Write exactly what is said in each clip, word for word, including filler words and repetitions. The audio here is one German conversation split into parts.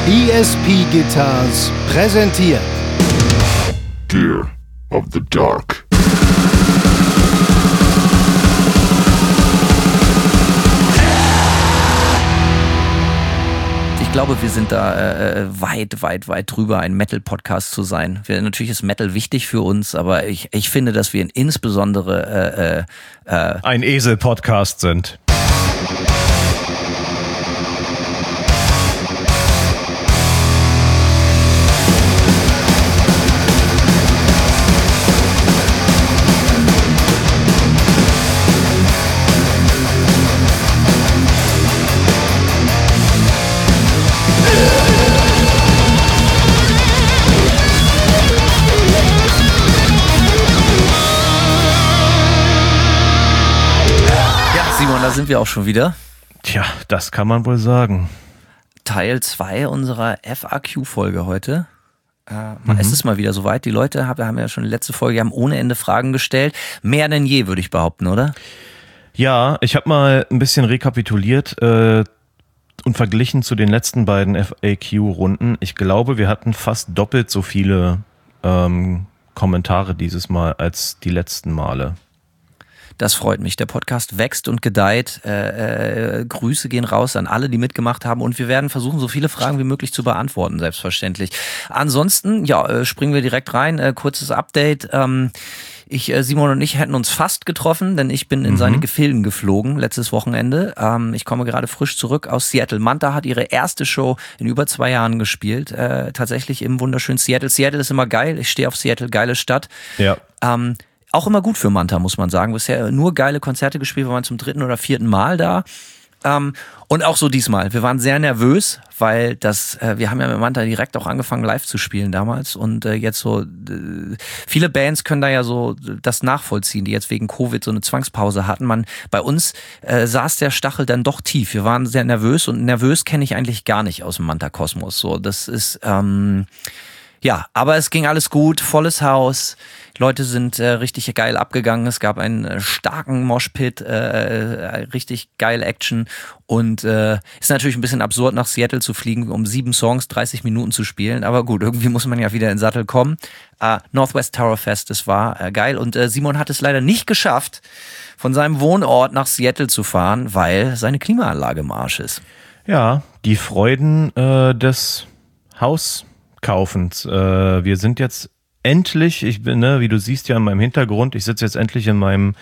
E S P Guitars präsentiert Gear of the Dark. Ich glaube, wir sind da äh, weit, weit, weit drüber, ein Metal-Podcast zu sein. Wir, natürlich ist Metal wichtig für uns, aber ich, ich finde, dass wir insbesondere äh, äh, ein Esel-Podcast sind. Da sind wir auch schon wieder. Tja, das kann man wohl sagen. Teil zwei unserer F A Q-Folge heute. Äh, mhm. Es ist mal wieder soweit. Die Leute haben, haben ja schon die letzte Folge, haben ohne Ende Fragen gestellt. Mehr denn je, würde ich behaupten, oder? Ja, ich habe mal ein bisschen rekapituliert äh, und verglichen zu den letzten beiden F A Q-Runden. Ich glaube, wir hatten fast doppelt so viele ähm, Kommentare dieses Mal als die letzten Male. Das freut mich. Der Podcast wächst und gedeiht. Äh, äh, Grüße gehen raus an alle, die mitgemacht haben. Und wir werden versuchen, so viele Fragen wie möglich zu beantworten, selbstverständlich. Ansonsten, ja, äh, springen wir direkt rein. Äh, kurzes Update. Ähm, ich, äh, Simon und ich hätten uns fast getroffen, denn ich bin in mhm. seine Gefilden geflogen letztes Wochenende. Ähm, ich komme gerade frisch zurück aus Seattle. Manta hat ihre erste Show in über zwei Jahren gespielt. Äh, tatsächlich im wunderschönen Seattle. Seattle ist immer geil. Ich stehe auf Seattle, geile Stadt. Ja. Ähm, Auch immer gut für Manta, muss man sagen. Bisher nur geile Konzerte gespielt, wir waren zum dritten oder vierten Mal da. Ähm, und auch so diesmal. Wir waren sehr nervös, weil das, äh, wir haben ja mit Manta direkt auch angefangen live zu spielen damals. Und äh, jetzt so, äh, viele Bands können da ja so das nachvollziehen, die jetzt wegen Covid so eine Zwangspause hatten. Man, bei uns äh, saß der Stachel dann doch tief. Wir waren sehr nervös und nervös kenne ich eigentlich gar nicht aus dem Manta-Kosmos. So, das ist, ähm, ja, aber es ging alles gut, volles Haus. Leute sind äh, richtig geil abgegangen. Es gab einen äh, starken Moshpit, äh, richtig geile Action. Und äh, ist natürlich ein bisschen absurd, nach Seattle zu fliegen, um sieben Songs, dreißig Minuten zu spielen. Aber gut, irgendwie muss man ja wieder in den Sattel kommen. Äh, Northwest Tower Fest, das war äh, geil. Und äh, Simon hat es leider nicht geschafft, von seinem Wohnort nach Seattle zu fahren, weil seine Klimaanlage im Arsch ist. Ja, die Freuden äh, des Hauskaufens. Äh, wir sind jetzt endlich, ich bin, ne, wie du siehst ja in meinem Hintergrund, ich sitze jetzt endlich in meinem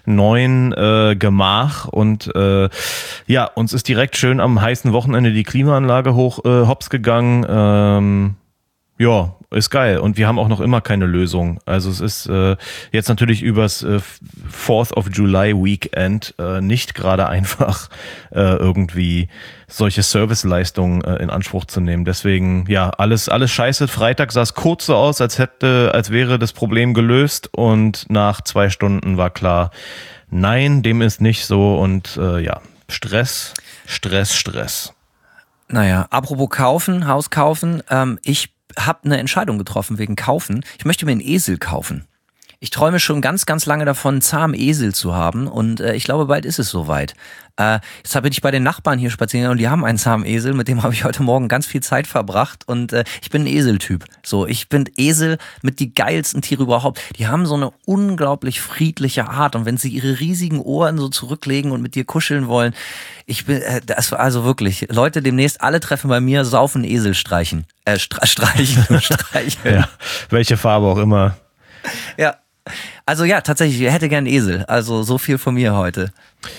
neuen äh, Gemach und äh, ja, uns ist direkt schön am heißen Wochenende die Klimaanlage hoch äh, hops gegangen. Ähm, ja, ist geil. Und wir haben auch noch immer keine Lösung. Also es ist äh, jetzt natürlich übers äh, Fourth of July Weekend äh, nicht gerade einfach äh, irgendwie solche Serviceleistungen äh, in Anspruch zu nehmen. Deswegen, ja, alles alles scheiße. Freitag sah es kurz so aus, als hätte, als wäre das Problem gelöst und nach zwei Stunden war klar, nein, dem ist nicht so und äh, ja, Stress, Stress, Stress. Naja, apropos kaufen, Haus kaufen, ähm, ich habe eine Entscheidung getroffen wegen Kaufen. Ich möchte mir einen Esel kaufen. Ich träume schon ganz, ganz lange davon, einen zahmen Esel zu haben und äh, ich glaube, bald ist es soweit. Äh, jetzt bin ich bei den Nachbarn hier spazieren und die haben einen zahmen Esel, mit dem habe ich heute Morgen ganz viel Zeit verbracht und äh, ich bin ein Eseltyp. So, ich bin Esel mit die geilsten Tiere überhaupt. Die haben so eine unglaublich friedliche Art und wenn sie ihre riesigen Ohren so zurücklegen und mit dir kuscheln wollen, ich bin, äh, das war also wirklich, Leute demnächst alle treffen bei mir, saufen Esel streichen. Äh, stre- streichen, streicheln. Ja, welche Farbe auch immer. Ja. Also ja, tatsächlich, ich hätte gern einen Esel. Also so viel von mir heute.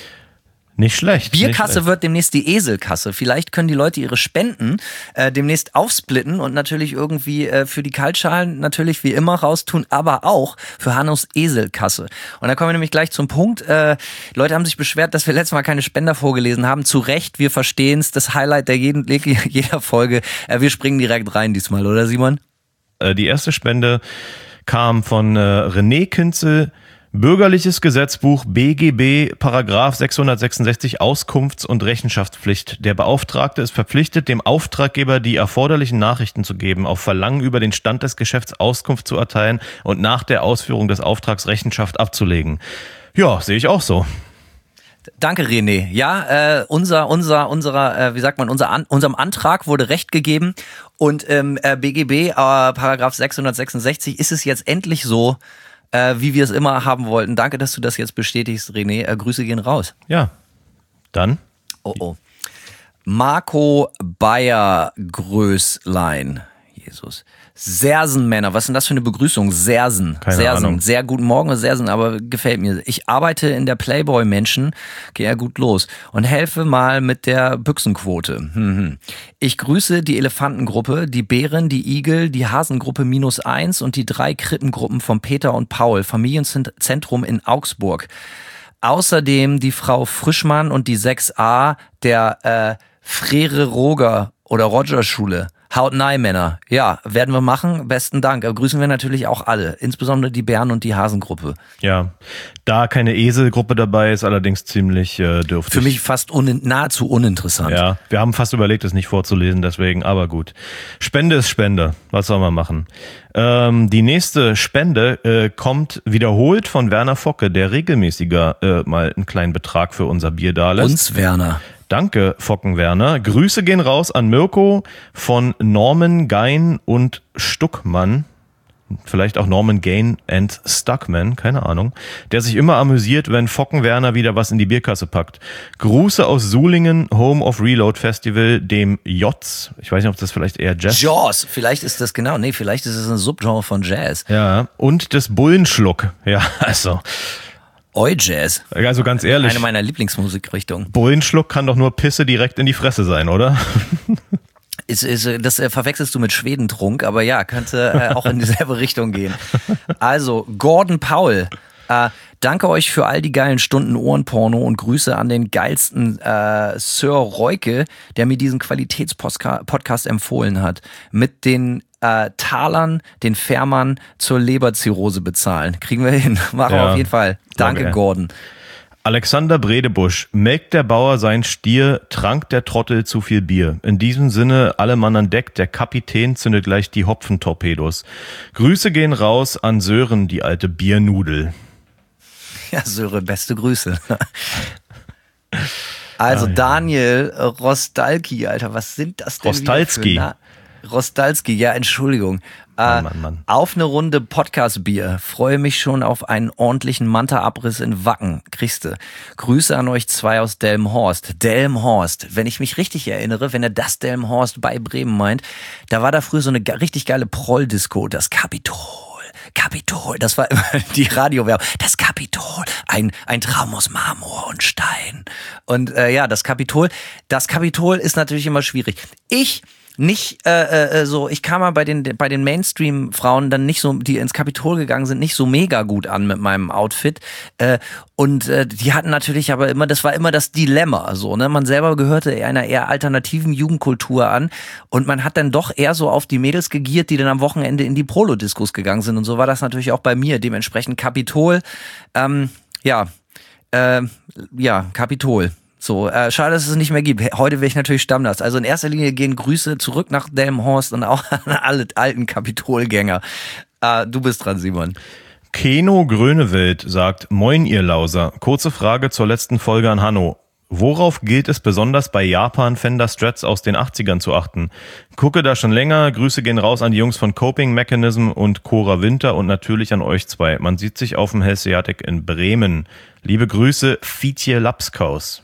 Nicht schlecht. Bierkasse nicht schlecht. wird demnächst die Eselkasse. Vielleicht können die Leute ihre Spenden äh, demnächst aufsplitten und natürlich irgendwie äh, für die Kaltschalen natürlich wie immer raustun, aber auch für Hannos Eselkasse. Und da kommen wir nämlich gleich zum Punkt. Äh, Leute haben sich beschwert, dass wir letztes Mal keine Spender vorgelesen haben. Zu Recht, wir verstehen es. Das Highlight der jeden, jeder Folge. Äh, wir springen direkt rein diesmal, oder Simon? Äh, die erste Spende kam von äh, René Künzel, Bürgerliches Gesetzbuch B G B, Paragraph sechshundertsechsundsechzig, Auskunfts- und Rechenschaftspflicht. Der Beauftragte ist verpflichtet, dem Auftraggeber die erforderlichen Nachrichten zu geben, auf Verlangen über den Stand des Geschäfts Auskunft zu erteilen und nach der Ausführung des Auftrags Rechenschaft abzulegen. Ja, sehe ich auch so. Danke, René. Ja, äh, unser, unser, unserer, äh, wie sagt man, unser An- unserem Antrag wurde Recht gegeben und im äh, B G B, äh, Paragraph sechshundertsechsundsechzig, ist es jetzt endlich so, äh, wie wir es immer haben wollten. Danke, dass du das jetzt bestätigst, René. Äh, Grüße gehen raus. Ja, dann. Oh, oh. Marco Bayer Größlein. Jesus. Sersen-Männer, was ist denn das für eine Begrüßung? Sersen. Keine Sersen. Ahnung. Sehr guten Morgen, Sersen, aber gefällt mir. Ich arbeite in der Playboy-Menschen, gehe ja gut los und helfe mal mit der Büchsenquote. Hm. Ich grüße die Elefantengruppe, die Bären, die Igel, die Hasengruppe minus eins und die drei Krippengruppen von Peter und Paul, Familienzentrum in Augsburg. Außerdem die Frau Frischmann und die sechs a der äh, Frere Roger oder Roger Schule. Hautnei, Männer. Ja, werden wir machen. Besten Dank. Aber grüßen wir natürlich auch alle. Insbesondere die Bären- und die Hasengruppe. Ja, da keine Eselgruppe dabei ist, allerdings ziemlich äh, dürftig. Für mich fast un- nahezu uninteressant. Ja, wir haben fast überlegt, es nicht vorzulesen, deswegen, aber gut. Spende ist Spende. Was soll man machen? Ähm, die nächste Spende äh, kommt wiederholt von Werner Focke, der regelmäßiger äh, mal einen kleinen Betrag für unser Bier da lässt. Uns, Werner. Danke, Fockenwerner. Grüße gehen raus an Mirko von Norman Gein und Stuckmann. Vielleicht auch Norman Gain and Stuckman, keine Ahnung. Der sich immer amüsiert, wenn Fockenwerner wieder was in die Bierkasse packt. Gruße aus Sulingen, Home of Reload Festival, dem Jotz. Ich weiß nicht, ob das vielleicht eher Jazz. Jaws. Vielleicht ist das genau. Nee, vielleicht ist es ein Subgenre von Jazz. Ja, und des Bullenschluck. Ja, also. Oi Jazz. Also ganz ehrlich. Eine meiner Lieblingsmusikrichtungen. Bullenschluck kann doch nur Pisse direkt in die Fresse sein, oder? Ist, ist, das äh, verwechselst du mit Schwedentrunk, aber ja, könnte äh, auch in dieselbe Richtung gehen. Also, Gordon Paul. Äh, danke euch für all die geilen Stunden Ohrenporno und Grüße an den geilsten äh, Sir Reuke, der mir diesen Qualitätspodcast empfohlen hat. Mit den äh, Talern den Fährmann zur Leberzirrhose bezahlen. Kriegen wir hin. Machen Ja, wir auf jeden Fall. Danke, okay. Gordon. Alexander Bredebusch. Melkt der Bauer sein Stier, trank der Trottel zu viel Bier. In diesem Sinne, alle Mann an Deck, der Kapitän zündet gleich die Hopfentorpedos. Grüße gehen raus an Sören, die alte Biernudel. Ja, Sören, beste Grüße. Also Ah, ja. Daniel Rostalski, Alter, was sind das denn Rostalski. wieder für Na- Rostalski, ja, Entschuldigung. Äh, Mann, Mann, Mann. Auf eine Runde Podcast-Bier. Freue mich schon auf einen ordentlichen Manta-Abriss in Wacken. Kriegste. Grüße an euch zwei aus Delmenhorst. Delmenhorst. Wenn ich mich richtig erinnere, wenn er das Delmenhorst bei Bremen meint, da war da früher so eine ge- richtig geile Proll-Disco, das Kapitol. Kapitol, das war immer die Radiowerbung. Das Kapitol, ein, ein Traum aus Marmor und Stein. Und äh, ja, das Kapitol, das Kapitol ist natürlich immer schwierig. Ich nicht äh, äh, so, ich kam mal bei den bei den Mainstream-Frauen dann nicht so, die ins Kapitol gegangen sind, nicht so mega gut an mit meinem Outfit. Äh, und äh, die hatten natürlich aber immer, das war immer das Dilemma, so, ne? Man selber gehörte einer eher alternativen Jugendkultur an und man hat dann doch eher so auf die Mädels gegiert, die dann am Wochenende in die Prolo-Diskos gegangen sind. Und so war das natürlich auch bei mir. Dementsprechend Kapitol, ähm, ja, äh, ja, Kapitol. So, äh, schade, dass es es nicht mehr gibt. Heute wäre ich natürlich Stammgast. Also in erster Linie gehen Grüße zurück nach Delmenhorst und auch an alle alten Kapitolgänger. Äh, du bist dran, Simon. Keno Grönewald sagt, moin ihr Lauser. Kurze Frage zur letzten Folge an Hanno. Worauf gilt es besonders bei Japan Fender Strats aus den achtzigern zu achten? Gucke da schon länger. Grüße gehen raus an die Jungs von Coping Mechanism und Cora Winter und natürlich an euch zwei. Man sieht sich auf dem Helsiatic in Bremen. Liebe Grüße, Fietje Lapskaus.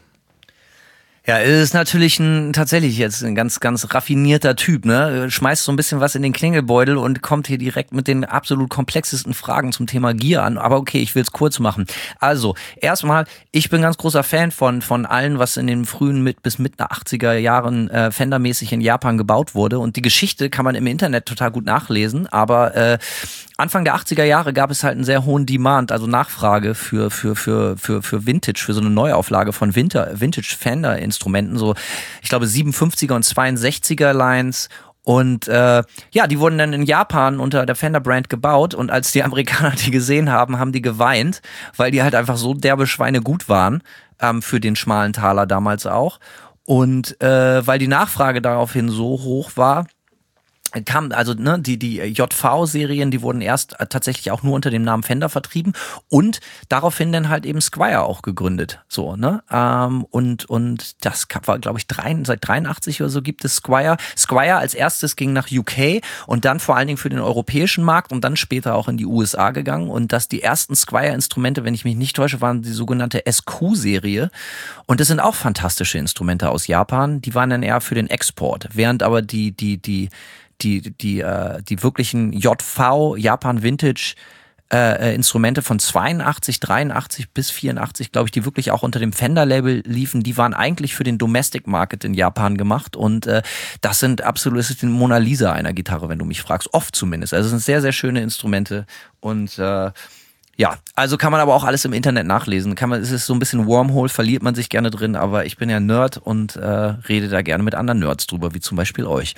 Ja, es ist natürlich ein, tatsächlich jetzt ein ganz, ganz raffinierter Typ, ne? Schmeißt so ein bisschen was in den Klingelbeutel und kommt hier direkt mit den absolut komplexesten Fragen zum Thema Gear an. Aber okay, ich will es kurz machen. Also, erstmal, ich bin ganz großer Fan von, von allen, was in den frühen mit, bis Mitte achtziger Jahren äh, Fender-mäßig in Japan gebaut wurde. Und die Geschichte kann man im Internet total gut nachlesen, aber äh, Anfang der achtziger Jahre gab es halt einen sehr hohen Demand, also Nachfrage für für für für für Vintage, für so eine Neuauflage von Winter, Vintage Fender Instrumenten, so ich glaube siebenundfünfziger und zweiundsechziger Lines. Und äh, ja, die wurden dann in Japan unter der Fender Brand gebaut und als die Amerikaner die gesehen haben, haben die geweint, weil die halt einfach so derbe Schweine gut waren, ähm, für den schmalen Taler damals auch. Und äh, weil die Nachfrage daraufhin so hoch war, kam, also ne, die, die J V-Serien, die wurden erst tatsächlich auch nur unter dem Namen Fender vertrieben und daraufhin dann halt eben Squier auch gegründet. So, ne? Ähm, und, und das war, glaube ich, drei, seit dreiundachtzig oder so gibt es Squier. Squier als erstes ging nach U K und dann vor allen Dingen für den europäischen Markt und dann später auch in die U S A gegangen. Und dass die ersten Squier-Instrumente, wenn ich mich nicht täusche, waren die sogenannte S Q-Serie. Und das sind auch fantastische Instrumente aus Japan. Die waren dann eher für den Export, während aber die, die, die die die äh, die wirklichen J V Japan Vintage äh, Instrumente von zweiundachtzig, dreiundachtzig bis vierundachtzig, glaube ich, die wirklich auch unter dem Fender Label liefen, die waren eigentlich für den Domestic Market in Japan gemacht und äh, das sind absolut, das ist die Mona Lisa einer Gitarre, wenn du mich fragst, oft zumindest. Also es sind sehr sehr schöne Instrumente und äh, ja, also kann man aber auch alles im Internet nachlesen. Kann man, es ist so ein bisschen Wormhole, verliert man sich gerne drin, aber ich bin ja Nerd und äh, rede da gerne mit anderen Nerds drüber, wie zum Beispiel euch.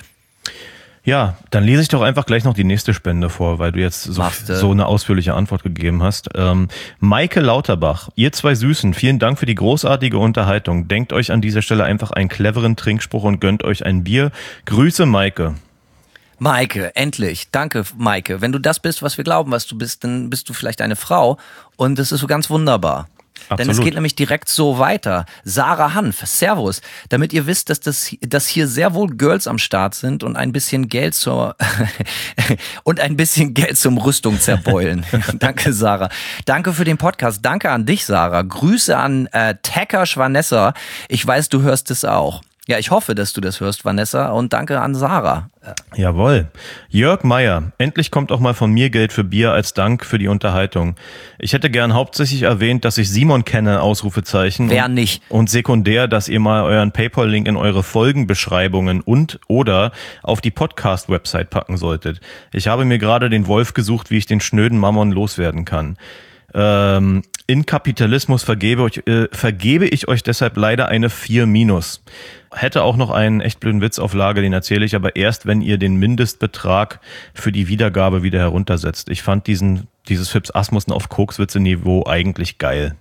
Ja, dann lese ich doch einfach gleich noch die nächste Spende vor, weil du jetzt so, so eine ausführliche Antwort gegeben hast. Ähm, Maike Lauterbach, ihr zwei Süßen, vielen Dank für die großartige Unterhaltung. Denkt euch an dieser Stelle einfach einen cleveren Trinkspruch und gönnt euch ein Bier. Grüße, Maike. Maike, endlich. Danke, Maike. Wenn du das bist, was wir glauben, was du bist, dann bist du vielleicht eine Frau und das ist so ganz wunderbar. Absolut. Denn es geht nämlich direkt so weiter. Sarah Hanf, Servus. Damit ihr wisst, dass das, dass hier sehr wohl Girls am Start sind und ein bisschen Geld zur und ein bisschen Geld zum Rüstung zerbeulen. Danke, Sarah. Danke für den Podcast. Danke an dich, Sarah. Grüße an äh, Tacker Vanessa. Ich weiß, du hörst es auch. Ja, ich hoffe, dass du das hörst, Vanessa, und danke an Sarah. Jawohl. Jörg Meier, endlich kommt auch mal von mir Geld für Bier als Dank für die Unterhaltung. Ich hätte gern hauptsächlich erwähnt, dass ich Simon kenne, Ausrufezeichen. Wer und, nicht? Und sekundär, dass ihr mal euren PayPal-Link in eure Folgenbeschreibungen und oder auf die Podcast-Website packen solltet. Ich habe mir gerade den Wolf gesucht, wie ich den schnöden Mammon loswerden kann. Ähm, in Kapitalismus vergebe, euch, äh, vergebe ich euch deshalb leider eine vier minus. Hätte auch noch einen echt blöden Witz auf Lager, den erzähle ich aber erst, wenn ihr den Mindestbetrag für die Wiedergabe wieder heruntersetzt. Ich fand diesen dieses Fips Asmussen auf Kokswitze-Niveau eigentlich geil.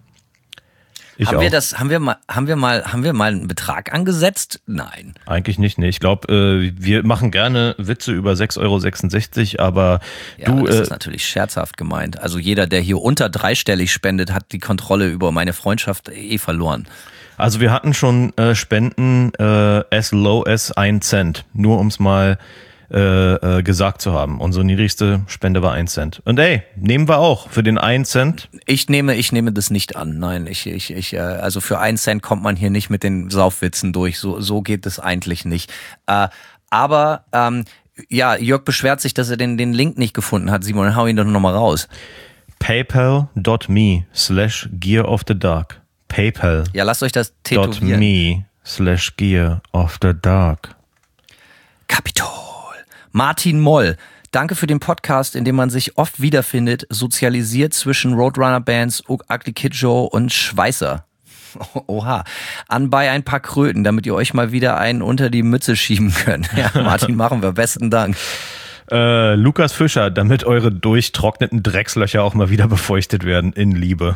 Ich haben auch. wir das, haben wir mal, haben wir mal, haben wir mal einen Betrag angesetzt? Nein. Eigentlich nicht, nee. Ich glaube, äh, wir machen gerne Witze über sechs Euro sechsundsechzig, aber ja, du... das äh, ist natürlich scherzhaft gemeint. Also jeder, der hier unter dreistellig spendet, hat die Kontrolle über meine Freundschaft eh verloren. Also wir hatten schon äh, Spenden äh, as low as ein Cent, nur um es mal äh, äh, gesagt zu haben. Unsere niedrigste Spende war ein Cent. Und ey, nehmen wir auch für den einen Cent. Ich nehme, ich nehme das nicht an. Nein, ich, ich, ich, äh, also für einen Cent kommt man hier nicht mit den Saufwitzen durch. So, so geht es eigentlich nicht. Äh, aber ähm, ja, Jörg beschwert sich, dass er den, den Link nicht gefunden hat. Simon, hau ihn doch nochmal raus. PayPal.me slash Gear of the Dark. PayPal. Ja, lasst euch das tätowieren. .me slash Gear of the Dark. Kapitol. Martin Moll. Danke für den Podcast, in dem man sich oft wiederfindet, sozialisiert zwischen Roadrunner-Bands, Ugly Kid Joe und Schweißer. Oha. Anbei ein paar Kröten, damit ihr euch mal wieder einen unter die Mütze schieben könnt. Ja, Martin, machen wir. Besten Dank. Äh, Lukas Fischer, damit eure durchtrockneten Dreckslöcher auch mal wieder befeuchtet werden, in Liebe.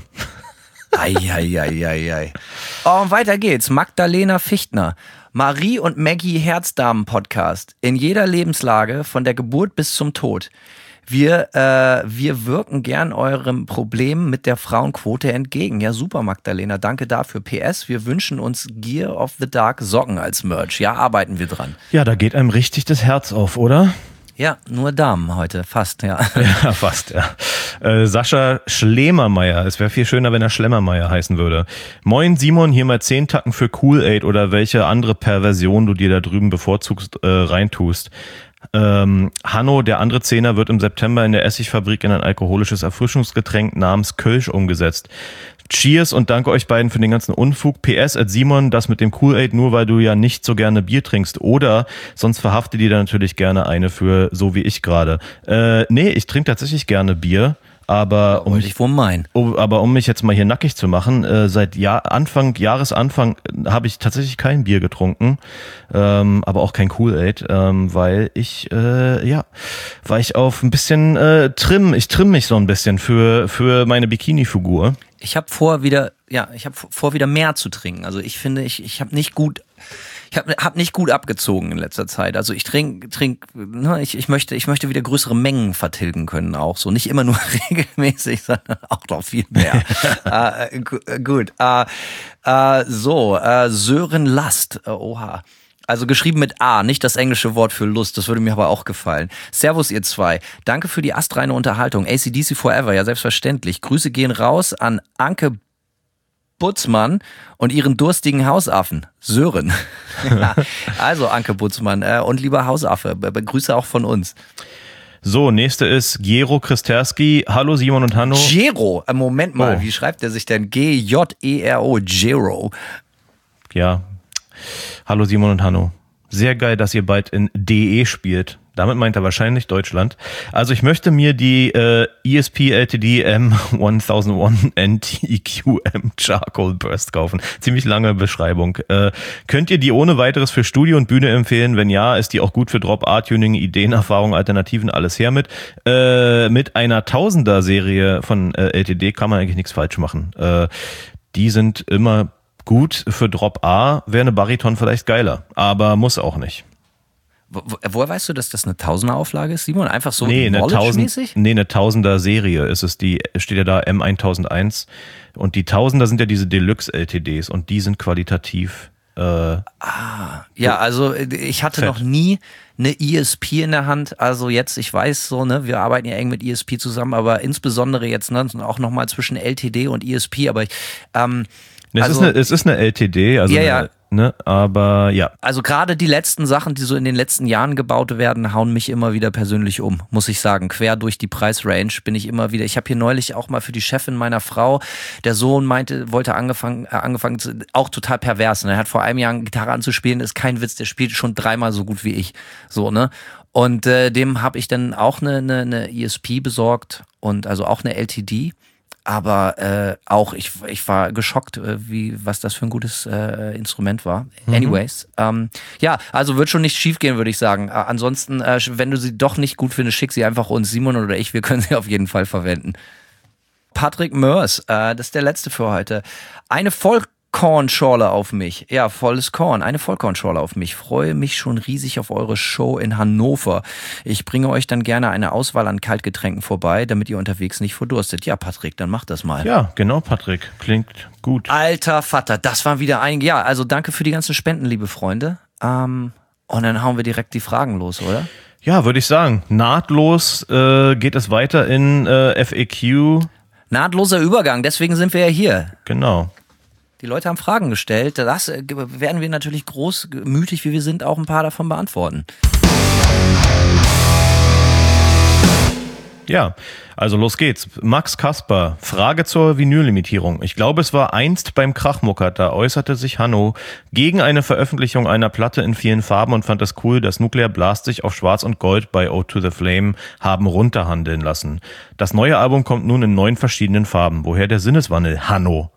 Eieieiei. Oh, und weiter geht's. Magdalena Fichtner. Marie und Maggie Herzdamen-Podcast. In jeder Lebenslage, von der Geburt bis zum Tod. Wir, äh, wir wirken gern eurem Problem mit der Frauenquote entgegen. Ja, super, Magdalena. Danke dafür. P S, wir wünschen uns Gear of the Dark Socken als Merch. Ja, arbeiten wir dran. Ja, da geht einem richtig das Herz auf, oder? Ja, nur Damen heute. Fast, ja. Ja, fast, ja. Äh, Sascha Schlemmermeier. Es wäre viel schöner, wenn er Schlemmermeier heißen würde. Moin Simon, hier mal zehn Tacken für Kool-Aid oder welche andere Perversion du dir da drüben bevorzugst, äh, reintust. Ähm, Hanno, der andere Zehner, wird im September in der Essigfabrik in ein alkoholisches Erfrischungsgetränk namens Kölsch umgesetzt. Cheers und danke euch beiden für den ganzen Unfug. P S at Simon, das mit dem Kool-Aid nur, weil du ja nicht so gerne Bier trinkst. Oder sonst verhafte dir da natürlich gerne eine für so wie ich gerade. Äh, nee, ich trinke tatsächlich gerne Bier. Aber um, Wollte ich wohl meinen. um, aber um mich jetzt mal hier nackig zu machen, äh, seit Jahr, Anfang, Jahresanfang äh, habe ich tatsächlich kein Bier getrunken, ähm, aber auch kein Kool-Aid, ähm, weil ich, äh, ja, weil ich auf ein bisschen äh, trimm, ich trimm mich so ein bisschen für, für meine Bikini-Figur. Ich habe vor wieder, ja, ich habe vor wieder mehr zu trinken. Also ich finde, ich, ich habe nicht gut, Ich habe hab nicht gut abgezogen in letzter Zeit. Also ich trinke, trink, ne, ich, ich möchte, ich möchte wieder größere Mengen vertilgen können auch. So nicht immer nur regelmäßig, sondern auch noch viel mehr. äh, gu- gut. Äh, äh, so, äh, Sören Last. Äh, oha. Also geschrieben mit A, nicht das englische Wort für Lust, das würde mir aber auch gefallen. Servus ihr zwei, danke für die astreine Unterhaltung. A C D C Forever, ja selbstverständlich. Grüße gehen raus an Anke Butzmann und ihren durstigen Hausaffen, Sören. Ja, also Anke Butzmann äh, und lieber Hausaffe, be- be- Grüße auch von uns. So, nächste ist Gero Christerski. Hallo Simon und Hanno. Gero, äh, Moment mal, Oh. wie schreibt er sich denn? G J E R O, Gero. Ja. Hallo Simon und Hanno. Sehr geil, dass ihr bald in D E spielt. Damit meint er wahrscheinlich Deutschland. Also ich möchte mir die äh, E S P L T D M tausendundeins N T Q M Charcoal Burst kaufen. Ziemlich lange Beschreibung. Äh, könnt ihr die ohne weiteres für Studio und Bühne empfehlen? Wenn ja, ist die auch gut für Drop-Art-Tuning, Ideen, Erfahrungen, Alternativen, alles her mit. Äh, mit einer Tausender-Serie von äh, L T D kann man eigentlich nichts falsch machen. Äh, die sind immer gut für Drop A, wäre eine Bariton vielleicht geiler, aber muss auch nicht. Wo, wo- woher weißt du, dass das eine Tausender-Auflage ist, Simon? Einfach so Nee, eine Knowledge-mäßig? Tausend, nee, eine Tausender-Serie ist es, die steht ja da M tausendundeins und die Tausender sind ja diese Deluxe-L T Ds und die sind qualitativ äh, Ja, also äh, ich hatte Fett. noch nie eine E S P in der Hand. Also jetzt, ich weiß so, ne, wir arbeiten ja eng mit E S P zusammen, aber insbesondere jetzt ne, auch nochmal zwischen L T D und E S P. Aber ich, ähm, es, also, ist eine, es ist eine L T D, also Ja, eine, ja. Ne, aber ja. also gerade die letzten Sachen, die so in den letzten Jahren gebaut werden, hauen mich immer wieder persönlich um, muss ich sagen. Quer durch die Preisrange bin ich immer wieder. Ich habe hier neulich auch mal für die Chefin meiner Frau, der Sohn meinte, wollte angefangen, äh, angefangen zu, auch total pervers. Ne? Er hat vor einem Jahr Gitarre anzuspielen, ist kein Witz, der spielt schon dreimal so gut wie ich. So, ne? Und äh, dem habe ich dann auch eine, eine, eine E S P besorgt und also auch eine L T D. Aber äh, auch, ich, ich war geschockt, äh, wie was das für ein gutes äh, Instrument war. Anyways, ähm, ja, also wird schon nicht schief gehen, würde ich sagen. Äh, ansonsten, äh, wenn du sie doch nicht gut findest, schick sie einfach uns, Simon oder ich, wir können sie auf jeden Fall verwenden. Patrick Mörs, äh, das ist der letzte für heute. Eine Vollkornschorle auf mich. Ja, volles Korn. Eine Vollkornschorle auf mich. Freue mich schon riesig auf eure Show in Hannover. Ich bringe euch dann gerne eine Auswahl an Kaltgetränken vorbei, damit ihr unterwegs nicht verdurstet. Ja, Patrick, dann mach das mal. Ja, genau, Patrick. Klingt gut. Alter Vater, das waren wieder einige. Ja, also danke für die ganzen Spenden, liebe Freunde. Ähm, und dann hauen wir direkt die Fragen los, oder? Ja, würde ich sagen. Nahtlos äh, geht es weiter in äh, F A Q. Nahtloser Übergang, deswegen sind wir ja hier. Genau. Die Leute haben Fragen gestellt. Das äh, werden wir natürlich großmütig, wie wir sind, auch ein paar davon beantworten. Ja, also los geht's. Max Kasper, Frage zur Vinyllimitierung. Ich glaube, es war einst beim Krachmucker, da äußerte sich Hanno gegen eine Veröffentlichung einer Platte in vielen Farben und fand es cool, dass Nuclear Blast sich auf Schwarz und Gold bei Ode to the Flame haben runterhandeln lassen. Das neue Album kommt nun in neun verschiedenen Farben. Woher der Sinneswandel, Hanno?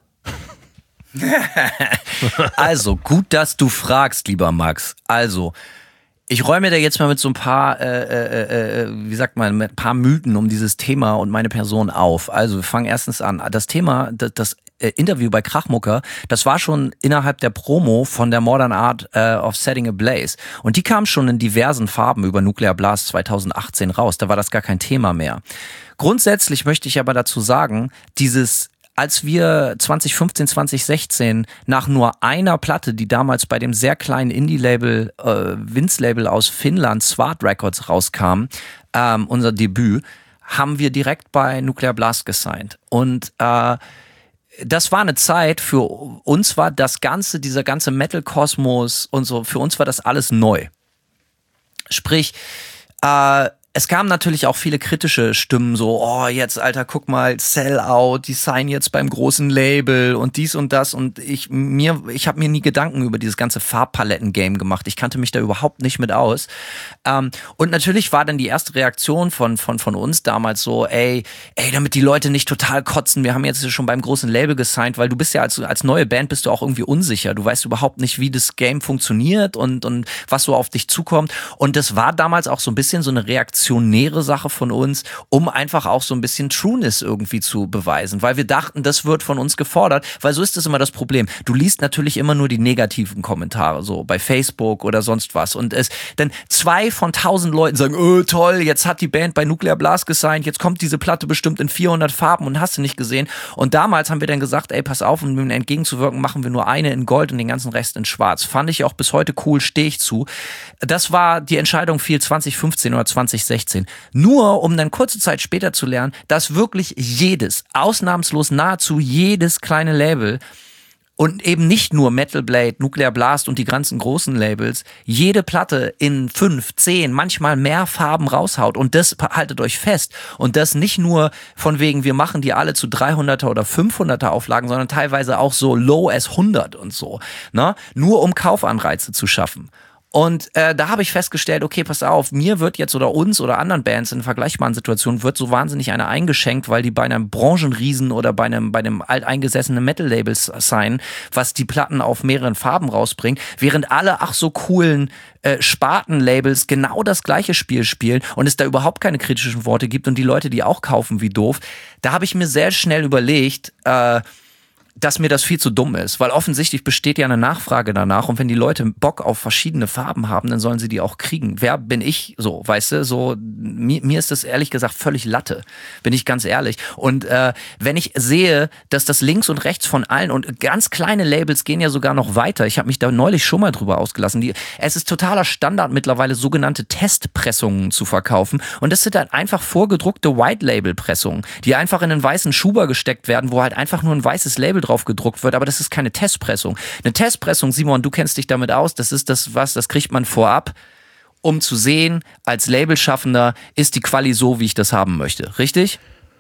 Also, gut, dass du fragst, lieber Max. Also, ich räume da jetzt mal mit so ein paar, äh, äh, äh, wie sagt man, mit ein paar Mythen um dieses Thema und meine Person auf. Also, wir fangen erstens an. Das Thema, das, das äh, Interview bei Krachmucker, das war schon innerhalb der Promo von der Modern Art äh, of Setting a Blaze. Und die kam schon in diversen Farben über Nuclear Blast zwanzig achtzehn raus. Da war das gar kein Thema mehr. Grundsätzlich möchte ich aber dazu sagen, dieses als wir zwanzig fünfzehn, zwanzig sechzehn nach nur einer Platte, die damals bei dem sehr kleinen Indie-Label, äh, Vince-Label aus Finnland, Swart Records, rauskam, ähm, unser Debüt, haben wir direkt bei Nuclear Blast gesigned. Und äh, das war eine Zeit, für uns war das ganze, dieser ganze Metal-Kosmos und so, für uns war das alles neu. Sprich, äh, es kamen natürlich auch viele kritische Stimmen, so, oh, jetzt, Alter, guck mal, Sellout, die signen jetzt beim großen Label und dies und das und ich mir, ich habe mir nie Gedanken über dieses ganze Farbpaletten-Game gemacht. Ich kannte mich da überhaupt nicht mit aus. Ähm, und natürlich war dann die erste Reaktion von, von, von uns damals so, ey, ey, damit die Leute nicht total kotzen, wir haben jetzt schon beim großen Label gesigned, weil du bist ja als, als neue Band bist du auch irgendwie unsicher. Du weißt überhaupt nicht, wie das Game funktioniert und, und was so auf dich zukommt. Und das war damals auch so ein bisschen so eine Reaktion reaktionäre Sache von uns, um einfach auch so ein bisschen Trueness irgendwie zu beweisen, weil wir dachten, das wird von uns gefordert, weil so ist es immer das Problem. Du liest natürlich immer nur die negativen Kommentare, so bei Facebook oder sonst was, und es dann zwei von tausend Leuten sagen, oh toll, jetzt hat die Band bei Nuclear Blast gesigned, jetzt kommt diese Platte bestimmt in vierhundert Farben und hast du nicht gesehen. Und damals haben wir dann gesagt, ey, pass auf, um dem entgegenzuwirken, machen wir nur eine in Gold und den ganzen Rest in Schwarz. Fand ich auch bis heute cool, stehe ich zu. Das war die Entscheidung fiel zwanzig fünfzehn oder zwanzig sechzehn. Nur, um dann kurze Zeit später zu lernen, dass wirklich jedes, ausnahmslos nahezu jedes kleine Label und eben nicht nur Metal Blade, Nuclear Blast und die ganzen großen Labels, jede Platte in fünf, zehn, manchmal mehr Farben raushaut. Und das haltet euch fest. Und das nicht nur von wegen, wir machen die alle zu dreihunderter oder fünfhunderter Auflagen, sondern teilweise auch so low as hundert und so. Ne? Nur um Kaufanreize zu schaffen. Und äh, da habe ich festgestellt, okay, pass auf, mir wird jetzt oder uns oder anderen Bands in vergleichbaren Situationen wird so wahnsinnig eine eingeschenkt, weil die bei einem Branchenriesen oder bei einem bei einem alteingesessenen Metal-Label signen, was die Platten auf mehreren Farben rausbringt, während alle ach so coolen äh, Sparten-Labels genau das gleiche Spiel spielen und es da überhaupt keine kritischen Worte gibt und die Leute, die auch kaufen wie doof. Da habe ich mir sehr schnell überlegt, äh, dass mir das viel zu dumm ist, weil offensichtlich besteht ja eine Nachfrage danach und wenn die Leute Bock auf verschiedene Farben haben, dann sollen sie die auch kriegen. Wer bin ich so, weißt du, so mir, mir ist das ehrlich gesagt völlig Latte, bin ich ganz ehrlich. Und äh, wenn ich sehe, dass das links und rechts von allen und ganz kleine Labels gehen ja sogar noch weiter, ich habe mich da neulich schon mal drüber ausgelassen, die, es ist totaler Standard mittlerweile sogenannte Testpressungen zu verkaufen und das sind halt einfach vorgedruckte White-Label-Pressungen, die einfach in einen weißen Schuber gesteckt werden, wo halt einfach nur ein weißes Label drauf gedruckt wird, aber das ist keine Testpressung. Eine Testpressung, Simon, du kennst dich damit aus, das ist das was, das kriegt man vorab, um zu sehen, als Labelschaffender ist die Quali so, wie ich das haben möchte, richtig?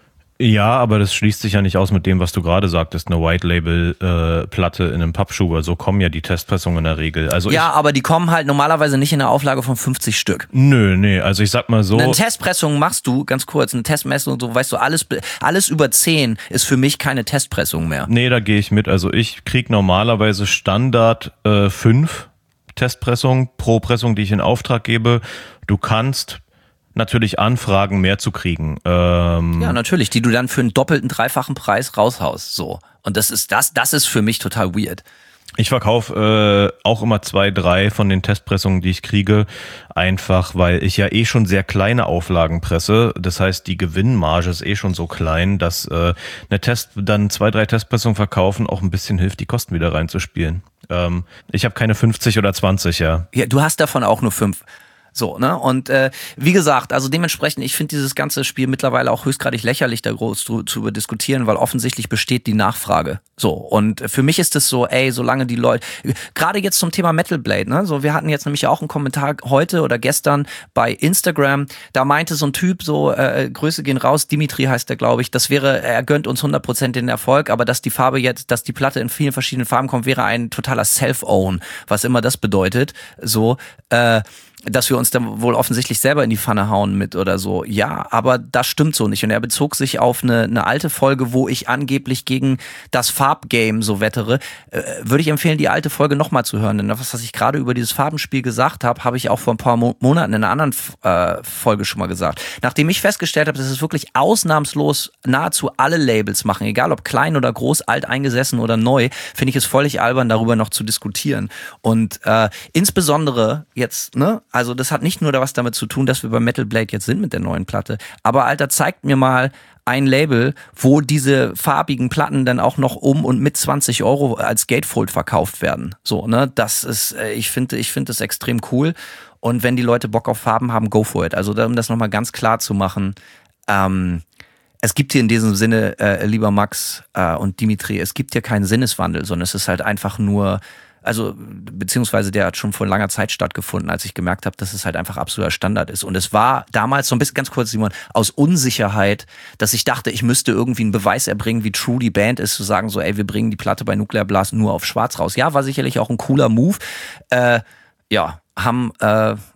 Ja, aber das schließt sich ja nicht aus mit dem, was du gerade sagtest, eine White-Label-Platte äh, in einem Pappschuber. So kommen ja die Testpressungen in der Regel. Also ja, ich, aber die kommen halt normalerweise nicht in einer Auflage von fünfzig Stück. Nö, nee, also ich sag mal so. Eine Testpressung machst du, ganz kurz, eine Testmessung, so weißt du, alles, alles über zehn ist für mich keine Testpressung mehr. Nee, da gehe ich mit. Also ich krieg normalerweise Standard äh, fünf Testpressungen pro Pressung, die ich in Auftrag gebe. Du kannst natürlich anfragen, mehr zu kriegen. Ähm ja, natürlich, die du dann für einen doppelten, dreifachen Preis raushaust. So. Und das ist das, das ist für mich total weird. Ich verkaufe äh, auch immer zwei, drei von den Testpressungen, die ich kriege, einfach, weil ich ja eh schon sehr kleine Auflagen presse. Das heißt, die Gewinnmarge ist eh schon so klein, dass äh, eine Test, dann zwei, drei Testpressungen verkaufen auch ein bisschen hilft, die Kosten wieder reinzuspielen. Ähm, ich habe keine fünfzig oder zwanzig, ja. Ja, du hast davon auch nur fünf. So, ne? Und äh, wie gesagt, also dementsprechend, ich finde dieses ganze Spiel mittlerweile auch höchstgradig lächerlich, da groß zu, zu diskutieren, weil offensichtlich besteht die Nachfrage. So, und für mich ist es so, ey, solange die Leute, gerade jetzt zum Thema Metal Blade, ne? So, wir hatten jetzt nämlich auch einen Kommentar heute oder gestern bei Instagram, da meinte so ein Typ so, äh, Grüße gehen raus, Dimitri heißt der, glaube ich, das wäre, er gönnt uns hundert Prozent den Erfolg, aber dass die Farbe jetzt, dass die Platte in vielen verschiedenen Farben kommt, wäre ein totaler Self-Own, was immer das bedeutet. So, äh, dass wir uns dann wohl offensichtlich selber in die Pfanne hauen mit oder so. Ja, aber das stimmt so nicht. Und er bezog sich auf eine, eine alte Folge, wo ich angeblich gegen das Farbgame so wettere. Äh, würde ich empfehlen, die alte Folge nochmal zu hören. Denn das, was ich gerade über dieses Farbenspiel gesagt habe, habe ich auch vor ein paar Mo- Monaten in einer anderen äh, Folge schon mal gesagt. Nachdem ich festgestellt habe, dass es wirklich ausnahmslos nahezu alle Labels machen, egal ob klein oder groß, alt eingesessen oder neu, finde ich es völlig albern, darüber noch zu diskutieren. Und äh, insbesondere jetzt, ne, also das hat nicht nur da was damit zu tun, dass wir bei Metal Blade jetzt sind mit der neuen Platte, aber Alter, zeigt mir mal ein Label, wo diese farbigen Platten dann auch noch um und mit zwanzig Euro als Gatefold verkauft werden. So, ne, das ist, ich finde, ich finde das extrem cool. Und wenn die Leute Bock auf Farben haben, go for it. Also um das nochmal ganz klar zu machen, ähm, es gibt hier in diesem Sinne, äh, lieber Max äh, und Dimitri, es gibt hier keinen Sinneswandel, sondern es ist halt einfach nur, also beziehungsweise der hat schon vor langer Zeit stattgefunden, als ich gemerkt habe, dass es halt einfach absoluter Standard ist. Und es war damals so ein bisschen, ganz kurz Simon, aus Unsicherheit, dass ich dachte, ich müsste irgendwie einen Beweis erbringen, wie true die Band ist, zu sagen so, ey, wir bringen die Platte bei Nuclear Blast nur auf schwarz raus. Ja, war sicherlich auch ein cooler Move. Äh, ja, haben äh,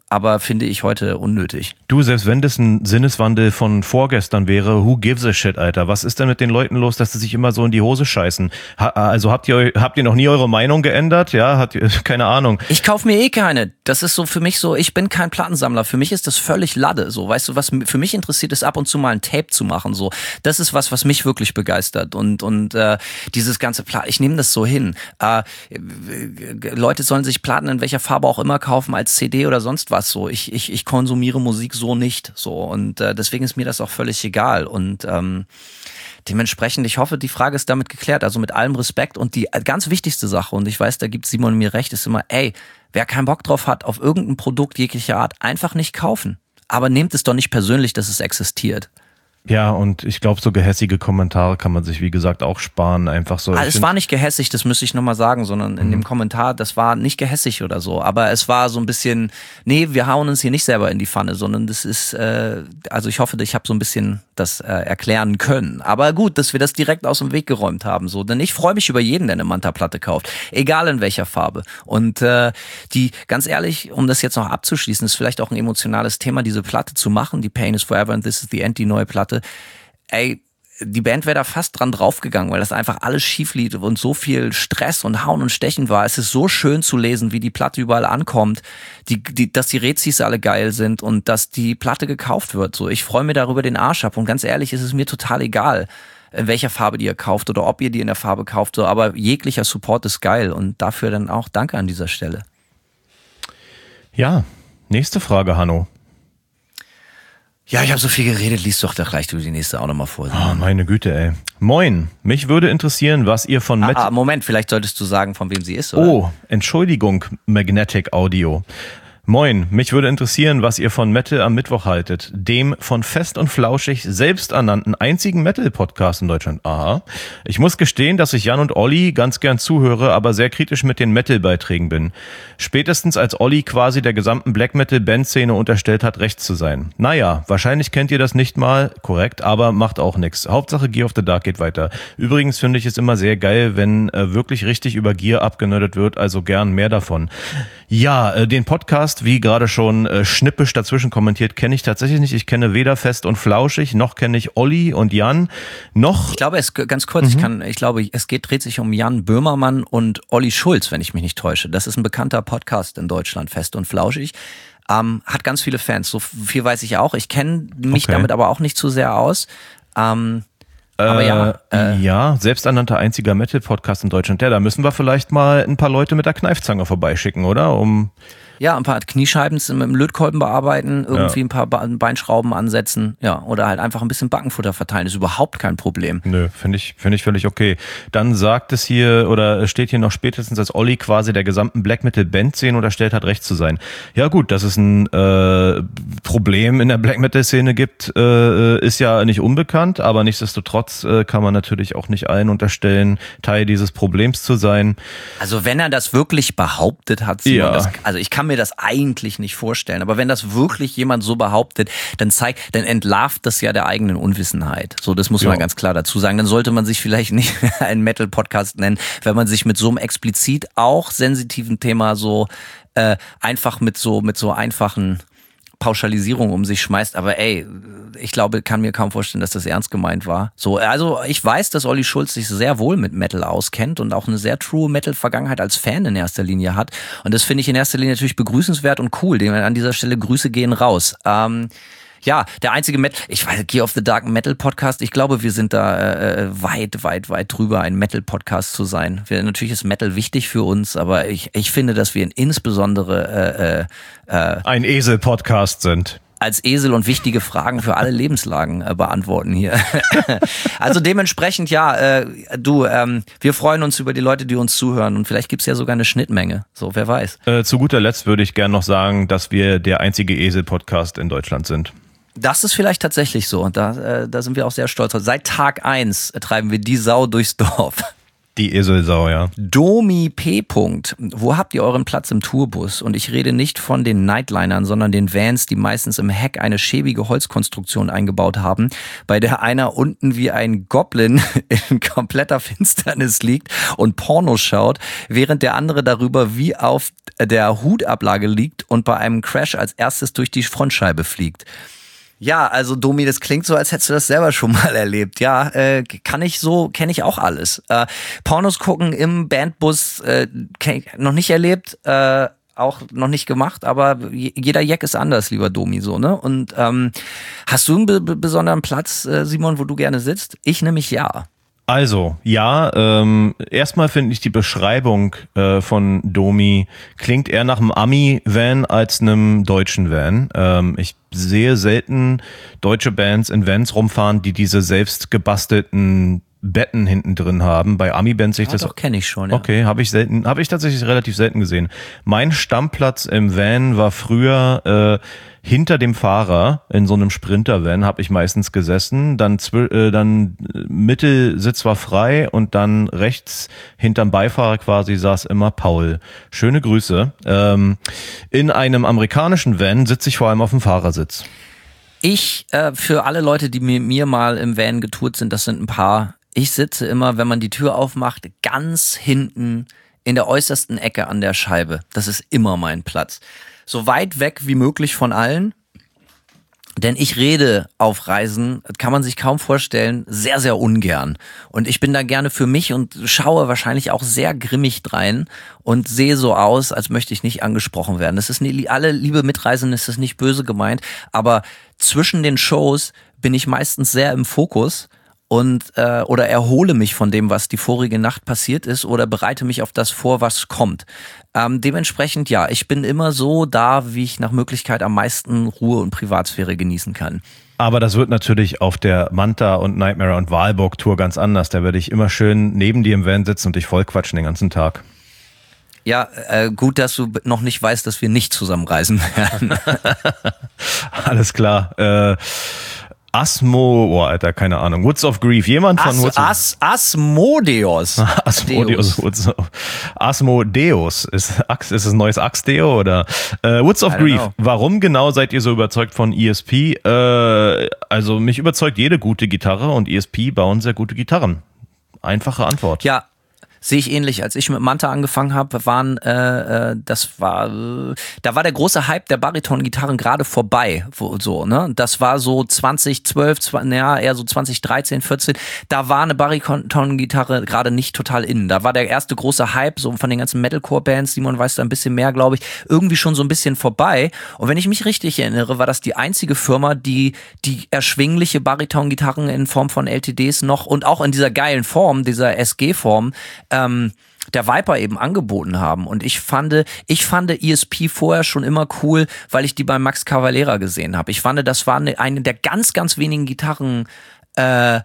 aber finde ich heute unnötig. Du, selbst wenn das ein Sinneswandel von vorgestern wäre, who gives a shit, Alter? Was ist denn mit den Leuten los, dass sie sich immer so in die Hose scheißen? Ha, also habt ihr habt ihr noch nie eure Meinung geändert? Ja, hat keine Ahnung. Ich kauf mir eh keine. Das ist so für mich so, ich bin kein Plattensammler. Für mich ist das völlig Lade. So, weißt du, was für mich interessiert ist, ab und zu mal ein Tape zu machen. So, das ist was, was mich wirklich begeistert. Und und äh, dieses ganze Platten, ich nehme das so hin. Äh, Leute sollen sich Platten in welcher Farbe auch immer kaufen, als C D oder sonst was. So, ich ich ich konsumiere Musik so nicht. So und äh, deswegen ist mir das auch völlig egal. Und ähm, dementsprechend, ich hoffe, die Frage ist damit geklärt. Also mit allem Respekt. Und die ganz wichtigste Sache, und ich weiß, da gibt Simon mir recht, ist immer, ey, wer keinen Bock drauf hat, auf irgendein Produkt jeglicher Art, einfach nicht kaufen. Aber nehmt es doch nicht persönlich, dass es existiert. Ja, und ich glaube, so gehässige Kommentare kann man sich, wie gesagt, auch sparen. Einfach so. Ah, es war nicht gehässig, das müsste ich nochmal sagen, sondern in mhm. dem Kommentar, das war nicht gehässig oder so. Aber es war so ein bisschen, nee, wir hauen uns hier nicht selber in die Pfanne, sondern das ist, äh, also ich hoffe, ich habe so ein bisschen das äh, erklären können. Aber gut, dass wir das direkt aus dem Weg geräumt haben. So, denn ich freue mich über jeden, der eine Manta-Platte kauft. Egal in welcher Farbe. Und äh, die, ganz ehrlich, um das jetzt noch abzuschließen, ist vielleicht auch ein emotionales Thema, diese Platte zu machen, die Pain is Forever and This is the End, die neue Platte. Ey, die Band wäre da fast dran draufgegangen, weil das einfach alles schief lief und so viel Stress und Hauen und Stechen war. Es ist so schön zu lesen, wie die Platte überall ankommt, die, die, dass die Rezis alle geil sind und dass die Platte gekauft wird. So, ich freue mich darüber den Arsch ab und ganz ehrlich, ist es mir total egal, in welcher Farbe die ihr kauft oder ob ihr die in der Farbe kauft. So, aber jeglicher Support ist geil und dafür dann auch danke an dieser Stelle. Ja, nächste Frage, Hanno. Ja, ich habe so viel geredet, liest doch da gleich du die nächste auch nochmal vor. Oh, meine Güte, ey. Moin, mich würde interessieren, was ihr von... Ah, ah, Moment, vielleicht solltest du sagen, von wem sie ist, oder? Oh, Entschuldigung, Magnetic Audio. Moin, mich würde interessieren, was ihr von Metal am Mittwoch haltet, dem von Fest und Flauschig selbsternannten einzigen Metal-Podcast in Deutschland. Aha. Ich muss gestehen, dass ich Jan und Olli ganz gern zuhöre, aber sehr kritisch mit den Metal-Beiträgen bin. Spätestens als Olli quasi der gesamten Black-Metal-Band-Szene unterstellt hat, rechts zu sein. Naja, wahrscheinlich kennt ihr das nicht mal, korrekt, aber macht auch nix. Hauptsache Gear of the Dark geht weiter. Übrigens finde ich es immer sehr geil, wenn äh, wirklich richtig über Gear abgenördet wird, also gern mehr davon. Ja, äh, den Podcast, wie gerade schon äh, schnippisch dazwischen kommentiert, kenne ich tatsächlich nicht. Ich kenne weder Fest und Flauschig, noch kenne ich Olli und Jan, noch... Ich glaube, es ganz kurz, mhm. ich kann, ich glaube, es geht, dreht sich um Jan Böhmermann und Olli Schulz, wenn ich mich nicht täusche. Das ist ein bekannter Podcast in Deutschland, Fest und Flauschig. Ähm, hat ganz viele Fans, so viel weiß ich auch. Ich kenne mich okay. damit aber auch nicht zu sehr aus. Ähm, aber äh, ja, äh, ja, selbsternannter einziger Metal-Podcast in Deutschland. Ja, da müssen wir vielleicht mal ein paar Leute mit der Kneifzange vorbeischicken, oder? Um Ja, ein paar Kniescheiben mit dem Lötkolben bearbeiten, irgendwie ja. ein paar Beinschrauben ansetzen, ja, oder halt einfach ein bisschen Backenfutter verteilen, ist überhaupt kein Problem. Nö, finde ich, finde ich völlig okay. Dann sagt es hier, oder steht hier noch spätestens, als Olli quasi der gesamten Black Metal Band Szene unterstellt hat, recht zu sein. Ja gut, dass es ein äh, Problem in der Black Metal Szene gibt, äh, ist ja nicht unbekannt, aber nichtsdestotrotz äh, kann man natürlich auch nicht allen unterstellen, Teil dieses Problems zu sein. Also wenn er das wirklich behauptet hat, Simon, ja. das, also ich kann mir das eigentlich nicht vorstellen. Aber wenn das wirklich jemand so behauptet, dann zeigt, dann entlarvt das ja der eigenen Unwissenheit. So, das muss man ja. ganz klar dazu sagen. Dann sollte man sich vielleicht nicht einen Metal-Podcast nennen, wenn man sich mit so einem explizit auch sensitiven Thema so äh, einfach mit so mit so einfachen Pauschalisierung um sich schmeißt, aber ey, ich glaube, kann mir kaum vorstellen, dass das ernst gemeint war. So, also ich weiß, dass Olli Schulz sich sehr wohl mit Metal auskennt und auch eine sehr true Metal-Vergangenheit als Fan in erster Linie hat. Und das finde ich in erster Linie natürlich begrüßenswert und cool. Dem an dieser Stelle Grüße gehen raus. Ähm, ja, der einzige Metal, ich weiß, Gear of the Dark Metal Podcast, ich glaube, wir sind da äh, weit, weit, weit drüber, ein Metal-Podcast zu sein. Wir, natürlich ist Metal wichtig für uns, aber ich, ich finde, dass wir insbesondere äh, äh, ein Esel-Podcast sind. Als Esel und wichtige Fragen für alle Lebenslagen äh, beantworten hier. Also dementsprechend, ja, äh, du, ähm, wir freuen uns über die Leute, die uns zuhören und vielleicht gibt's ja sogar eine Schnittmenge, so, wer weiß. Äh, zu guter Letzt würde ich gerne noch sagen, dass wir der einzige Esel-Podcast in Deutschland sind. Das ist vielleicht tatsächlich so und da, äh, da sind wir auch sehr stolz drauf. Seit Tag eins treiben wir die Sau durchs Dorf. Die Eselsau, ja. Domi P. Wo habt ihr euren Platz im Tourbus? Und ich rede nicht von den Nightlinern, sondern den Vans, die meistens im Heck eine schäbige Holzkonstruktion eingebaut haben, bei der einer unten wie ein Goblin in kompletter Finsternis liegt und Pornos schaut, während der andere darüber wie auf der Hutablage liegt und bei einem Crash als erstes durch die Frontscheibe fliegt. Ja, also Domi, das klingt so, als hättest du das selber schon mal erlebt. Ja, äh, kann ich so, kenne ich auch alles. Äh, Pornos gucken im Bandbus, äh, kenn ich noch nicht erlebt, äh, auch noch nicht gemacht, aber jeder Jack ist anders, lieber Domi, so, ne? Und ähm, hast du einen be- besonderen Platz, äh, Simon, wo du gerne sitzt? Ich nämlich ja. Also, ja, ähm, erstmal finde ich die Beschreibung äh, von Domi klingt eher nach einem Ami-Van als einem deutschen Van. Ähm, ich sehe selten deutsche Bands in Vans rumfahren, die diese selbst gebastelten Betten hinten drin haben. Bei Ami-Bands sehe ich Ja, das doch, kenne ich schon, ja. Okay, habe ich selten, habe ich tatsächlich relativ selten gesehen. Mein Stammplatz im Van war früher äh, hinter dem Fahrer in so einem Sprinter-Van habe ich meistens gesessen. Dann zw- äh, dann Mittelsitz war frei und dann rechts hinterm Beifahrer quasi saß immer Paul. Schöne Grüße. Ähm, in einem amerikanischen Van sitze ich vor allem auf dem Fahrersitz. Ich, äh, für alle Leute, die mit mir mal im Van getourt sind, das sind ein paar. Ich sitze immer, wenn man die Tür aufmacht, ganz hinten in der äußersten Ecke an der Scheibe. Das ist immer mein Platz. So weit weg wie möglich von allen. Denn ich rede auf Reisen, kann man sich kaum vorstellen, sehr, sehr ungern. Und ich bin da gerne für mich und schaue wahrscheinlich auch sehr grimmig drein und sehe so aus, als möchte ich nicht angesprochen werden. Das ist nie, alle liebe Mitreisenden, ist das nicht böse gemeint, aber zwischen den Shows bin ich meistens sehr im Fokus und äh, oder erhole mich von dem, was die vorige Nacht passiert ist oder bereite mich auf das vor, was kommt. Ähm, dementsprechend, ja, ich bin immer so da, wie ich nach Möglichkeit am meisten Ruhe und Privatsphäre genießen kann. Aber das wird natürlich auf der Manta und Nightmare und Walburg Tour ganz anders. Da werde ich immer schön neben dir im Van sitzen und dich voll quatschen den ganzen Tag. Ja, äh, gut, dass du noch nicht weißt, dass wir nicht zusammen reisen werden. Alles klar. Äh, Asmo, oh Alter, keine Ahnung. Woods of Grief. Jemand von As, Woods of As, Asmodeus. Asmodeus. Woods of, Asmodeus. Ist, ist es ein neues Axdeo oder? Äh, Woods of Grief. know. Warum genau seid ihr so überzeugt von E S P? Äh, also mich überzeugt jede gute Gitarre und E S P bauen sehr gute Gitarren. Einfache Antwort. Ja, sehe ich ähnlich. Als ich mit Manta angefangen habe, waren, äh, äh, das war, äh, da war der große Hype der Bariton-Gitarren gerade vorbei, wo, so, ne? Das war so zwanzig zwölf, zwanzig, ja, eher so zwanzig dreizehn, vierzehn. Da war eine Bariton-Gitarre gerade nicht total innen. Da war der erste große Hype, so von den ganzen Metalcore-Bands, Simon weiß da ein bisschen mehr, glaube ich, irgendwie schon so ein bisschen vorbei. Und wenn ich mich richtig erinnere, war das die einzige Firma, die die erschwingliche Bariton-Gitarren in Form von L T Ds noch und auch in dieser geilen Form, dieser S G-Form, ähm, der Viper eben angeboten haben. Und ich fand, ich fand E S P vorher schon immer cool, weil ich die bei Max Cavalera gesehen habe. Ich fand, das war eine, eine der ganz, ganz wenigen Gitarren, äh,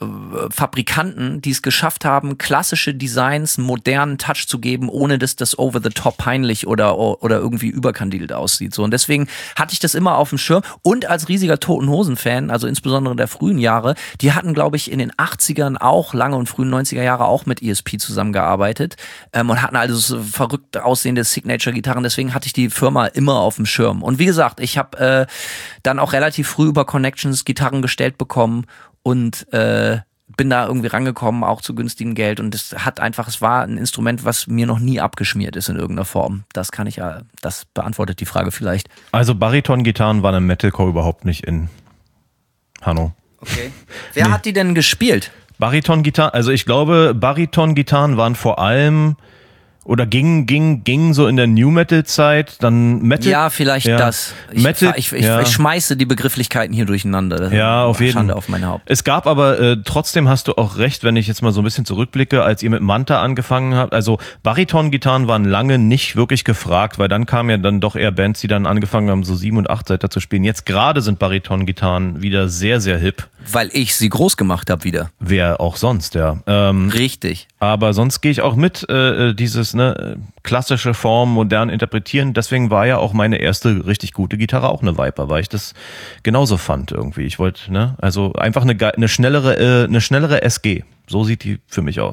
Fabrikanten, die es geschafft haben, klassische Designs einen modernen Touch zu geben, ohne dass das over the top peinlich oder oder irgendwie überkandidelt aussieht. So, und deswegen hatte ich das immer auf dem Schirm. Und als riesiger Toten Hosen-Fan, also insbesondere der frühen Jahre, die hatten, glaube ich, in den achtzigern auch lange und frühen neunziger Jahre auch mit E S P zusammengearbeitet ähm, und hatten also so verrückt aussehende Signature-Gitarren. Deswegen hatte ich die Firma immer auf dem Schirm. Und wie gesagt, ich habe äh, dann auch relativ früh über Connections Gitarren gestellt bekommen und äh, bin da irgendwie rangekommen, auch zu günstigem Geld. Und es hat einfach, es war ein Instrument, was mir noch nie abgeschmiert ist in irgendeiner Form. Das kann ich ja, das beantwortet die Frage vielleicht. Also Bariton-Gitarren waren im Metalcore überhaupt nicht in, Hanno. Okay. Wer nee. hat die denn gespielt? Bariton-Gitarren, also ich glaube, Bariton-Gitarren waren vor allem oder ging ging ging so in der New Metal Zeit, dann Metal. Ja, vielleicht ja. das. Ich, Metal, ich, ich, ja. ich schmeiße die Begrifflichkeiten hier durcheinander. Das ja, auf jeden Fall. Schande auf mein Haupt. Es gab aber äh, trotzdem hast du auch recht, wenn ich jetzt mal so ein bisschen zurückblicke, als ihr mit Manta angefangen habt. Also Bariton-Gitarren waren lange nicht wirklich gefragt, weil dann kamen ja dann doch eher Bands, die dann angefangen haben, so Sieben- und Achtseiter zu spielen. Jetzt gerade sind Bariton-Gitarren wieder sehr, sehr hip. Weil ich sie groß gemacht habe wieder. Wer auch sonst, ja. Ähm, Richtig. Aber sonst gehe ich auch mit, äh, dieses ne, klassische Form, modern interpretieren. Deswegen war ja auch meine erste richtig gute Gitarre auch eine Viper, weil ich das genauso fand irgendwie. Ich wollte, ne, also einfach eine, eine schnellere, äh, eine schnellere S G. So sieht die für mich aus.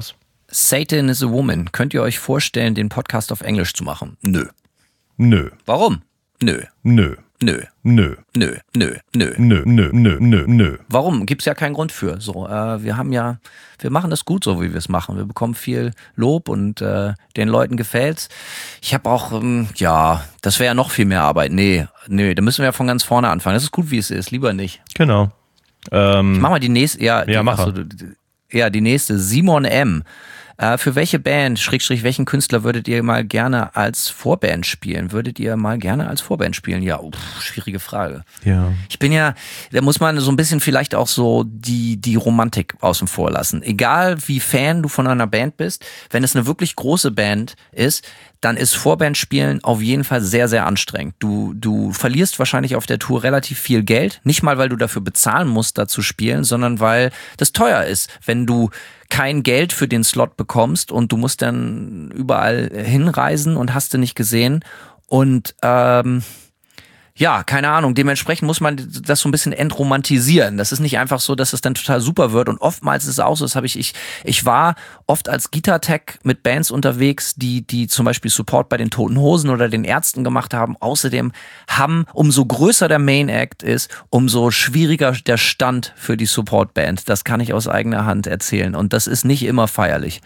Satan is a Woman. Könnt ihr euch vorstellen, den Podcast auf Englisch zu machen? Nö. Nö. Warum? Nö. Nö. Nö. Nö. Nö. Nö. Nö. Nö. Nö. Nö. Nö. Nö. Warum? Gibt's ja keinen Grund für. So, äh, wir haben ja, wir machen das gut, so wie wir es machen. Wir bekommen viel Lob und äh, den Leuten gefällt's. Ich habe auch, ähm, ja, das wäre ja noch viel mehr Arbeit. Nee, nee, da müssen wir ja von ganz vorne anfangen. Das ist gut, wie es ist. Lieber nicht. Genau. Ähm, Mach mal die nächste. Ja, die, ja, mach achso, ja, die nächste. Simon M. Äh, für welche Band, Schrägstrich, welchen Künstler würdet ihr mal gerne als Vorband spielen? Würdet ihr mal gerne als Vorband spielen? Ja, uff, schwierige Frage. Ja. Ich bin ja, da muss man so ein bisschen vielleicht auch so die, die Romantik außen vor lassen. Egal wie Fan du von einer Band bist, wenn es eine wirklich große Band ist, dann ist Vorbandspielen auf jeden Fall sehr, sehr anstrengend. Du, du verlierst wahrscheinlich auf der Tour relativ viel Geld. Nicht mal, weil du dafür bezahlen musst, da zu spielen, sondern weil das teuer ist. Wenn du kein Geld für den Slot bekommst und du musst dann überall hinreisen und hast du nicht gesehen. Und ähm, ja, keine Ahnung, dementsprechend muss man das so ein bisschen entromantisieren. Das ist nicht einfach so, dass es dann total super wird. Und oftmals ist es auch so, das habe ich, ich, ich war oft als Gitartech mit Bands unterwegs, die, die zum Beispiel Support bei den Toten Hosen oder den Ärzten gemacht haben. Außerdem haben, umso größer der Main Act ist, umso schwieriger der Stand für die Support-Band. Das kann ich aus eigener Hand erzählen. Und das ist nicht immer feierlich.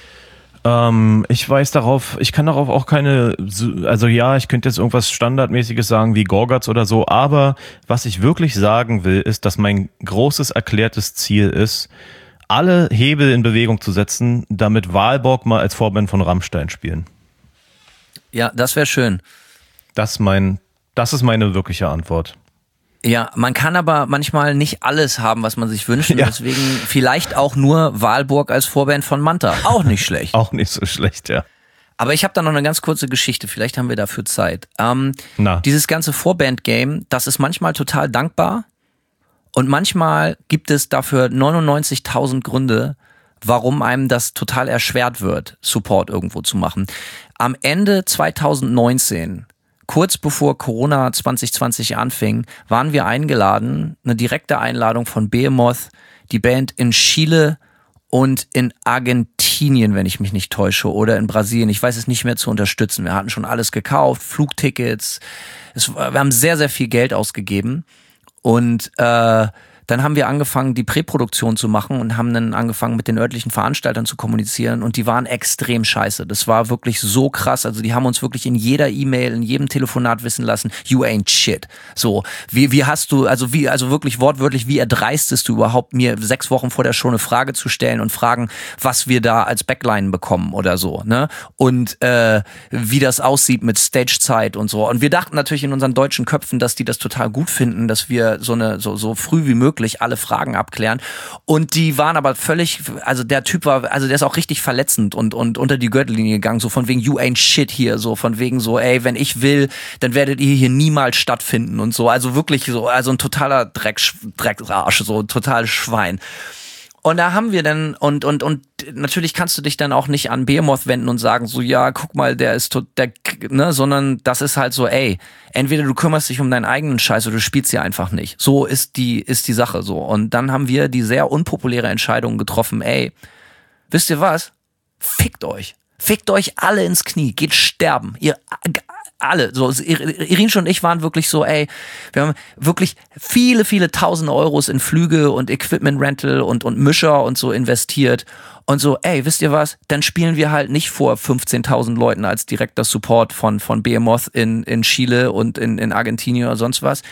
Ähm, ich weiß darauf, ich kann darauf auch keine, also ja, ich könnte jetzt irgendwas Standardmäßiges sagen wie Gorgatz oder so, aber was ich wirklich sagen will, ist, dass mein großes erklärtes Ziel ist, alle Hebel in Bewegung zu setzen, damit Walborg mal als Vorband von Rammstein spielen. Ja, das wäre schön. Das mein, das ist meine wirkliche Antwort. Ja, man kann aber manchmal nicht alles haben, was man sich wünscht. Und Ja. deswegen vielleicht auch nur Walburg als Vorband von Manta. Auch nicht schlecht. Auch nicht so schlecht, ja. Aber ich habe da noch eine ganz kurze Geschichte. Vielleicht haben wir dafür Zeit. Ähm, Na. Dieses ganze Vorband-Game, das ist manchmal total dankbar. Und manchmal gibt es dafür neunundneunzigtausend Gründe, warum einem das total erschwert wird, Support irgendwo zu machen. Am Ende zweitausendneunzehn, kurz bevor Corona zwanzig zwanzig anfing, waren wir eingeladen, eine direkte Einladung von Behemoth, die Band in Chile und in Argentinien, wenn ich mich nicht täusche, oder in Brasilien, ich weiß es nicht mehr, zu unterstützen. Wir hatten schon alles gekauft, Flugtickets, es, wir haben sehr, sehr viel Geld ausgegeben und äh, dann haben wir angefangen, die Präproduktion zu machen und haben dann angefangen, mit den örtlichen Veranstaltern zu kommunizieren und die waren extrem scheiße. Das war wirklich so krass. Also die haben uns wirklich in jeder E-Mail, in jedem Telefonat wissen lassen, you ain't shit. So, wie, wie hast du, also wie, also wirklich wortwörtlich, wie erdreistest du überhaupt, mir sechs Wochen vor der Show eine Frage zu stellen und fragen, was wir da als Backline bekommen oder so, ne? Und äh, wie das aussieht mit Stagezeit und so. Und wir dachten natürlich in unseren deutschen Köpfen, dass die das total gut finden, dass wir so eine, so, so früh wie möglich alle Fragen abklären. Und die waren aber völlig, also der Typ war, also der ist auch richtig verletzend und, und unter die Gürtellinie gegangen, so von wegen you ain't shit hier, so von wegen so, ey, wenn ich will, dann werdet ihr hier niemals stattfinden und so. Also wirklich so, also ein totaler Dreck, Drecksarsch, so ein totales Schwein. Und da haben wir dann, und, und, und natürlich kannst du dich dann auch nicht an Behemoth wenden und sagen, so, ja, guck mal, der ist tot, der, ne, sondern das ist halt so, ey, entweder du kümmerst dich um deinen eigenen Scheiß oder du spielst hier einfach nicht. So ist die, ist die Sache so. Und dann haben wir die sehr unpopuläre Entscheidung getroffen, ey, wisst ihr was? Fickt euch. Fickt euch alle ins Knie. Geht sterben. Ihr, alle, so, Irinsch und ich waren wirklich so, ey, wir haben wirklich viele, viele tausend Euros in Flüge und Equipment Rental und, und Mischer und so investiert und so, ey, wisst ihr was, dann spielen wir halt nicht vor fünfzehntausend Leuten als direkter Support von, von Behemoth in, in Chile und in, in Argentinien oder sonst was.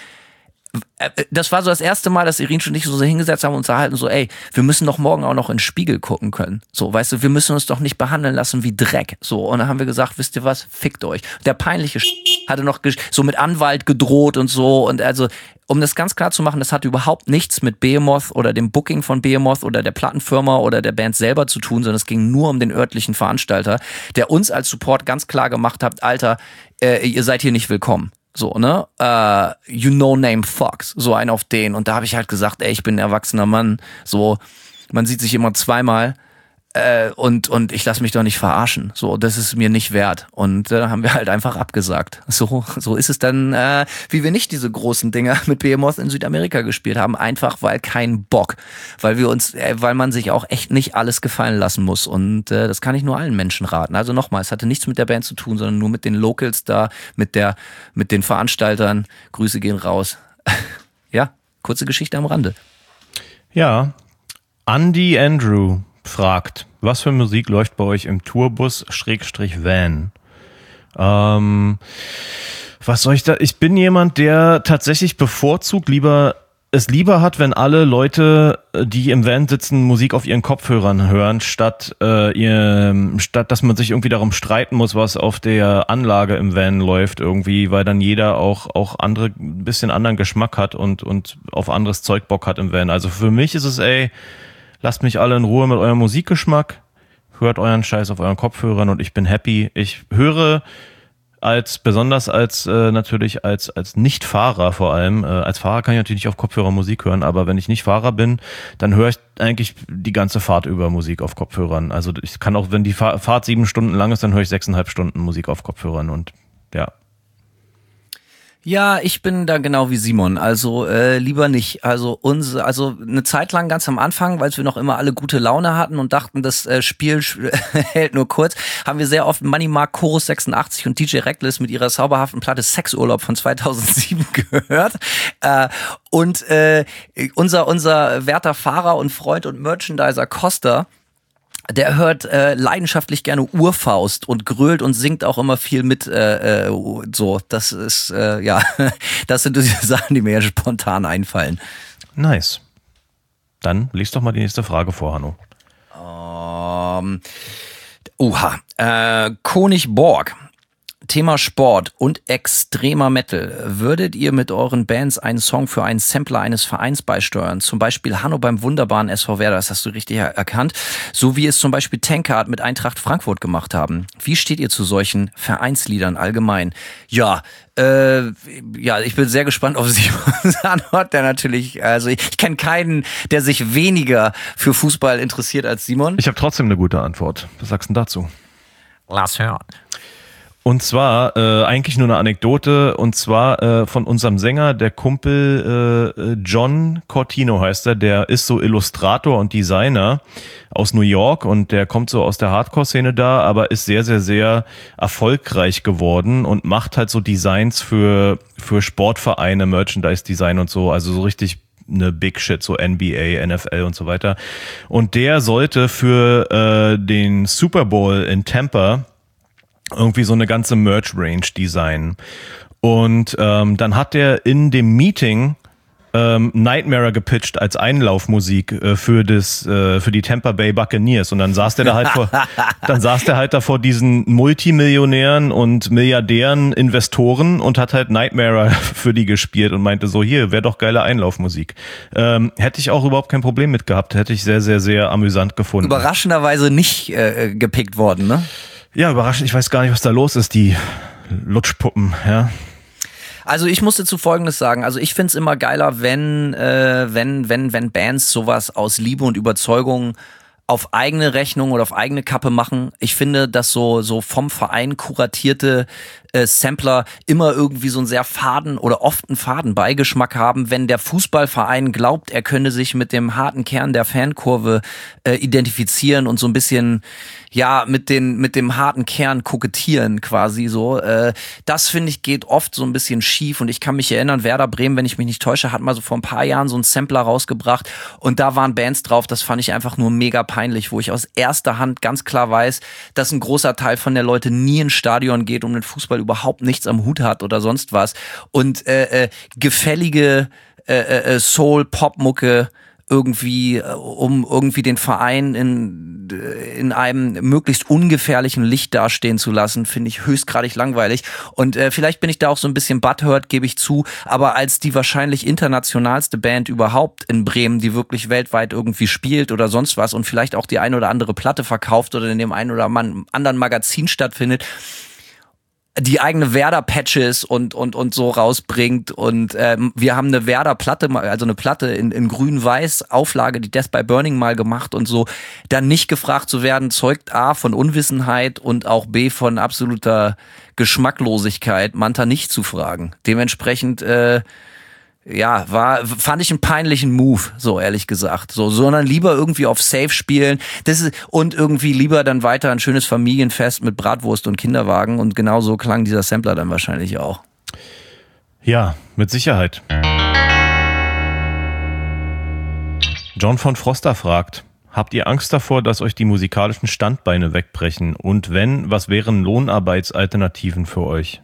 Das war so das erste Mal, dass Irinsch und ich so hingesetzt haben und uns erhalten, so, ey, wir müssen doch morgen auch noch in den Spiegel gucken können. So, weißt du, wir müssen uns doch nicht behandeln lassen wie Dreck. So, und dann haben wir gesagt, wisst ihr was, fickt euch. Der peinliche hatte noch so mit Anwalt gedroht und so. Und also, um das ganz klar zu machen, das hatte überhaupt nichts mit Behemoth oder dem Booking von Behemoth oder der Plattenfirma oder der Band selber zu tun, sondern es ging nur um den örtlichen Veranstalter, der uns als Support ganz klar gemacht hat, Alter, äh, ihr seid hier nicht willkommen. So, ne? Uh, you no name fucks. So ein auf den. Und da habe ich halt gesagt, ey, ich bin ein erwachsener Mann. So, man sieht sich immer zweimal. Äh, und und ich lasse mich doch nicht verarschen. So, das ist mir nicht wert. Und äh, haben wir halt einfach abgesagt. So so ist es dann, äh, wie wir nicht diese großen Dinger mit Behemoth in Südamerika gespielt haben. Einfach weil kein Bock. Weil wir uns, äh, weil man sich auch echt nicht alles gefallen lassen muss. Und äh, das kann ich nur allen Menschen raten. Also nochmal, es hatte nichts mit der Band zu tun, sondern nur mit den Locals da, mit der, mit den Veranstaltern. Grüße gehen raus. Ja, kurze Geschichte am Rande. Ja, Andy Andrew fragt, was für Musik läuft bei euch im Tourbus Schrägstrich Van? Ähm, was soll ich da? Ich bin jemand, der tatsächlich bevorzugt lieber es lieber hat, wenn alle Leute, die im Van sitzen, Musik auf ihren Kopfhörern hören, statt äh, ihr, statt dass man sich irgendwie darum streiten muss, was auf der Anlage im Van läuft irgendwie, weil dann jeder auch auch andere ein bisschen anderen Geschmack hat und und auf anderes Zeug Bock hat im Van. Also für mich ist es, ey, lasst mich alle in Ruhe mit eurem Musikgeschmack, hört euren Scheiß auf euren Kopfhörern und ich bin happy. Ich höre als besonders als äh, natürlich als als Nicht-Fahrer vor allem. Äh, als Fahrer kann ich natürlich nicht auf Kopfhörer Musik hören, aber wenn ich nicht Fahrer bin, dann höre ich eigentlich die ganze Fahrt über Musik auf Kopfhörern. Also ich kann auch, wenn die Fahr- Fahrt sieben Stunden lang ist, dann höre ich sechseinhalb Stunden Musik auf Kopfhörern und ja. Ja, ich bin da genau wie Simon, also äh, lieber nicht. Also uns, also eine Zeit lang ganz am Anfang, weil wir noch immer alle gute Laune hatten und dachten, das äh, Spiel hält nur kurz, haben wir sehr oft Money Mark, Chorus sechsundachtzig und D J Reckless mit ihrer zauberhaften Platte Sexurlaub von zweitausendsieben gehört. Äh, und äh, unser unser werter Fahrer und Freund und Merchandiser Costa, der hört äh, leidenschaftlich gerne Urfaust und grölt und singt auch immer viel mit. Äh, äh, so, das ist, äh, ja, das sind diese Sachen, die mir ja spontan einfallen. Nice. Dann lies doch mal die nächste Frage vor, Hanno. Ähm, oha. Äh, Konig Borg. Thema Sport und extremer Metal. Würdet ihr mit euren Bands einen Song für einen Sampler eines Vereins beisteuern? Zum Beispiel Hanno beim wunderbaren S V Werder, das hast du richtig erkannt. So wie es zum Beispiel Tankard mit Eintracht Frankfurt gemacht haben. Wie steht ihr zu solchen Vereinsliedern allgemein? Ja, äh, ja, ich bin sehr gespannt auf Simons Antwort, der natürlich, also ich, ich kenne keinen, der sich weniger für Fußball interessiert als Simon. Ich habe trotzdem eine gute Antwort. Was sagst du denn dazu? Lass hören. Und zwar äh, eigentlich nur eine Anekdote, und zwar äh, von unserem Sänger, der Kumpel äh, John Cortino heißt er, der ist so Illustrator und Designer aus New York und der kommt so aus der Hardcore-Szene da, aber ist sehr, sehr, sehr erfolgreich geworden und macht halt so Designs für für Sportvereine, Merchandise-Design und so, also so richtig eine Big Shit, so N B A, N F L und so weiter. Und der sollte für äh, den Super Bowl in Tampa irgendwie so eine ganze Merch-Range designen. Und ähm, dann hat der in dem Meeting ähm, Nightmare gepitcht als Einlaufmusik äh, für das äh, für die Tampa Bay Buccaneers. Und dann saß der da halt vor dann saß der halt da vor diesen Multimillionären und Milliardären Investoren und hat halt Nightmare für die gespielt und meinte so, hier, wäre doch geile Einlaufmusik. Ähm, hätte ich auch überhaupt kein Problem mit gehabt. Hätte ich sehr, sehr, sehr amüsant gefunden. Überraschenderweise nicht äh, gepickt worden, ne? Ja, überraschend. Ich weiß gar nicht, was da los ist, die Lutschpuppen, ja. Also ich muss dazu Folgendes sagen. Also ich find's immer geiler, wenn, äh, wenn, wenn, wenn Bands sowas aus Liebe und Überzeugung auf eigene Rechnung oder auf eigene Kappe machen. Ich finde, dass so so vom Verein kuratierte äh, Sampler immer irgendwie so einen sehr faden oder oft einen faden Beigeschmack haben, wenn der Fußballverein glaubt, er könne sich mit dem harten Kern der Fankurve äh, identifizieren und so ein bisschen ja mit den mit dem harten Kern kokettieren quasi so. Äh, das finde ich geht oft so ein bisschen schief und ich kann mich erinnern, Werder Bremen, wenn ich mich nicht täusche, hat mal so vor ein paar Jahren so einen Sampler rausgebracht und da waren Bands drauf, das fand ich einfach nur mega peinlich, wo ich aus erster Hand ganz klar weiß, dass ein großer Teil von der Leute nie ins Stadion geht, um den Fußball überhaupt nichts am Hut hat oder sonst was und äh, äh, gefällige äh, äh, Soul-Pop-Mucke irgendwie, um irgendwie den Verein in, in einem möglichst ungefährlichen Licht dastehen zu lassen, finde ich höchstgradig langweilig. Und äh, vielleicht bin ich da auch so ein bisschen butthurt, gebe ich zu, aber als die wahrscheinlich internationalste Band überhaupt in Bremen, die wirklich weltweit irgendwie spielt oder sonst was und vielleicht auch die ein oder andere Platte verkauft oder in dem einen oder anderen Magazin stattfindet, die eigene Werder-Patches und und und so rausbringt und ähm, wir haben eine Werder-Platte, also eine Platte in, in grün-weiß Auflage, die Death by Burning mal gemacht und so, dann nicht gefragt zu werden, zeugt A von Unwissenheit und auch B von absoluter Geschmacklosigkeit, Manta nicht zu fragen. Dementsprechend äh, ja, war, fand ich einen peinlichen Move, so ehrlich gesagt. So, sondern lieber irgendwie auf Safe spielen. Das ist, und irgendwie lieber dann weiter ein schönes Familienfest mit Bratwurst und Kinderwagen. Und genau so klang dieser Sampler dann wahrscheinlich auch. Ja, mit Sicherheit. John von Froster fragt: Habt ihr Angst davor, dass euch die musikalischen Standbeine wegbrechen? Und wenn, was wären Lohnarbeitsalternativen für euch?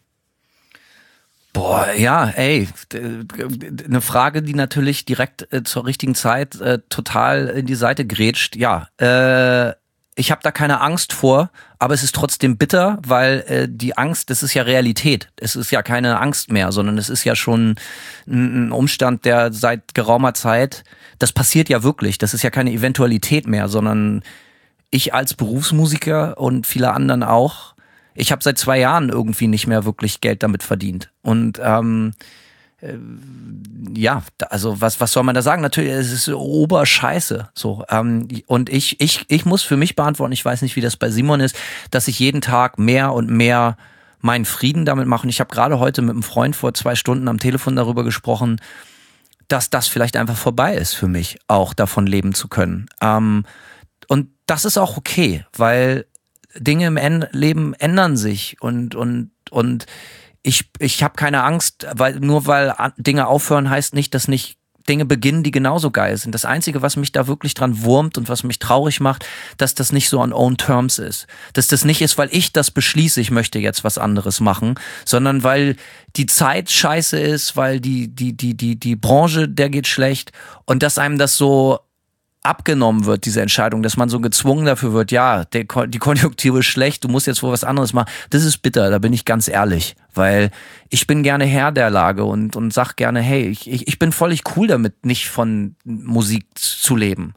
Boah, ja, ey, eine Frage, die natürlich direkt äh, zur richtigen Zeit äh, total in die Seite grätscht. Ja, äh, ich habe da keine Angst vor, aber es ist trotzdem bitter, weil äh, die Angst, das ist ja Realität. Es ist ja keine Angst mehr, sondern es ist ja schon ein, ein Umstand, der seit geraumer Zeit, das passiert ja wirklich. Das ist ja keine Eventualität mehr, sondern ich als Berufsmusiker und viele anderen auch, ich habe seit zwei Jahren irgendwie nicht mehr wirklich Geld damit verdient. Und ähm, äh, ja, also was was soll man da sagen? Natürlich, es ist Oberscheiße. So, ähm, und ich ich ich muss für mich beantworten. Ich weiß nicht, wie das bei Simon ist, dass ich jeden Tag mehr und mehr meinen Frieden damit mache. Und ich habe gerade heute mit einem Freund vor zwei Stunden am Telefon darüber gesprochen, dass das vielleicht einfach vorbei ist für mich, auch davon leben zu können. Ähm, und das ist auch okay, weil Dinge im en- Leben ändern sich und und und ich ich habe keine Angst, weil nur weil Dinge aufhören heißt nicht, dass nicht Dinge beginnen, die genauso geil sind. Das Einzige, was mich da wirklich dran wurmt und was mich traurig macht, dass das nicht so on own terms ist. Dass das nicht ist, weil ich das beschließe, ich möchte jetzt was anderes machen, sondern weil die Zeit scheiße ist, weil die die die die die Branche, der geht schlecht und dass einem das so abgenommen wird, diese Entscheidung, dass man so gezwungen dafür wird, ja, der, die Konjunktur ist schlecht, du musst jetzt wohl was anderes machen. Das ist bitter, da bin ich ganz ehrlich, weil ich bin gerne Herr der Lage und, und sag gerne, hey, ich, ich, ich bin völlig cool damit, nicht von Musik zu leben.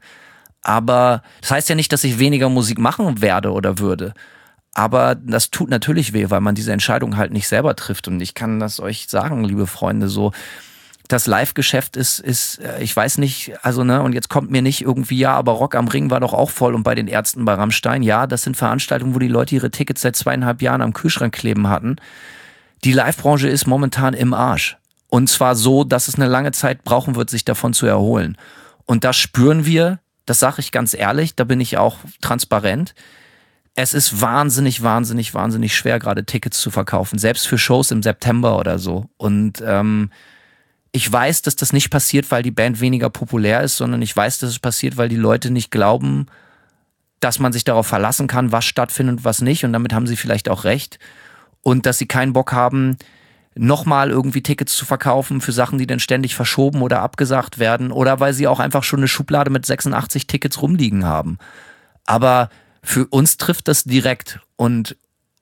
Aber das heißt ja nicht, dass ich weniger Musik machen werde oder würde. Aber das tut natürlich weh, weil man diese Entscheidung halt nicht selber trifft. Und ich kann das euch sagen, liebe Freunde, so, das Live-Geschäft ist, ist, ich weiß nicht, also ne, und jetzt kommt mir nicht irgendwie, ja, aber Rock am Ring war doch auch voll und bei den Ärzten bei Rammstein, ja, das sind Veranstaltungen, wo die Leute ihre Tickets seit zweieinhalb Jahren am Kühlschrank kleben hatten. Die Live-Branche ist momentan im Arsch. Und zwar so, dass es eine lange Zeit brauchen wird, sich davon zu erholen. Und das spüren wir, das sage ich ganz ehrlich, da bin ich auch transparent. Es ist wahnsinnig, wahnsinnig, wahnsinnig schwer, gerade Tickets zu verkaufen, selbst für Shows im September oder so. Und ähm, ich weiß, dass das nicht passiert, weil die Band weniger populär ist, sondern ich weiß, dass es passiert, weil die Leute nicht glauben, dass man sich darauf verlassen kann, was stattfindet und was nicht. Und damit haben sie vielleicht auch recht. Und dass sie keinen Bock haben, nochmal irgendwie Tickets zu verkaufen für Sachen, die dann ständig verschoben oder abgesagt werden. Oder weil sie auch einfach schon eine Schublade mit sechsundachtzig Tickets rumliegen haben. Aber für uns trifft das direkt und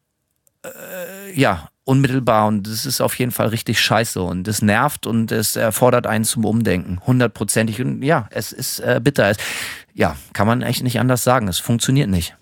äh, ja, unmittelbar, und das ist auf jeden Fall richtig scheiße und es nervt und es erfordert einen zum Umdenken, hundertprozentig. Und ja, es ist äh, bitter. Es, ja, kann man echt nicht anders sagen. Es funktioniert nicht.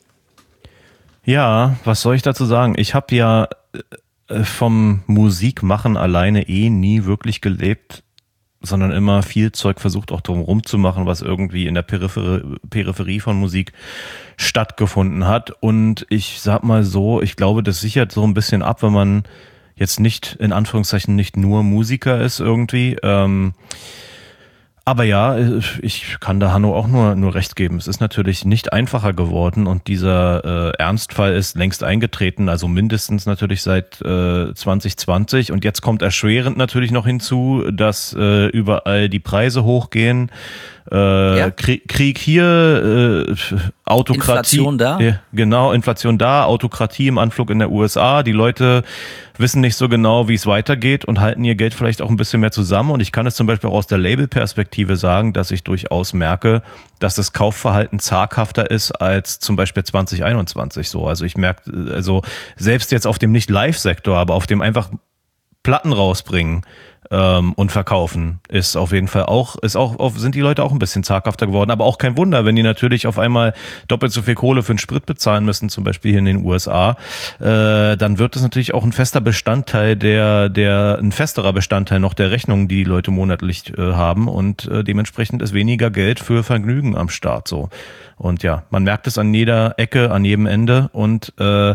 Ja, was soll ich dazu sagen? Ich habe ja äh, vom Musikmachen alleine eh nie wirklich gelebt, sondern immer viel Zeug versucht auch drumherum zu machen, was irgendwie in der Peripherie, Peripherie von Musik stattgefunden hat. Und ich sag mal so, ich glaube, das sichert so ein bisschen ab, wenn man jetzt nicht, in Anführungszeichen, nicht nur Musiker ist irgendwie. Ähm, aber ja, ich kann da Hanno auch nur, nur recht geben. Es ist natürlich nicht einfacher geworden und dieser äh, Ernstfall ist längst eingetreten, also mindestens natürlich seit äh, zwanzig zwanzig. Und jetzt kommt erschwerend natürlich noch hinzu, dass äh, überall die Preise hochgehen. Äh, Ja. Krieg, Krieg hier, äh, Autokratie. Inflation da. Ja, genau, Inflation da, Autokratie im Anflug in der U S A. Die Leute wissen nicht so genau, wie es weitergeht und halten ihr Geld vielleicht auch ein bisschen mehr zusammen. Und ich kann es zum Beispiel auch aus der Labelperspektive sagen, dass ich durchaus merke, dass das Kaufverhalten zaghafter ist als zum Beispiel zwanzig einundzwanzig so. Also ich merke, also selbst jetzt auf dem Nicht-Live-Sektor, aber auf dem einfach Platten rausbringen ähm, und verkaufen, ist auf jeden Fall auch, ist auch, auf, sind die Leute auch ein bisschen zaghafter geworden. Aber auch kein Wunder, wenn die natürlich auf einmal doppelt so viel Kohle für den Sprit bezahlen müssen, zum Beispiel hier in den U S A, äh, dann wird es natürlich auch ein fester Bestandteil der, der, ein festerer Bestandteil noch der Rechnungen, die die Leute monatlich äh, haben und äh, dementsprechend ist weniger Geld für Vergnügen am Start so. Und ja, man merkt es an jeder Ecke, an jedem Ende und äh,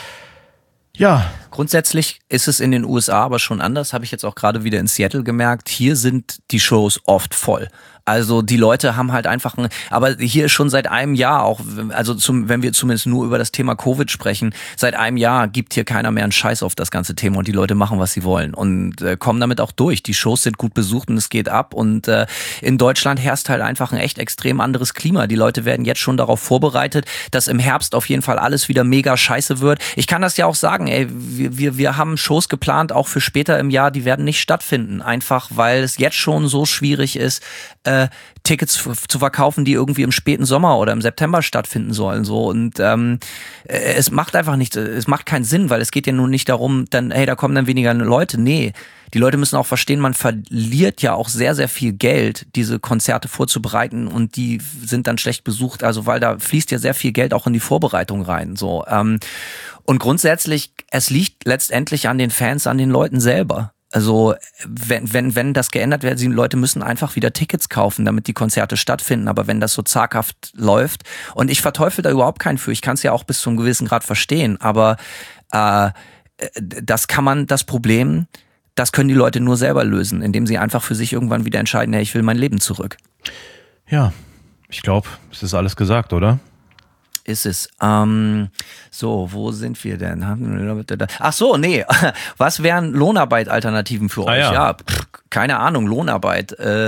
ja. Grundsätzlich ist es in den U S A aber schon anders, habe ich jetzt auch gerade wieder in Seattle gemerkt. Hier sind die Shows oft voll. Also die Leute haben halt einfach ein, aber hier ist schon seit einem Jahr auch, also zum, wenn wir zumindest nur über das Thema Covid sprechen, seit einem Jahr gibt hier keiner mehr einen Scheiß auf das ganze Thema und die Leute machen, was sie wollen und äh, kommen damit auch durch. Die Shows sind gut besucht und es geht ab und äh, in Deutschland herrscht halt einfach ein echt extrem anderes Klima. Die Leute werden jetzt schon darauf vorbereitet, dass im Herbst auf jeden Fall alles wieder mega scheiße wird. Ich kann das ja auch sagen, ey, wir, wir, wir haben Shows geplant, auch für später im Jahr, die werden nicht stattfinden, einfach weil es jetzt schon so schwierig ist, äh, Tickets f- zu verkaufen, die irgendwie im späten Sommer oder im September stattfinden sollen. So und ähm, es macht einfach nicht, es macht keinen Sinn, weil es geht ja nun nicht darum, dann, hey, da kommen dann weniger Leute. Nee, die Leute müssen auch verstehen, man verliert ja auch sehr, sehr viel Geld, diese Konzerte vorzubereiten und die sind dann schlecht besucht, also weil da fließt ja sehr viel Geld auch in die Vorbereitung rein. So ähm, und grundsätzlich, es liegt letztendlich an den Fans, an den Leuten selber. Also wenn wenn wenn das geändert wird, die Leute müssen einfach wieder Tickets kaufen, damit die Konzerte stattfinden. Aber wenn das so zaghaft läuft, und ich verteufel da überhaupt keinen für, ich kann es ja auch bis zu einem gewissen Grad verstehen, aber äh, das kann man, das Problem, das können die Leute nur selber lösen, indem sie einfach für sich irgendwann wieder entscheiden, hey, ich will mein Leben zurück. Ja, ich glaube, es ist alles gesagt, oder? Ist es. Ähm, so, wo sind wir denn? Ach so, nee. Was wären Lohnarbeit-Alternativen für Ah, euch? ja. Ja, pff, keine Ahnung, Lohnarbeit. Äh,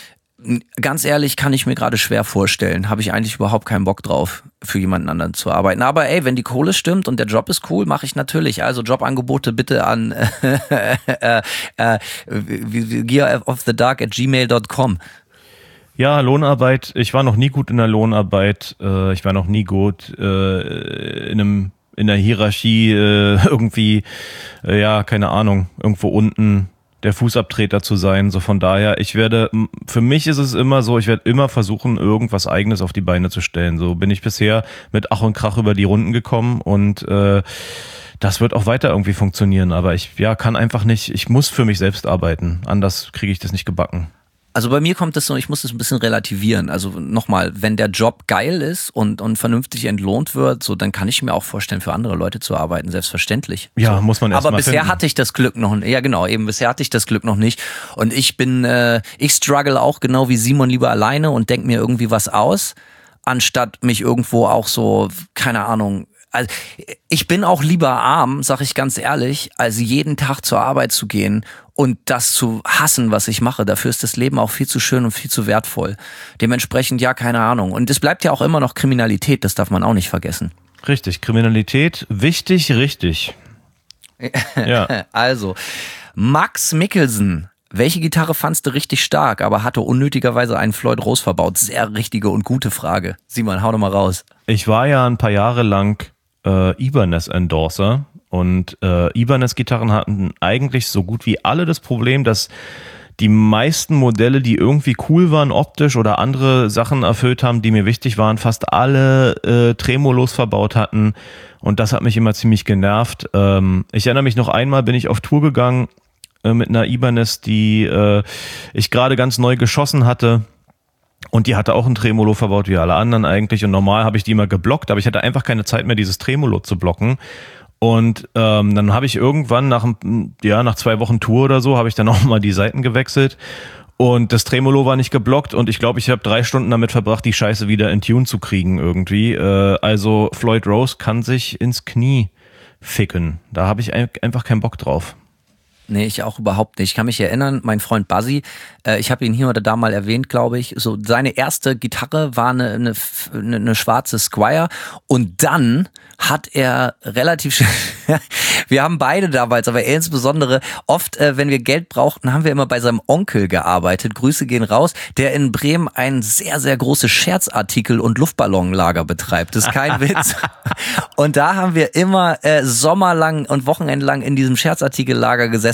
ganz ehrlich, kann ich mir gerade schwer vorstellen. Habe ich eigentlich überhaupt keinen Bock drauf, für jemanden anderen zu arbeiten. Aber ey, wenn die Kohle stimmt und der Job ist cool, mache ich natürlich. Also Jobangebote bitte an äh, äh, gear of the dark at gmail dot com. Ja, Lohnarbeit. Ich war noch nie gut in der Lohnarbeit. Äh, ich war noch nie gut äh, in einem in der Hierarchie äh, irgendwie, äh, ja, keine Ahnung, irgendwo unten der Fußabtreter zu sein. So von daher, ich werde, für mich ist es immer so, ich werde immer versuchen, irgendwas Eigenes auf die Beine zu stellen. So bin ich bisher mit Ach und Krach über die Runden gekommen und äh, das wird auch weiter irgendwie funktionieren. Aber ich ja kann einfach nicht, ich muss für mich selbst arbeiten. Anders kriege ich das nicht gebacken. Also bei mir kommt es so, ich muss es ein bisschen relativieren. Also nochmal, wenn der Job geil ist und, und vernünftig entlohnt wird, so dann kann ich mir auch vorstellen, für andere Leute zu arbeiten, selbstverständlich. Ja, so. muss man erst Aber mal bisher finden. hatte ich das Glück noch nicht. Ja genau, eben bisher hatte ich das Glück noch nicht. Und ich bin, äh, ich struggle auch genau wie Simon lieber alleine und denk mir irgendwie was aus, anstatt mich irgendwo auch so, keine Ahnung. Also ich bin auch lieber arm, sag ich ganz ehrlich, als jeden Tag zur Arbeit zu gehen und das zu hassen, was ich mache. Dafür ist das Leben auch viel zu schön und viel zu wertvoll. Dementsprechend, ja, keine Ahnung. Und es bleibt ja auch immer noch Kriminalität, das darf man auch nicht vergessen. Richtig, Kriminalität, wichtig, richtig. Ja. Also, Max Mikkelsen. Welche Gitarre fandst du richtig stark, aber hatte unnötigerweise einen Floyd Rose verbaut? Sehr richtige und gute Frage. Simon, hau doch mal raus. Ich war ja ein paar Jahre lang äh, Ibanez-Endorser und äh, Ibanez-Gitarren hatten eigentlich so gut wie alle das Problem, dass die meisten Modelle, die irgendwie cool waren optisch oder andere Sachen erfüllt haben, die mir wichtig waren, fast alle äh, Tremolos verbaut hatten und das hat mich immer ziemlich genervt. Ähm, ich erinnere mich noch einmal, bin ich auf Tour gegangen äh, mit einer Ibanez, die äh, ich gerade ganz neu geschossen hatte. Und die hatte auch ein Tremolo verbaut, wie alle anderen eigentlich. Und normal habe ich die immer geblockt, aber ich hatte einfach keine Zeit mehr, dieses Tremolo zu blocken. Und ähm, dann habe ich irgendwann nach ja nach zwei Wochen Tour oder so, habe ich dann auch mal die Seiten gewechselt. Und das Tremolo war nicht geblockt und ich glaube, ich habe drei Stunden damit verbracht, die Scheiße wieder in Tune zu kriegen irgendwie. Äh, also Floyd Rose kann sich ins Knie ficken. Da habe ich ein, einfach keinen Bock drauf. Nee, ich auch überhaupt nicht. Ich kann mich erinnern, mein Freund Buzzy, äh, ich habe ihn hier oder da mal erwähnt, glaube ich, so seine erste Gitarre war eine, eine, eine, eine schwarze Squire und dann hat er relativ schnell, wir haben beide damals, aber insbesondere oft, äh, wenn wir Geld brauchten, haben wir immer bei seinem Onkel gearbeitet, Grüße gehen raus, der in Bremen ein sehr, sehr großes Scherzartikel- und Luftballonlager betreibt. Das ist kein Witz. Und da haben wir immer äh, sommerlang und wochenendlang in diesem Scherzartikellager gesessen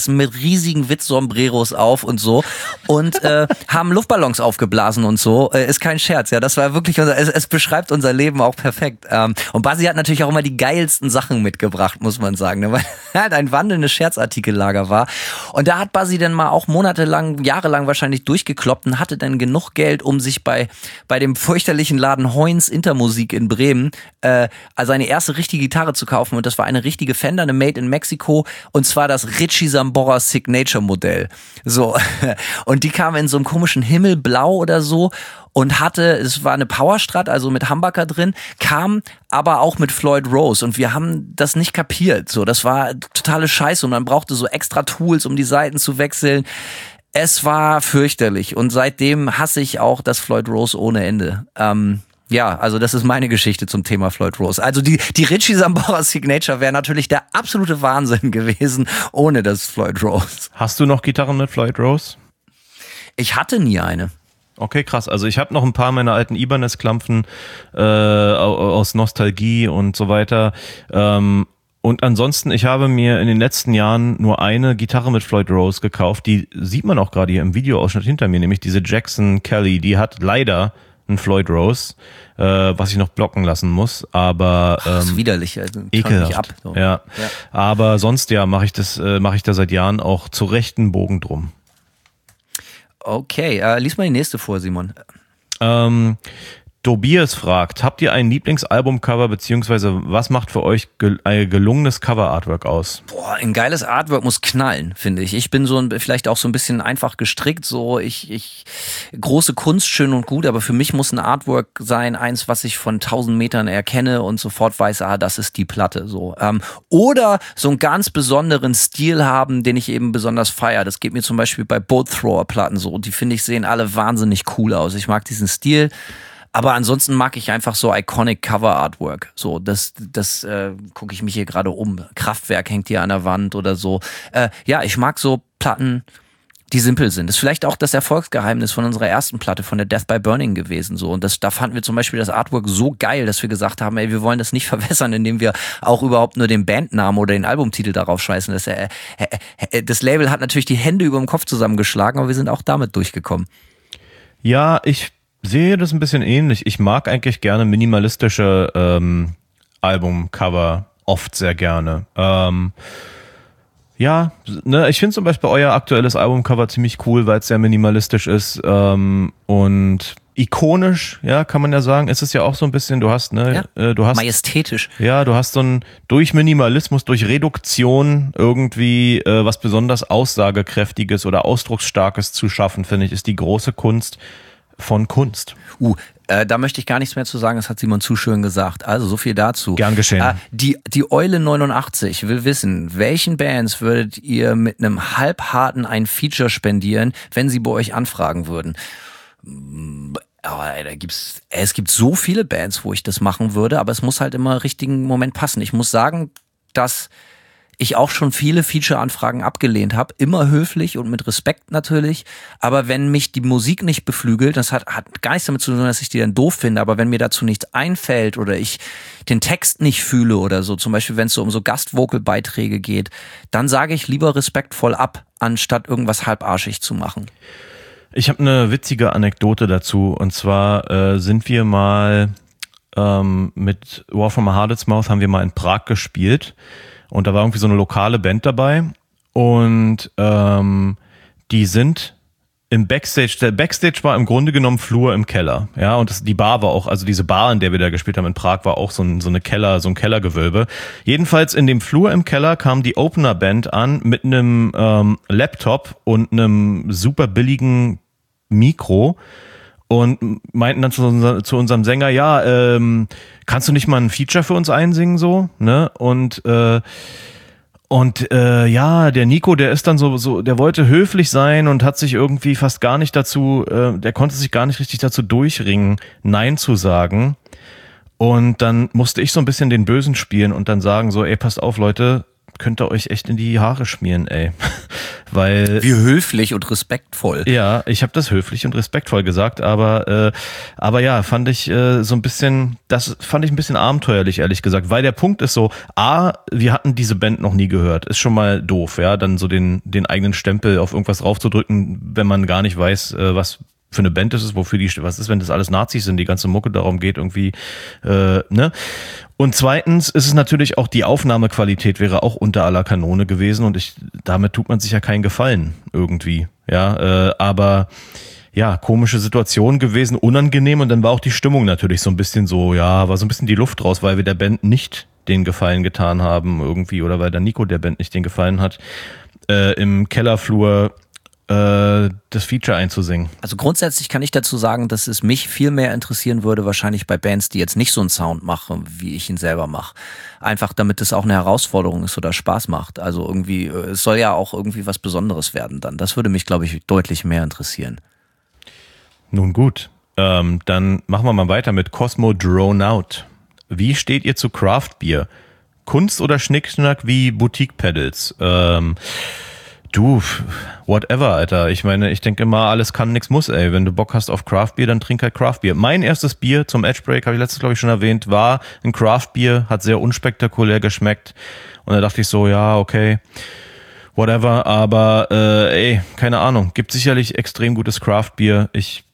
gefressen mit riesigen Witz-Sombreros auf und so und äh, haben Luftballons aufgeblasen und so. Äh, ist kein Scherz, ja. Das war wirklich unser, es, es beschreibt unser Leben auch perfekt. Ähm, und Basi hat natürlich auch immer die geilsten Sachen mitgebracht, muss man sagen, ne? Weil er halt ein wandelndes Scherzartikellager war. Und da hat Basi dann mal auch monatelang, jahrelang wahrscheinlich durchgekloppt und hatte dann genug Geld, um sich bei bei dem fürchterlichen Laden Heuns Intermusik in Bremen äh, seine erste richtige Gitarre zu kaufen. Und das war eine richtige Fender, eine Made in Mexico, und zwar das Richie Sambora Signature Modell. So. Und die kam in so einem komischen Himmelblau oder so und hatte, es war eine Powerstrat, also mit Humbucker drin, kam aber auch mit Floyd Rose, und wir haben das nicht kapiert. So, das war totale Scheiße und man brauchte so extra Tools, um die Saiten zu wechseln. Es war fürchterlich und seitdem hasse ich auch das Floyd Rose ohne Ende. Ähm, ja, also das ist meine Geschichte zum Thema Floyd Rose. Also die, die Richie Sambora Signature wäre natürlich der absolute Wahnsinn gewesen ohne das Floyd Rose. Hast du noch Gitarren mit Floyd Rose? Ich hatte nie eine. Okay, krass. Also ich habe noch ein paar meiner alten Ibanez-Klampfen äh, aus Nostalgie und so weiter. Ähm, Und ansonsten, ich habe mir in den letzten Jahren nur eine Gitarre mit Floyd Rose gekauft. Die sieht man auch gerade hier im Videoausschnitt hinter mir, nämlich diese Jackson Kelly. Die hat leider einen Floyd Rose, äh, was ich noch blocken lassen muss. Aber ähm, das ist widerlich, also, ekelhaft. Mich ab, so. Ja. ja. Aber sonst ja, mache ich das, äh, mache ich da seit Jahren auch zu rechten Bogen drum. Okay, äh, lies mal die nächste vor, Simon. Ähm, Tobias fragt, habt ihr ein Lieblingsalbumcover, beziehungsweise was macht für euch gel- ein gelungenes Cover-Artwork aus? Boah, ein geiles Artwork muss knallen, finde ich. Ich bin so ein, vielleicht auch so ein bisschen einfach gestrickt, so ich, ich, große Kunst, schön und gut, aber für mich muss ein Artwork sein, eins, was ich von tausend Metern erkenne und sofort weiß, ah, das ist die Platte, so. Ähm, oder so einen ganz besonderen Stil haben, den ich eben besonders feiere. Das geht mir zum Beispiel bei Boat Thrower Platten so, die finde ich sehen alle wahnsinnig cool aus. Ich mag diesen Stil. Aber ansonsten mag ich einfach so iconic Cover Artwork. So, das, das äh, gucke ich mich hier gerade um. Kraftwerk hängt hier an der Wand oder so. Äh, ja, ich mag so Platten, die simpel sind. Das ist vielleicht auch das Erfolgsgeheimnis von unserer ersten Platte, von der Death by Burning gewesen. So, und das, da fanden wir zum Beispiel das Artwork so geil, dass wir gesagt haben, ey, wir wollen das nicht verwässern, indem wir auch überhaupt nur den Bandnamen oder den Albumtitel darauf scheißen. Das, äh, äh, das Label hat natürlich die Hände über dem Kopf zusammengeschlagen, aber wir sind auch damit durchgekommen. Ja, ich sehe das ein bisschen ähnlich. Ich mag eigentlich gerne minimalistische ähm, Albumcover, oft sehr gerne. Ähm, ja, ne, ich finde zum Beispiel euer aktuelles Albumcover ziemlich cool, weil es sehr minimalistisch ist ähm, und ikonisch, ja, kann man ja sagen. Es ist ja auch so ein bisschen, du hast, ne, ja, äh, du hast majestätisch. Ja, du hast so ein durch Minimalismus, durch Reduktion irgendwie äh, was besonders Aussagekräftiges oder Ausdrucksstarkes zu schaffen, finde ich, ist die große Kunst von Kunst. Uh, äh, da möchte ich gar nichts mehr zu sagen, das hat Simon zu schön gesagt. Also so viel dazu. Gern geschehen. Äh, die, die Eule neunundachtzig will wissen, welchen Bands würdet ihr mit einem Halbharten ein Feature spendieren, wenn sie bei euch anfragen würden? Aber da gibt's, es gibt so viele Bands, wo ich das machen würde, aber es muss halt immer im richtigen Moment passen. Ich muss sagen, dass ich auch schon viele Feature-Anfragen abgelehnt habe, immer höflich und mit Respekt natürlich, aber wenn mich die Musik nicht beflügelt, das hat, hat gar nichts damit zu tun, dass ich die dann doof finde, aber wenn mir dazu nichts einfällt oder ich den Text nicht fühle oder so, zum Beispiel wenn es so um so Gastvocal-Beiträge geht, dann sage ich lieber respektvoll ab, anstatt irgendwas halbarschig zu machen. Ich habe eine witzige Anekdote dazu, und zwar äh, sind wir mal ähm, mit War from a Heart's Mouth haben wir mal in Prag gespielt. Und da war irgendwie so eine lokale Band dabei und ähm, die sind im Backstage, der Backstage war im Grunde genommen Flur im Keller, ja, und das, die Bar war auch, also diese Bar, in der wir da gespielt haben in Prag, war auch so, ein, so eine Keller, so ein Kellergewölbe. Jedenfalls in dem Flur im Keller kam die Opener-Band an mit einem ähm, Laptop und einem super billigen Mikro und meinten dann zu, unser, zu unserem Sänger, ja, ähm, kannst du nicht mal ein Feature für uns einsingen, so, ne? Und äh, und äh, ja, der Nico, der ist dann so, so, der wollte höflich sein und hat sich irgendwie fast gar nicht dazu, äh, der konnte sich gar nicht richtig dazu durchringen, Nein zu sagen. Und dann musste ich so ein bisschen den Bösen spielen und dann sagen so, ey, passt auf, Leute, könnt ihr euch echt in die Haare schmieren, ey. Weil wie höflich und respektvoll. Ja, ich habe das höflich und respektvoll gesagt, aber äh, aber ja, fand ich äh, so ein bisschen, das fand ich ein bisschen abenteuerlich, ehrlich gesagt, weil der Punkt ist so, a, wir hatten diese Band noch nie gehört, ist schon mal doof, ja, dann so den den eigenen Stempel auf irgendwas draufzudrücken, wenn man gar nicht weiß, äh, was für eine Band ist es, wofür die, was ist, wenn das alles Nazis sind, die ganze Mucke darum geht irgendwie, äh, ne? Und zweitens ist es natürlich auch, die Aufnahmequalität wäre auch unter aller Kanone gewesen und ich, damit tut man sich ja keinen Gefallen irgendwie, ja, äh, aber ja, komische Situation gewesen, unangenehm und dann war auch die Stimmung natürlich so ein bisschen so, ja, war so ein bisschen die Luft raus, weil wir der Band nicht den Gefallen getan haben irgendwie oder weil der Nico der Band nicht den Gefallen hat, äh, im Kellerflur das Feature einzusingen. Also grundsätzlich kann ich dazu sagen, dass es mich viel mehr interessieren würde, wahrscheinlich bei Bands, die jetzt nicht so einen Sound machen, wie ich ihn selber mache. Einfach damit es auch eine Herausforderung ist oder Spaß macht. Also irgendwie, es soll ja auch irgendwie was Besonderes werden dann. Das würde mich, glaube ich, deutlich mehr interessieren. Nun gut, ähm, dann machen wir mal weiter mit Cosmo Drone Out. Wie steht ihr zu Craft Beer? Kunst oder Schnickschnack wie Boutique Pedals? Ähm, Du, whatever, Alter. Ich meine, ich denke immer, alles kann, nix muss, ey. Wenn du Bock hast auf Craft Beer, dann trink halt Craft Beer. Mein erstes Bier zum Edge Break, habe ich letztes, glaube ich, schon erwähnt, war ein Craft Beer, hat sehr unspektakulär geschmeckt. Und da dachte ich so, ja, okay, whatever. Aber, äh, ey, keine Ahnung. Gibt sicherlich extrem gutes Craft Beer. Ich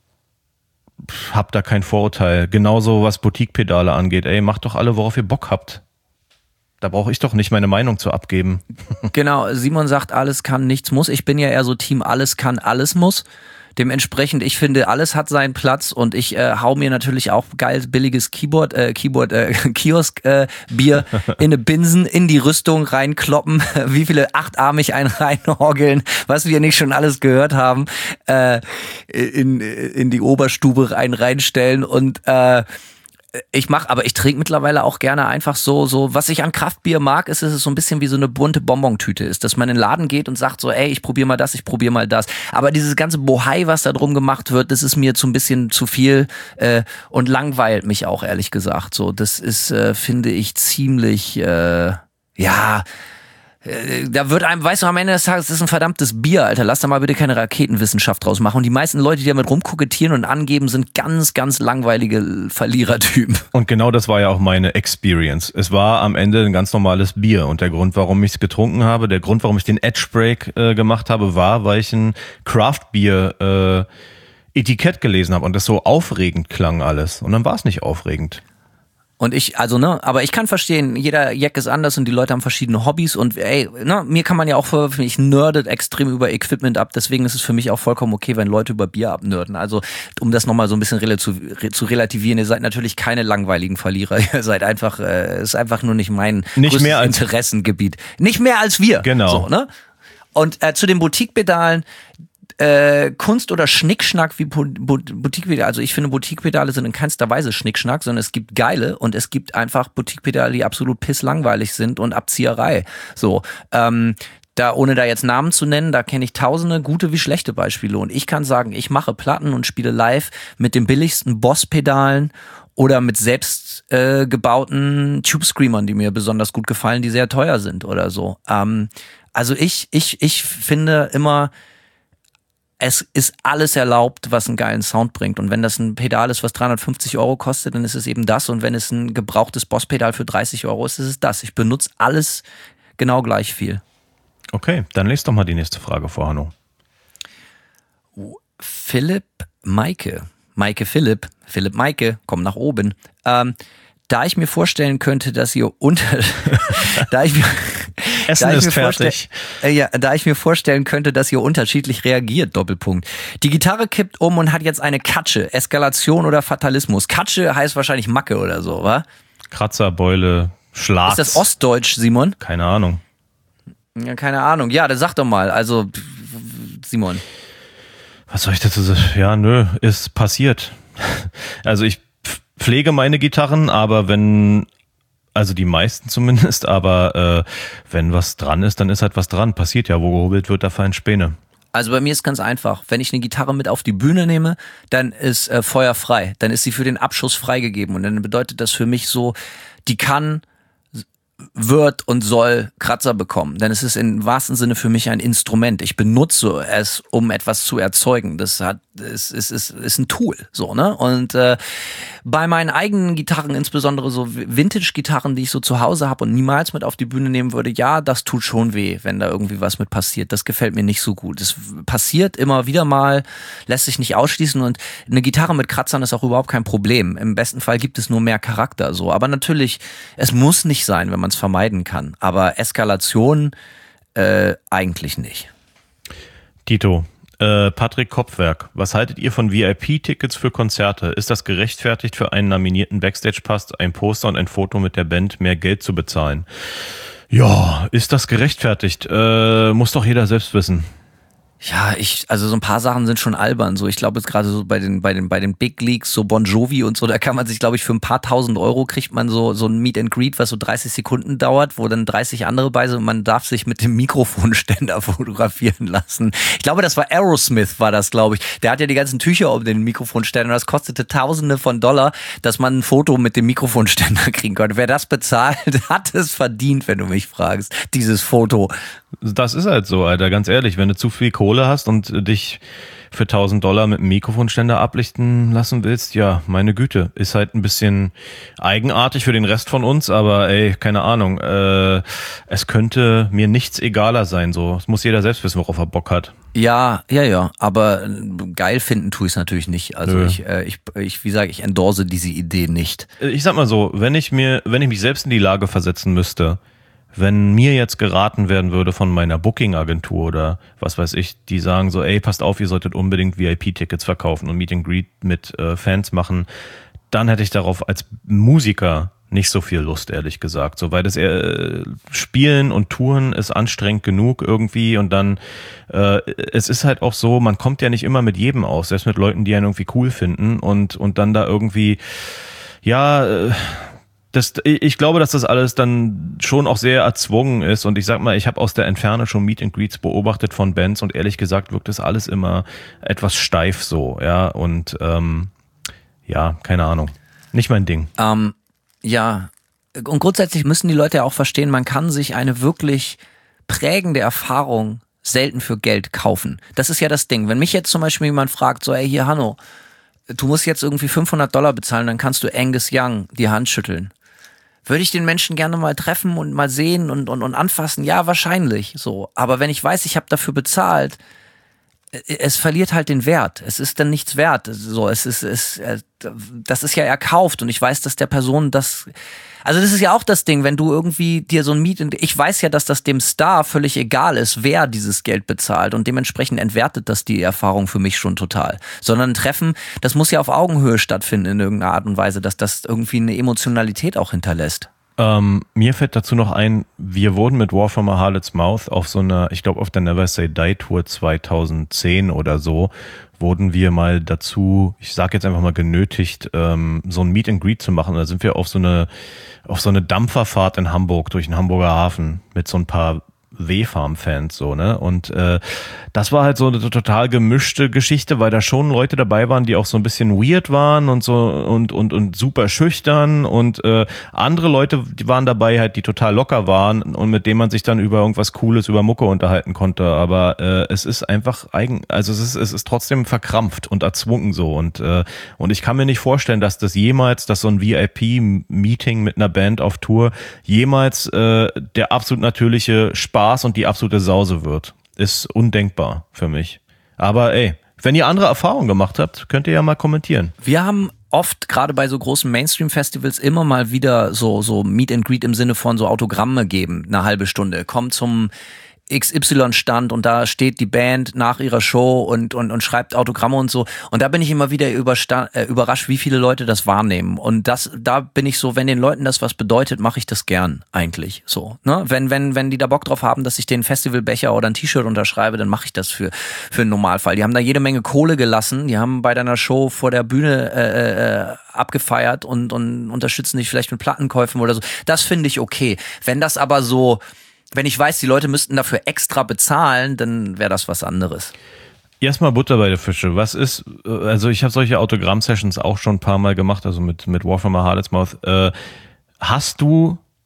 hab da kein Vorurteil. Genauso, was Boutique-Pedale angeht. Ey, macht doch alle, worauf ihr Bock habt. Da brauche ich doch nicht meine Meinung zu abgeben. Genau, Simon sagt, alles kann, nichts muss. Ich bin ja eher so Team alles kann, alles muss. Dementsprechend, ich finde, alles hat seinen Platz und ich äh, hau mir natürlich auch geil billiges Keyboard, äh, Keyboard, äh, Kiosk äh, Bier in eine Binsen, in die Rüstung reinkloppen, wie viele achtarmig einen reinhorgeln, was wir nicht schon alles gehört haben, äh, in, in die Oberstube rein reinstellen und äh, ich mach, aber ich trinke mittlerweile auch gerne einfach so, so, was ich an Kraftbier mag, ist, dass es so ein bisschen wie so eine bunte Bonbontüte ist, dass man in den Laden geht und sagt so, ey, ich probiere mal das, ich probiere mal das. Aber dieses ganze Bohai, was da drum gemacht wird, das ist mir zu ein bisschen zu viel äh, und langweilt mich auch, ehrlich gesagt. So, das ist, äh, finde ich, ziemlich, äh, ja, da wird einem, weißt du, am Ende des Tages, das ist ein verdammtes Bier, Alter. Lass da mal bitte keine Raketenwissenschaft draus machen. Und die meisten Leute, die damit rumkokettieren und angeben, sind ganz, ganz langweilige Verlierertypen. Und genau das war ja auch meine Experience. Es war am Ende ein ganz normales Bier. Und der Grund, warum ich es getrunken habe, der Grund, warum ich den Edge Break äh, gemacht habe, war, weil ich ein Craft Beer äh, Etikett gelesen habe und das so aufregend klang alles. Und dann war es nicht aufregend. Und ich, also, ne, aber ich kann verstehen, jeder Jack ist anders und die Leute haben verschiedene Hobbys und ey, ne, mir kann man ja auch vorwerfen, ich nerdet extrem über Equipment ab, deswegen ist es für mich auch vollkommen okay, wenn Leute über Bier abnörden. Also, um das nochmal so ein bisschen zu, zu relativieren, ihr seid natürlich keine langweiligen Verlierer, ihr seid einfach, äh, ist einfach nur nicht mein nicht größtes mehr als Interessengebiet. Nicht mehr als wir. Genau. So, ne? Und äh, zu den Boutique-Pedalen, Äh, Kunst oder Schnickschnack wie Boutique-Pedale. Also ich finde, Boutique-Pedale sind in keinster Weise Schnickschnack, sondern es gibt geile und es gibt einfach Boutique-Pedale, die absolut pisslangweilig sind und Abzieherei. So, ähm, da, ohne da jetzt Namen zu nennen, da kenne ich tausende gute wie schlechte Beispiele. Und ich kann sagen, ich mache Platten und spiele live mit den billigsten Boss-Pedalen oder mit selbst äh, gebauten Tube-Screamern, die mir besonders gut gefallen, die sehr teuer sind oder so. Ähm, also ich, ich, ich finde immer, es ist alles erlaubt, was einen geilen Sound bringt. Und wenn das ein Pedal ist, was dreihundertfünfzig Euro kostet, dann ist es eben das. Und wenn es ein gebrauchtes Boss-Pedal für dreißig Euro ist, ist es das. Ich benutze alles genau gleich viel. Okay, dann lest doch mal die nächste Frage vor, Hanno. Philipp Maike. Maike Philipp. Philipp Maike, komm nach oben. Ähm, da ich mir vorstellen könnte, dass ihr unter... da ich mir... Essen da ich ist mir fertig. Äh, ja, da ich mir vorstellen könnte, dass ihr unterschiedlich reagiert, Doppelpunkt. Die Gitarre kippt um und hat jetzt eine Katsche. Eskalation oder Fatalismus? Katsche heißt wahrscheinlich Macke oder so, wa? Kratzer, Beule, Schlag. Ist das Ostdeutsch, Simon? Keine Ahnung. Ja, keine Ahnung. Ja, dann sag doch mal. Also, Simon. Was soll ich dazu sagen? Ja, nö, ist passiert. Also ich pflege meine Gitarren, aber wenn... Also die meisten zumindest, aber äh, wenn was dran ist, dann ist halt was dran. Passiert ja, wo gehobelt wird, da fallen Späne. Also bei mir ist ganz einfach. Wenn ich eine Gitarre mit auf die Bühne nehme, dann ist äh, Feuer frei. Dann ist sie für den Abschuss freigegeben. Und dann bedeutet das für mich so, die kann wird und soll Kratzer bekommen, denn es ist im wahrsten Sinne für mich ein Instrument. Ich benutze es, um etwas zu erzeugen. Das hat, es ist, ist, ist ein Tool, so, ne? Und äh, bei meinen eigenen Gitarren, insbesondere so Vintage-Gitarren, die ich so zu Hause habe und niemals mit auf die Bühne nehmen würde, ja, das tut schon weh, wenn da irgendwie was mit passiert. Das gefällt mir nicht so gut. Es passiert immer wieder mal, lässt sich nicht ausschließen, und eine Gitarre mit Kratzern ist auch überhaupt kein Problem. Im besten Fall gibt es nur mehr Charakter, so. Aber natürlich, es muss nicht sein, wenn man es vermeiden kann. Aber Eskalation äh, eigentlich nicht. Tito, äh, Patrick Kopfwerk, was haltet ihr von V I P-Tickets für Konzerte? Ist das gerechtfertigt, für einen nominierten Backstage-Pass, ein Poster und ein Foto mit der Band mehr Geld zu bezahlen? Ja, ist das gerechtfertigt? Äh, muss doch jeder selbst wissen. Ja, ich, also so ein paar Sachen sind schon albern. So, ich glaube jetzt gerade so bei den, bei den, bei den Big Leagues, so Bon Jovi und so, da kann man sich, glaube ich, für ein paar tausend Euro kriegt man so, so ein Meet and Greet, was so dreißig Sekunden dauert, wo dann dreißig andere bei sind, und man darf sich mit dem Mikrofonständer fotografieren lassen. Ich glaube, das war Aerosmith, war das, glaube ich. Der hat ja die ganzen Tücher um den Mikrofonständer, und das kostete Tausende von Dollar, dass man ein Foto mit dem Mikrofonständer kriegen konnte. Wer das bezahlt, hat es verdient, wenn du mich fragst, dieses Foto. Das ist halt so, Alter, ganz ehrlich, wenn du zu viel Kohle hast und dich für tausend Dollar mit einem Mikrofonständer ablichten lassen willst, ja, meine Güte, ist halt ein bisschen eigenartig für den Rest von uns, aber ey, keine Ahnung, äh, es könnte mir nichts egaler sein, so, es muss jeder selbst wissen, worauf er Bock hat. Ja, ja, ja, aber geil finden tue ich es natürlich nicht, also Nö. ich, äh, ich, ich, wie sage ich, endorse diese Idee nicht. Ich sag mal so, wenn ich mir, wenn ich mich selbst in die Lage versetzen müsste, wenn mir jetzt geraten werden würde von meiner Booking-Agentur oder was weiß ich, die sagen so, ey, passt auf, ihr solltet unbedingt V I P-Tickets verkaufen und Meet and Greet mit äh, Fans machen, dann hätte ich darauf als Musiker nicht so viel Lust, ehrlich gesagt. So, weil das äh, Spielen und Touren ist anstrengend genug irgendwie, und dann äh, es ist halt auch so, man kommt ja nicht immer mit jedem aus, selbst mit Leuten, die einen irgendwie cool finden, und und dann da irgendwie, ja, äh, Das, ich glaube, dass das alles dann schon auch sehr erzwungen ist, und ich sag mal, ich habe aus der Entferne schon Meet and Greets beobachtet von Bands, und ehrlich gesagt wirkt das alles immer etwas steif so, ja, und ähm, ja, keine Ahnung, nicht mein Ding. Ähm, ja, und grundsätzlich müssen die Leute ja auch verstehen, man kann sich eine wirklich prägende Erfahrung selten für Geld kaufen. Das ist ja das Ding. Wenn mich jetzt zum Beispiel jemand fragt, so, ey, hier Hanno, du musst jetzt irgendwie fünfhundert Dollar bezahlen, dann kannst du Angus Young die Hand schütteln. Würde ich den Menschen gerne mal treffen und mal sehen und, und, und anfassen? Ja, wahrscheinlich. So. Aber wenn ich weiß, ich habe dafür bezahlt, es verliert halt den Wert. Es ist dann nichts wert. So, es ist, es, das ist ja erkauft, und ich weiß, dass der Person das. Also das ist ja auch das Ding, wenn du irgendwie dir so ein Meet, ich weiß ja, dass das dem Star völlig egal ist, wer dieses Geld bezahlt, und dementsprechend entwertet das die Erfahrung für mich schon total. Sondern ein Treffen, das muss ja auf Augenhöhe stattfinden in irgendeiner Art und Weise, dass das irgendwie eine Emotionalität auch hinterlässt. Ähm, mir fällt dazu noch ein, wir wurden mit War from a Harlot's Mouth auf so einer, ich glaube auf der Never Say Die Tour zweitausendzehn oder so, wurden wir mal dazu, ich sag jetzt einfach mal genötigt, ähm, so ein Meet and Greet zu machen. Da sind wir auf so eine auf so eine Dampferfahrt in Hamburg durch den Hamburger Hafen mit so ein paar W-Farm-Fans, so, ne? Und äh, das war halt so eine total gemischte Geschichte, weil da schon Leute dabei waren, die auch so ein bisschen weird waren und so und und und super schüchtern, und äh, andere Leute, die waren dabei halt, die total locker waren und mit denen man sich dann über irgendwas Cooles, über Mucke unterhalten konnte. Aber äh, es ist einfach eigen, also es ist es ist trotzdem verkrampft und erzwungen so, und äh, und ich kann mir nicht vorstellen, dass das jemals, dass so ein V I P-Meeting mit einer Band auf Tour jemals äh, der absolut natürliche Spaß und die absolute Sause wird. Ist undenkbar für mich. Aber ey, wenn ihr andere Erfahrungen gemacht habt, könnt ihr ja mal kommentieren. Wir haben oft, gerade bei so großen Mainstream-Festivals, immer mal wieder so, so Meet and Greet im Sinne von so Autogramme geben, eine halbe Stunde. Kommt zum X Y-Stand und da steht die Band nach ihrer Show und und und schreibt Autogramme und so. Und da bin ich immer wieder übersta- äh, überrascht, wie viele Leute das wahrnehmen. Und das, da bin ich so, wenn den Leuten das was bedeutet, mache ich das gern eigentlich. So, ne? Wenn wenn wenn die da Bock drauf haben, dass ich den Festivalbecher oder ein T-Shirt unterschreibe, dann mache ich das für für einen Normalfall. Die haben da jede Menge Kohle gelassen. Die haben bei deiner Show vor der Bühne äh, äh, abgefeiert und und unterstützen dich vielleicht mit Plattenkäufen oder so. Das finde ich okay. Wenn das aber so, wenn ich weiß, die Leute müssten dafür extra bezahlen, dann wäre das was anderes. Erstmal Butter bei der Fische. Was ist, also ich habe solche Autogramm-Sessions auch schon ein paar Mal gemacht, also mit mit War from a Harlot's Mouth. Äh, hast du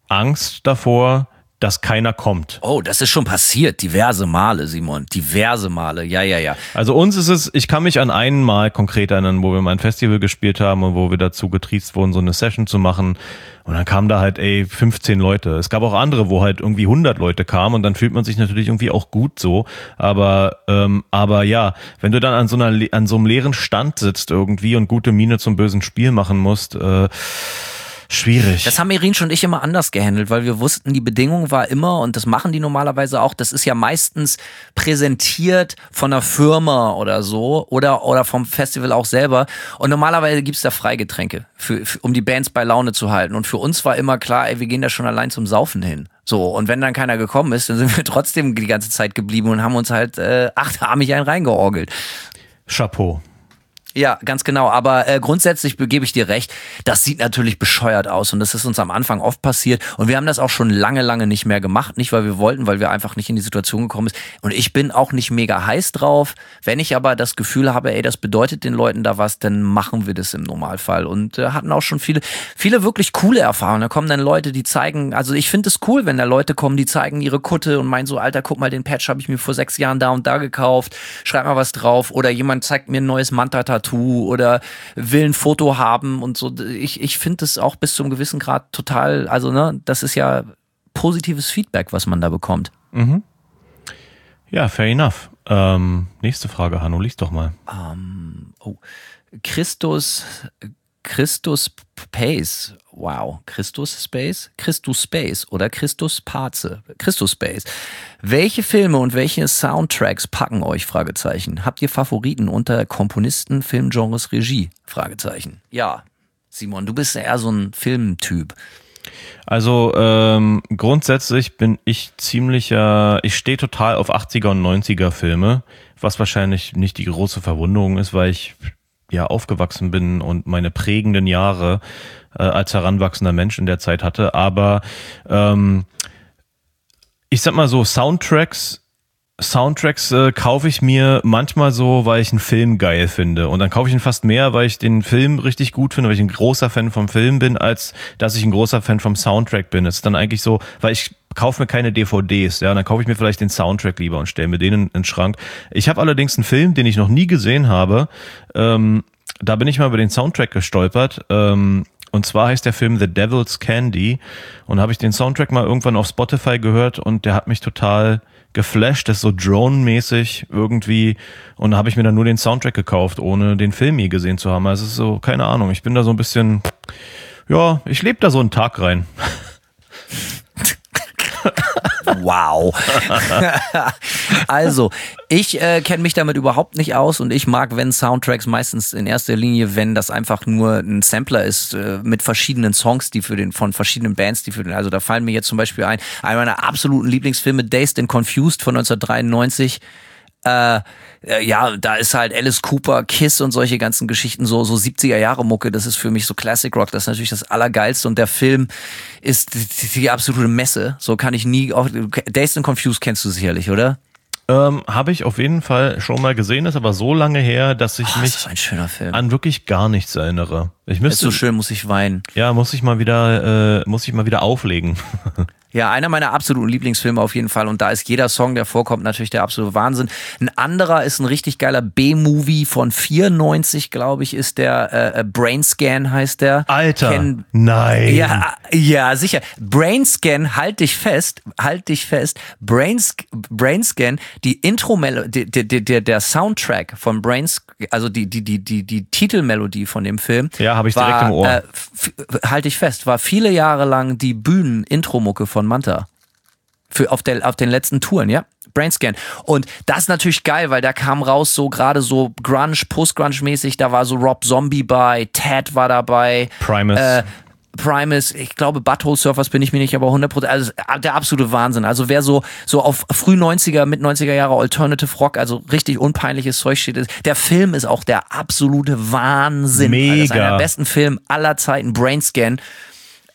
Angst davor, dass keiner kommt. Oh, das ist schon passiert, diverse Male, Simon, diverse Male, ja, ja, ja. Also uns ist es, ich kann mich an einen Mal konkret erinnern, wo wir mal ein Festival gespielt haben und wo wir dazu getriezt wurden, so eine Session zu machen und dann kamen da halt, ey, fünfzehn Leute. Es gab auch andere, wo halt irgendwie hundert Leute kamen und dann fühlt man sich natürlich irgendwie auch gut so, aber ähm, aber ja, wenn du dann an so einer an so einem leeren Stand sitzt irgendwie und gute Miene zum bösen Spiel machen musst, äh, schwierig. Das haben Irin und ich immer anders gehandelt, weil wir wussten, die Bedingung war immer, und das machen die normalerweise auch, das ist ja meistens präsentiert von einer Firma oder so oder oder vom Festival auch selber und normalerweise gibt's da Freigetränke, für, für, um die Bands bei Laune zu halten und für uns war immer klar, ey, wir gehen da schon allein zum Saufen hin. So, und wenn dann keiner gekommen ist, dann sind wir trotzdem die ganze Zeit geblieben und haben uns halt äh, achtarmig einen reingeorgelt. Chapeau. Ja, ganz genau. Aber äh, grundsätzlich gebe ich dir recht, das sieht natürlich bescheuert aus und das ist uns am Anfang oft passiert und wir haben das auch schon lange, lange nicht mehr gemacht. Nicht, weil wir wollten, weil wir einfach nicht in die Situation gekommen sind. Und ich bin auch nicht mega heiß drauf. Wenn ich aber das Gefühl habe, ey, das bedeutet den Leuten da was, dann machen wir das im Normalfall. Und äh, hatten auch schon viele, viele wirklich coole Erfahrungen. Da kommen dann Leute, die zeigen, also ich finde es cool, wenn da Leute kommen, die zeigen ihre Kutte und meinen so, Alter, guck mal, den Patch habe ich mir vor sechs Jahren da und da gekauft. Schreib mal was drauf. Oder jemand zeigt mir ein neues Manta-Tattoo oder will ein Foto haben und so. Ich, ich finde das auch bis zum gewissen Grad total, also ne, das ist ja positives Feedback, was man da bekommt. Mhm. Ja, fair enough. Ähm, nächste Frage, Hanno, lies doch mal. Ähm, oh, Christus, Christus Pace, wow, Christus Space, Christus Space oder Christus Paze, Christus Space. Welche Filme und welche Soundtracks packen euch? Fragezeichen. Habt ihr Favoriten unter Komponisten, Filmgenres, Regie? Fragezeichen. Ja, Simon, du bist ja eher so ein Filmtyp. Also ähm, grundsätzlich bin ich ziemlicher, ich stehe total auf achtziger und neunziger Filme, was wahrscheinlich nicht die große Verwunderung ist, weil ich ja aufgewachsen bin und meine prägenden Jahre äh, als heranwachsender Mensch in der Zeit hatte. Aber ähm, ich sag mal so, Soundtracks Soundtracks äh, kaufe ich mir manchmal so, weil ich einen Film geil finde. Und dann kaufe ich ihn fast mehr, weil ich den Film richtig gut finde, weil ich ein großer Fan vom Film bin, als dass ich ein großer Fan vom Soundtrack bin. Es ist dann eigentlich so, weil ich kaufe mir keine D V Ds, ja, dann kaufe ich mir vielleicht den Soundtrack lieber und stelle mir den in, in den Schrank. Ich habe allerdings einen Film, den ich noch nie gesehen habe. Ähm, da bin ich mal über den Soundtrack gestolpert. Ähm, Und zwar heißt der Film The Devil's Candy. Und habe ich den Soundtrack mal irgendwann auf Spotify gehört und der hat mich total geflasht. Das ist so Drone-mäßig irgendwie. Und da habe ich mir dann nur den Soundtrack gekauft, ohne den Film je gesehen zu haben. Also es ist so, keine Ahnung. Ich bin da so ein bisschen, ja, ich lebe da so einen Tag rein. Wow. Also, ich äh, kenne mich damit überhaupt nicht aus und ich mag, wenn Soundtracks meistens in erster Linie, wenn das einfach nur ein Sampler ist äh, mit verschiedenen Songs, die für den von verschiedenen Bands, die für den, also da fallen mir jetzt zum Beispiel ein, einer meiner absoluten Lieblingsfilme, Dazed and Confused von neunzehnhundertdreiundneunzig. Äh, ja, da ist halt Alice Cooper, Kiss und solche ganzen Geschichten, so so siebziger Jahre Mucke, das ist für mich so Classic Rock, das ist natürlich das Allergeilste und der Film ist die, die absolute Messe, so kann ich nie, auch Dazed and Confused kennst du sicherlich, oder? Ähm, habe ich auf jeden Fall schon mal gesehen, ist aber so lange her, dass ich oh, mich das ist ein schöner Film. An wirklich gar nichts erinnere. Ich müsste, ist so schön, muss ich weinen. Ja, muss ich mal wieder, äh, muss ich mal wieder auflegen. Ja, einer meiner absoluten Lieblingsfilme auf jeden Fall und da ist jeder Song, der vorkommt, natürlich der absolute Wahnsinn. Ein anderer ist ein richtig geiler B-Movie von vierundneunzig, glaube ich, ist der äh, Brainscan heißt der. Alter, Ken, nein. Ja, ja, sicher. Brainscan, halt dich fest, halt dich fest. Brains, Brainscan, die Intro-Melodie, der, der, der Soundtrack von Brains, also die, die, die, die, die Titelmelodie von dem Film. Ja, habe ich direkt war, im Ohr. Äh, f- halt dich fest, war viele Jahre lang die Bühnen-Intro-Mucke von Manta. Für, auf, der, auf den letzten Touren, ja. Brainscan. Und das ist natürlich geil, weil da kam raus so gerade so Grunge, Post-Grunge-mäßig, da war so Rob Zombie bei, Ted war dabei. Primus. Äh, Primus, ich glaube Butthole Surfers bin ich mir nicht, aber hundert Prozent, also der absolute Wahnsinn. Also wer so so auf früh neunziger, mit neunziger Jahre Alternative Rock, also richtig unpeinliches Zeug steht, ist. Der Film ist auch der absolute Wahnsinn. Mega. Das ist einer der besten Filme aller Zeiten, Brainscan.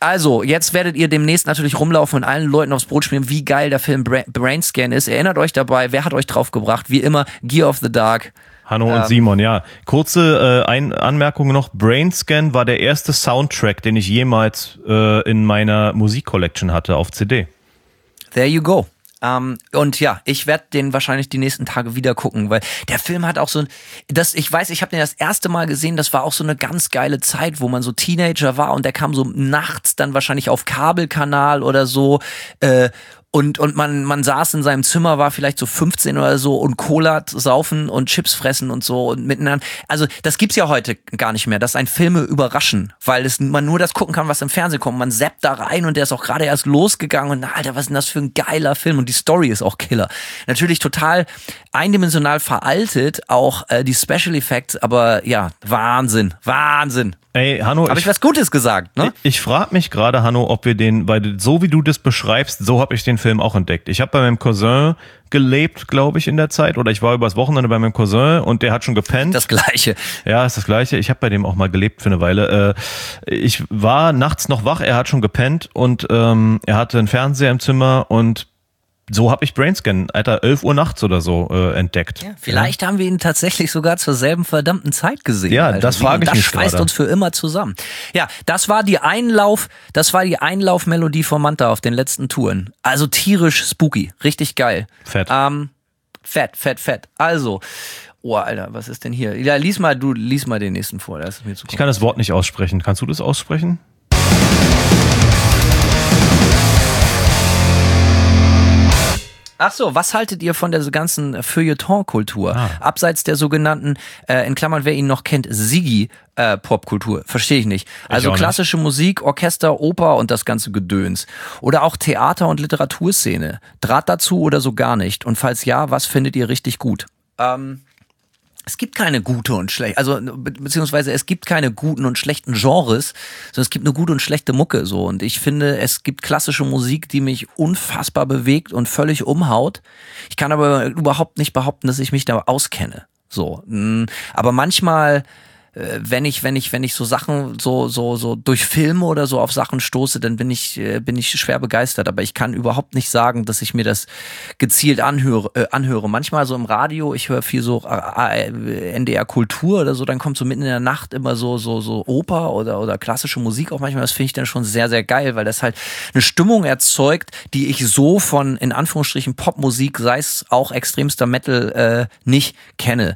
Also, jetzt werdet ihr demnächst natürlich rumlaufen und allen Leuten aufs Brot schmieren, wie geil der Film Bra- Brainscan ist. Erinnert euch dabei, wer hat euch draufgebracht? Wie immer, Gear of the Dark. Hanno Ähm, und Simon, ja. Kurze äh, Ein- Anmerkung noch. Brainscan war der erste Soundtrack, den ich jemals äh, in meiner Musikcollection hatte auf C D. There you go. Um, und ja, ich werde den wahrscheinlich die nächsten Tage wieder gucken, weil der Film hat auch so ein, das, ich weiß, ich habe den das erste Mal gesehen, das war auch so eine ganz geile Zeit, wo man so Teenager war und der kam so nachts dann wahrscheinlich auf Kabelkanal oder so, äh, Und, und man, man saß in seinem Zimmer, war vielleicht so fünfzehn oder so und Cola saufen und Chips fressen und so und miteinander. Also das gibt's ja heute gar nicht mehr, dass ein Filme überraschen, weil es, man nur das gucken kann, was im Fernsehen kommt. Man zappt da rein und der ist auch gerade erst losgegangen und na, Alter, was ist denn das für ein geiler Film? Und die Story ist auch Killer. Natürlich total eindimensional veraltet, auch äh, die Special Effects, aber ja, Wahnsinn, Wahnsinn. Ey, Hanno, Habe ich, ich was Gutes gesagt, ne? Ich, ich frage mich gerade, Hanno, ob wir den, weil so wie du das beschreibst, so habe ich den Film auch entdeckt. Ich habe bei meinem Cousin gelebt, glaube ich, in der Zeit, oder ich war übers Wochenende bei meinem Cousin und der hat schon gepennt. Das Gleiche. Ja, ist das Gleiche. Ich habe bei dem auch mal gelebt für eine Weile. Äh, ich war nachts noch wach, er hat schon gepennt und ähm, er hatte einen Fernseher im Zimmer und so habe ich Brainscan, Alter, elf Uhr nachts oder so äh, entdeckt. Ja, vielleicht ja. haben wir ihn tatsächlich sogar zur selben verdammten Zeit gesehen. Ja, Alter. das frage ich das mich schweißt gerade. uns für immer zusammen. Ja, das war die Einlauf, das war die Einlaufmelodie von Manta auf den letzten Touren. Also tierisch spooky, richtig geil. Fett. Ähm, fett, fett, fett. Also, oh Alter, was ist denn hier? Ja, lies mal, du lies mal den nächsten vor. Das ist mir zu ich kann das Wort nicht aussprechen. Kannst du das aussprechen? Ach so, was haltet ihr von der ganzen Feuilleton-Kultur? Ah. Abseits der sogenannten, äh, in Klammern, wer ihn noch kennt, Siggi-Popkultur. Verstehe ich nicht. Also ich klassische nicht. Musik, Orchester, Oper und das ganze Gedöns. Oder auch Theater- und Literaturszene. Draht dazu oder so gar nicht? Und falls ja, was findet ihr richtig gut? Ähm... Es gibt keine gute und schlechte, also be- beziehungsweise es gibt keine guten und schlechten Genres, sondern es gibt eine gute und schlechte Mucke so. Und ich finde, es gibt klassische Musik, die mich unfassbar bewegt und völlig umhaut. Ich kann aber überhaupt nicht behaupten, dass ich mich da auskenne. So, mh, aber manchmal, äh, wenn ich, wenn ich, wenn ich so Sachen so so so durch Filme oder so auf Sachen stoße, dann bin ich äh, bin ich schwer begeistert. Aber ich kann überhaupt nicht sagen, dass ich mir das gezielt anhöre. Äh, anhöre. Manchmal so im Radio, ich höre viel so äh, N D R Kultur oder so, dann kommt so mitten in der Nacht immer so so so Oper oder oder klassische Musik auch manchmal. Das finde ich dann schon sehr sehr geil, weil das halt eine Stimmung erzeugt, die ich so von in Anführungsstrichen Popmusik, sei es auch extremster Metal, äh, nicht kenne.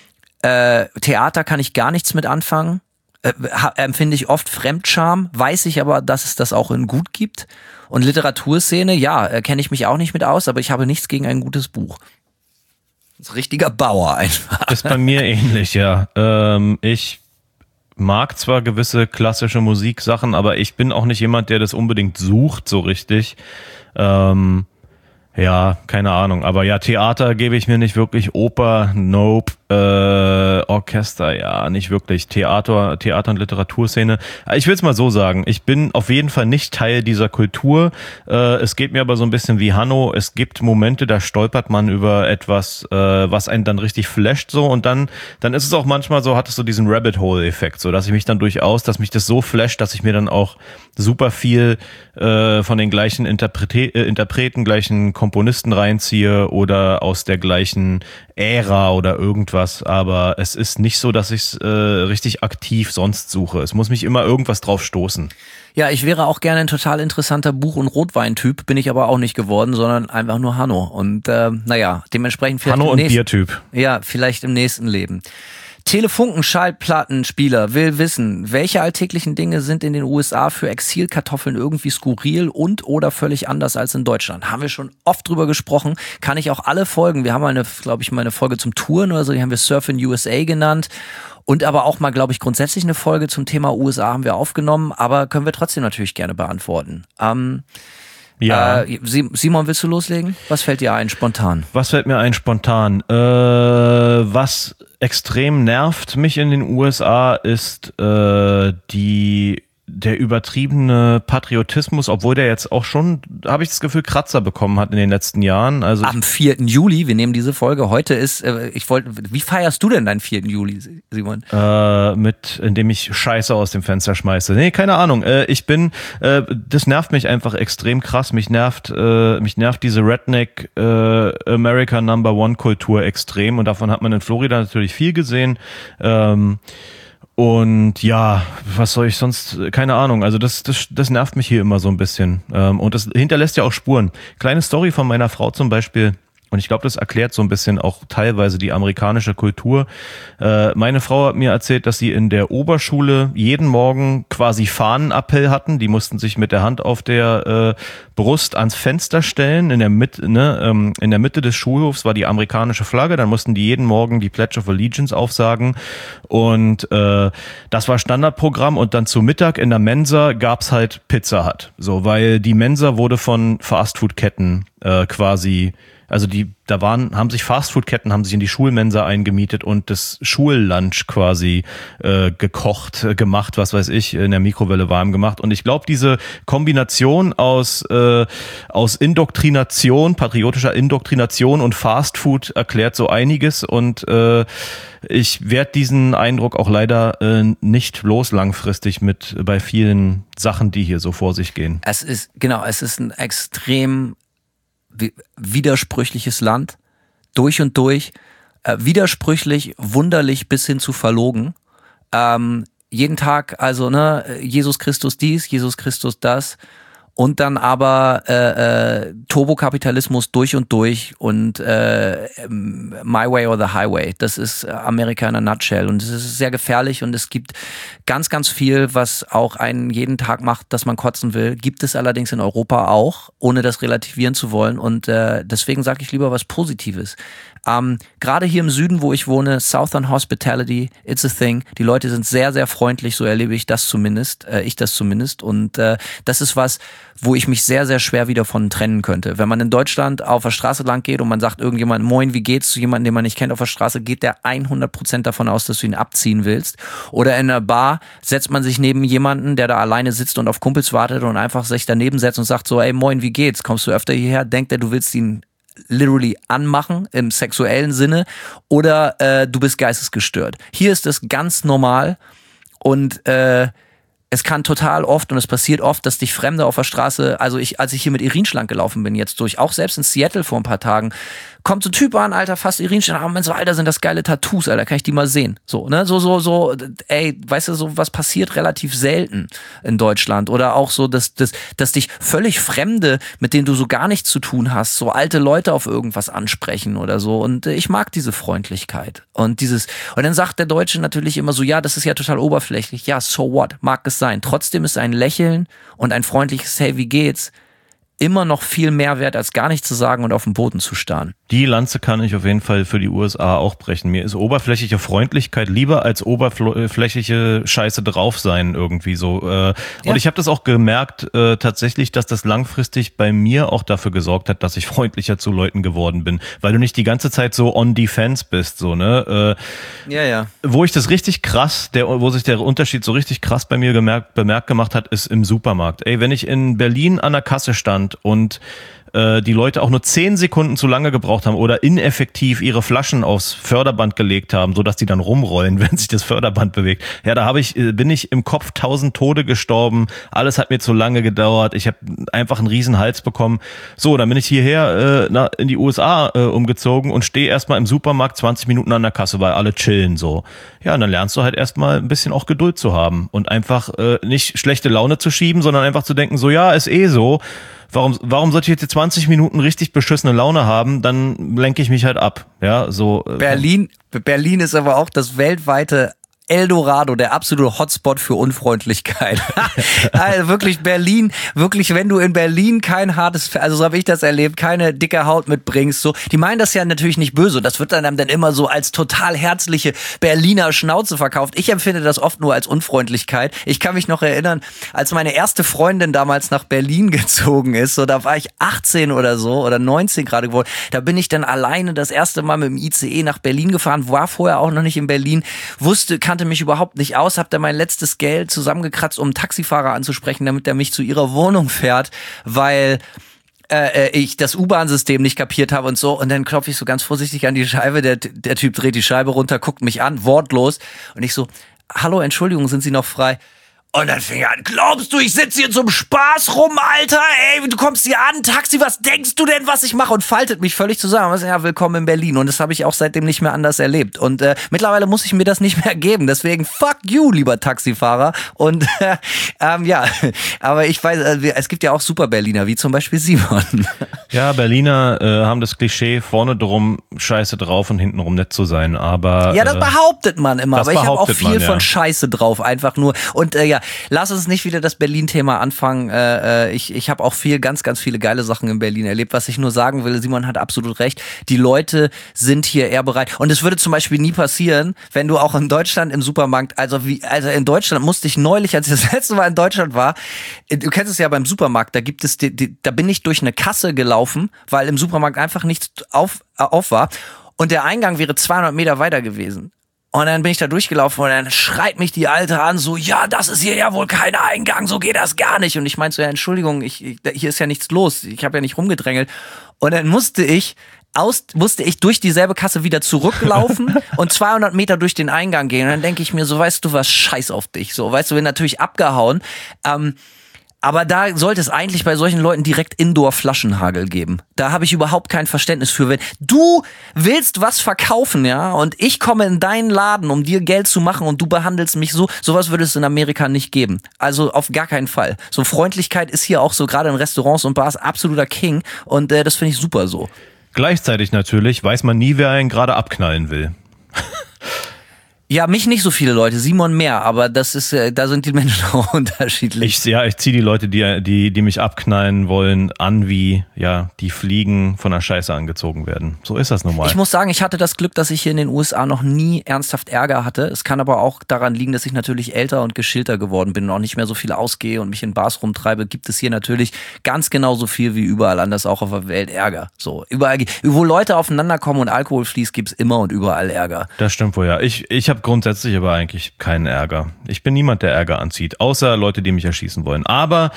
Äh, Theater kann ich gar nichts mit anfangen. Äh, ha, empfinde ich oft Fremdscham, weiß ich aber, dass es das auch in gut gibt. Und Literaturszene, ja, äh, kenne ich mich auch nicht mit aus, aber ich habe nichts gegen ein gutes Buch. Das ist ein richtiger Bauer einfach. Ist bei mir ähnlich, ja. Ähm, ich mag zwar gewisse klassische Musiksachen, aber ich bin auch nicht jemand, der das unbedingt sucht, so richtig. Ähm, ja, keine Ahnung. Aber ja, Theater gebe ich mir nicht wirklich. Oper, nope. Äh, Orchester, ja, nicht wirklich. Theater, Theater- und Literaturszene. Ich will es mal so sagen. Ich bin auf jeden Fall nicht Teil dieser Kultur. Äh, es geht mir aber so ein bisschen wie Hanno. Es gibt Momente, da stolpert man über etwas, äh, was einen dann richtig flasht so. Und dann, dann ist es auch manchmal so, hat es so diesen Rabbit-Hole-Effekt, so dass ich mich dann durchaus, dass mich das so flasht, dass ich mir dann auch super viel äh, von den gleichen Interprete- äh, Interpreten, gleichen Komponisten reinziehe oder aus der gleichen Ära oder irgendwas, aber es ist nicht so, dass ich es äh, richtig aktiv sonst suche. Es muss mich immer irgendwas drauf stoßen. Ja, ich wäre auch gerne ein total interessanter Buch- und Rotweintyp, bin ich aber auch nicht geworden, sondern einfach nur Hanno. Und äh, naja, dementsprechend vielleicht Hanno im und nächsten, Biertyp. Ja, vielleicht im nächsten Leben. Telefunken-Schallplattenspieler will wissen, welche alltäglichen Dinge sind in den U S A für Exilkartoffeln irgendwie skurril und oder völlig anders als in Deutschland? Haben wir schon oft drüber gesprochen, kann ich auch alle Folgen, wir haben eine, glaube ich, mal eine Folge zum Touren oder so, die haben wir Surf in U S A genannt und aber auch mal, glaube ich, grundsätzlich eine Folge zum Thema U S A haben wir aufgenommen, aber können wir trotzdem natürlich gerne beantworten. Ähm, Ja. Äh, Simon, willst du loslegen? Was fällt dir ein, spontan? Was fällt mir ein spontan? Äh, was extrem nervt mich in den U S A ist äh, die der übertriebene Patriotismus, obwohl der jetzt auch schon, habe ich das Gefühl, Kratzer bekommen hat in den letzten Jahren. Also am vierten Juli, wir nehmen diese Folge, heute ist, äh, ich wollte, wie feierst du denn deinen vierten Juli, Simon? Äh, mit, indem ich Scheiße aus dem Fenster schmeiße. Nee, keine Ahnung. Äh, ich bin, äh, das nervt mich einfach extrem krass. Mich nervt, äh, mich nervt diese Redneck äh, America Number One Kultur extrem und davon hat man in Florida natürlich viel gesehen. Ähm, Und ja, was soll ich sonst, keine Ahnung, also das, das, das nervt mich hier immer so ein bisschen. Und das hinterlässt ja auch Spuren. Kleine Story von meiner Frau zum Beispiel. Und ich glaube, das erklärt so ein bisschen auch teilweise die amerikanische Kultur. Äh, meine Frau hat mir erzählt, dass sie in der Oberschule jeden Morgen quasi Fahnenappell hatten. Die mussten sich mit der Hand auf der äh, Brust ans Fenster stellen. In der Mitte, ne, ähm, in der Mitte des Schulhofs war die amerikanische Flagge. Dann mussten die jeden Morgen die Pledge of Allegiance aufsagen. Und äh, das war Standardprogramm. Und dann zu Mittag in der Mensa gab's halt Pizza Hut. So, weil die Mensa wurde von Fastfood-Ketten äh, quasi Also die, da waren, haben sich Fastfood-Ketten, haben sich in die Schulmensa eingemietet und das Schullunch quasi äh, gekocht, äh, gemacht, was weiß ich, in der Mikrowelle warm gemacht. Und ich glaube, diese Kombination aus äh, aus Indoktrination, patriotischer Indoktrination und Fastfood erklärt so einiges. Und äh, ich werde diesen Eindruck auch leider äh, nicht los langfristig mit bei vielen Sachen, die hier so vor sich gehen. Es ist, genau, es ist ein extrem widersprüchliches Land, durch und durch, äh, widersprüchlich, wunderlich bis hin zu verlogen. Ähm, jeden Tag, also ne, Jesus Christus dies, Jesus Christus das und dann aber äh, äh, Turbokapitalismus durch und durch und äh, My Way or the Highway. Das ist Amerika in a nutshell und es ist sehr gefährlich und es gibt ganz, ganz viel, was auch einen jeden Tag macht, dass man kotzen will. Gibt es allerdings in Europa auch, ohne das relativieren zu wollen und äh, deswegen sage ich lieber was Positives. Ähm, gerade hier im Süden, wo ich wohne, Southern Hospitality, it's a thing. Die Leute sind sehr, sehr freundlich, so erlebe ich das zumindest, äh, ich das zumindest. Und äh, das ist was, wo ich mich sehr, sehr schwer wieder von trennen könnte. Wenn man in Deutschland auf der Straße lang geht und man sagt irgendjemand, moin, wie geht's, zu jemandem, den man nicht kennt auf der Straße, geht der hundert Prozent davon aus, dass du ihn abziehen willst. Oder in einer Bar setzt man sich neben jemanden, der da alleine sitzt und auf Kumpels wartet und einfach sich daneben setzt und sagt so, ey, moin, wie geht's? Kommst du öfter hierher? Denkt er, du willst ihn literally anmachen im sexuellen Sinne oder äh, du bist geistesgestört. Hier ist es ganz normal und äh, es kann total oft und es passiert oft, dass dich Fremde auf der Straße, also ich, als ich hier mit Irin schlank gelaufen bin jetzt durch, auch selbst in Seattle vor ein paar Tagen, kommt so ein Typ an, Alter, fast Irin schlank, aber so, Alter, sind das geile Tattoos, Alter, kann ich die mal sehen? So, ne, so, so, so, ey, weißt du, so was passiert relativ selten in Deutschland oder auch so, dass, dass, dass dich völlig Fremde, mit denen du so gar nichts zu tun hast, so alte Leute auf irgendwas ansprechen oder so und äh, ich mag diese Freundlichkeit und dieses, und dann sagt der Deutsche natürlich immer so, ja, das ist ja total oberflächlich, ja, so what, mag es sein. Trotzdem ist ein Lächeln und ein freundliches Hey, wie geht's? Immer noch viel mehr wert, als gar nichts zu sagen und auf dem Boden zu starren. Die Lanze kann ich auf jeden Fall für die U S A auch brechen. Mir ist oberflächliche Freundlichkeit lieber als oberflächliche Scheiße drauf sein irgendwie so. Und ja. Ich habe das auch gemerkt äh, tatsächlich, dass das langfristig bei mir auch dafür gesorgt hat, dass ich freundlicher zu Leuten geworden bin, weil du nicht die ganze Zeit so on defense bist, so ne. Äh, ja ja. Wo ich das richtig krass, der, wo sich der Unterschied so richtig krass bei mir gemerkt, bemerkt gemacht hat, ist im Supermarkt. Ey, wenn ich in Berlin an der Kasse stand und äh, die Leute auch nur zehn Sekunden zu lange gebraucht haben oder ineffektiv ihre Flaschen aufs Förderband gelegt haben, sodass die dann rumrollen, wenn sich das Förderband bewegt. Ja, da habe ich, bin ich im Kopf tausend Tode gestorben. Alles hat mir zu lange gedauert. Ich habe einfach einen riesen Hals bekommen. So, dann bin ich hierher äh, na, in die U S A äh, umgezogen und stehe erstmal im Supermarkt zwanzig Minuten an der Kasse, weil alle chillen so. Ja, und dann lernst du halt erstmal ein bisschen auch Geduld zu haben und einfach äh, nicht schlechte Laune zu schieben, sondern einfach zu denken, so ja, ist eh so. Warum, warum sollte ich jetzt zwanzig Minuten richtig beschissene Laune haben? Dann lenke ich mich halt ab. Ja, so. Berlin, Berlin ist aber auch das weltweite Eldorado, der absolute Hotspot für Unfreundlichkeit. Also wirklich Berlin, wirklich, wenn du in Berlin kein hartes, also so habe ich das erlebt, keine dicke Haut mitbringst, so. Die meinen das ja natürlich nicht böse. Das wird dann dann immer so als total herzliche Berliner Schnauze verkauft. Ich empfinde das oft nur als Unfreundlichkeit. Ich kann mich noch erinnern, als meine erste Freundin damals nach Berlin gezogen ist, so, da war ich achtzehn oder so oder neunzehn gerade geworden. Da bin ich dann alleine das erste Mal mit dem I C E nach Berlin gefahren, war vorher auch noch nicht in Berlin, wusste, kann kannte mich überhaupt nicht aus, hab da mein letztes Geld zusammengekratzt, um einen Taxifahrer anzusprechen, damit der mich zu ihrer Wohnung fährt, weil äh, ich das U-Bahn-System nicht kapiert habe und so. Und dann klopfe ich so ganz vorsichtig an die Scheibe, der, der Typ dreht die Scheibe runter, guckt mich an, wortlos. Und ich so, hallo, Entschuldigung, sind Sie noch frei? Und dann fing er an, glaubst du, ich sitze hier zum Spaß rum, Alter? Ey, du kommst hier an, Taxi, was denkst du denn, was ich mache? Und faltet mich völlig zusammen. Also, ja, willkommen in Berlin. Und das habe ich auch seitdem nicht mehr anders erlebt. Und äh, mittlerweile muss ich mir das nicht mehr geben. Deswegen fuck you, lieber Taxifahrer. Und äh, ähm, ja, aber ich weiß, äh, es gibt ja auch super Berliner, wie zum Beispiel Simon. Ja, Berliner äh, haben das Klischee, vorne drum scheiße drauf und hintenrum nett zu sein. Aber ja, das äh, behauptet man immer. Aber ich habe auch viel man, ja. von Scheiße drauf, einfach nur. Und äh, ja, lass uns nicht wieder das Berlin-Thema anfangen. Äh, ich ich habe auch viel, ganz, ganz viele geile Sachen in Berlin erlebt. Was ich nur sagen will, Simon hat absolut recht. Die Leute sind hier eher bereit. Und es würde zum Beispiel nie passieren, wenn du auch in Deutschland im Supermarkt, also wie, also in Deutschland musste ich neulich, als ich das letzte Mal in Deutschland war, du kennst es ja beim Supermarkt, da gibt es, die, die, da bin ich durch eine Kasse gelaufen, weil im Supermarkt einfach nichts auf, auf war. Und der Eingang wäre zweihundert Meter weiter gewesen. Und dann bin ich da durchgelaufen und dann schreit mich die Alte an, so, ja, das ist hier ja wohl kein Eingang, so geht das gar nicht. Und ich meinte so, ja, Entschuldigung, ich, ich, hier ist ja nichts los, ich habe ja nicht rumgedrängelt. Und dann musste ich aus, musste ich durch dieselbe Kasse wieder zurücklaufen und zweihundert Meter durch den Eingang gehen. Und dann denke ich mir so, weißt du was, scheiß auf dich. So, weißt du, bin natürlich abgehauen. Ähm, Aber da sollte es eigentlich bei solchen Leuten direkt Indoor-Flaschenhagel geben. Da habe ich überhaupt kein Verständnis für. Wenn du willst was verkaufen, ja, und ich komme in deinen Laden, um dir Geld zu machen und du behandelst mich so, sowas würde es in Amerika nicht geben. Also auf gar keinen Fall. So Freundlichkeit ist hier auch so gerade in Restaurants und Bars absoluter King und äh, das finde ich super so. Gleichzeitig natürlich weiß man nie, wer einen gerade abknallen will. Ja, mich nicht so viele Leute, Simon mehr, aber das ist, äh, da sind die Menschen auch unterschiedlich. Ich, ja, ich ziehe die Leute, die, die, die mich abknallen wollen, an wie, ja, die Fliegen von der Scheiße angezogen werden. So ist das nun mal. Ich muss sagen, ich hatte das Glück, dass ich hier in den U S A noch nie ernsthaft Ärger hatte. Es kann aber auch daran liegen, dass ich natürlich älter und geschillter geworden bin und auch nicht mehr so viel ausgehe und mich in Bars rumtreibe. Gibt es hier natürlich ganz genauso viel wie überall anders auch auf der Welt Ärger. So, überall, wo Leute aufeinander kommen und Alkohol fließt, gibt's immer und überall Ärger. Das stimmt wohl, ja. Ich, ich habe grundsätzlich aber eigentlich keinen Ärger. Ich bin niemand, der Ärger anzieht, außer Leute, die mich erschießen wollen. Aber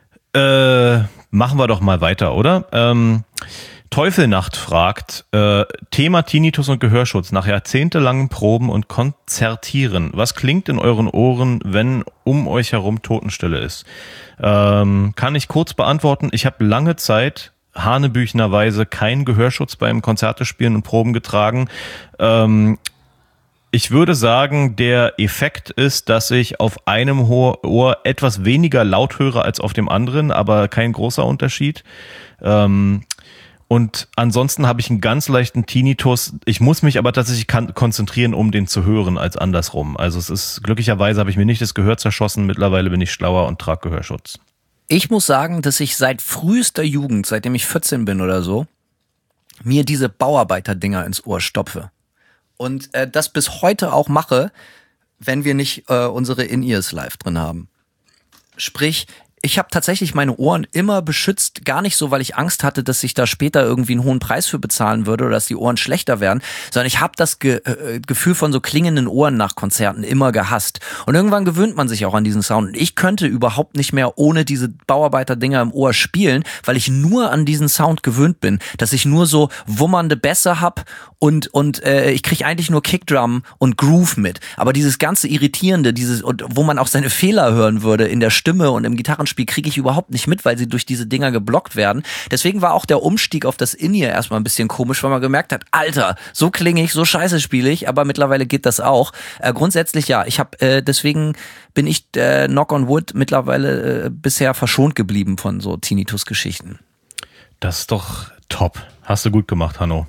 äh, machen wir doch mal weiter, oder? Ähm, Teufelnacht fragt, äh, Thema Tinnitus und Gehörschutz nach jahrzehntelangen Proben und Konzertieren. Was klingt in euren Ohren, wenn um euch herum Totenstille ist? Ähm, kann ich kurz beantworten. Ich habe lange Zeit hanebüchenerweise keinen Gehörschutz beim Konzerte spielen und Proben getragen. Ähm, Ich würde sagen, der Effekt ist, dass ich auf einem Ohr etwas weniger laut höre als auf dem anderen, aber kein großer Unterschied. Ähm, und ansonsten habe ich einen ganz leichten Tinnitus. Ich muss mich aber tatsächlich konzentrieren, um den zu hören, als andersrum. Also es ist, glücklicherweise habe ich mir nicht das Gehör zerschossen. Mittlerweile bin ich schlauer und trage Gehörschutz. Ich muss sagen, dass ich seit frühester Jugend, seitdem ich vierzehn bin oder so, mir diese Bauarbeiter-Dinger ins Ohr stopfe. Und äh, das bis heute auch mache, wenn wir nicht äh, unsere In-Ears live drin haben. Sprich, ich habe tatsächlich meine Ohren immer beschützt, gar nicht so, weil ich Angst hatte, dass ich da später irgendwie einen hohen Preis für bezahlen würde oder dass die Ohren schlechter werden, sondern ich habe das Ge- äh, Gefühl von so klingenden Ohren nach Konzerten immer gehasst. Und irgendwann gewöhnt man sich auch an diesen Sound. Und ich könnte überhaupt nicht mehr ohne diese Bauarbeiter-Dinger im Ohr spielen, weil ich nur an diesen Sound gewöhnt bin, dass ich nur so wummernde Bässe hab und und äh, ich kriege eigentlich nur Kickdrum und Groove mit. Aber dieses ganze Irritierende, dieses und wo man auch seine Fehler hören würde in der Stimme und im Gitarrenspiel, kriege ich überhaupt nicht mit, weil sie durch diese Dinger geblockt werden. Deswegen war auch der Umstieg auf das In-Ear erstmal ein bisschen komisch, weil man gemerkt hat, Alter, so klinge ich, so scheiße spiele ich, aber mittlerweile geht das auch. Äh, grundsätzlich ja, ich habe äh, deswegen bin ich äh, knock on wood mittlerweile äh, bisher verschont geblieben von so Tinnitus-Geschichten. Das ist doch top. Hast du gut gemacht, Hanno.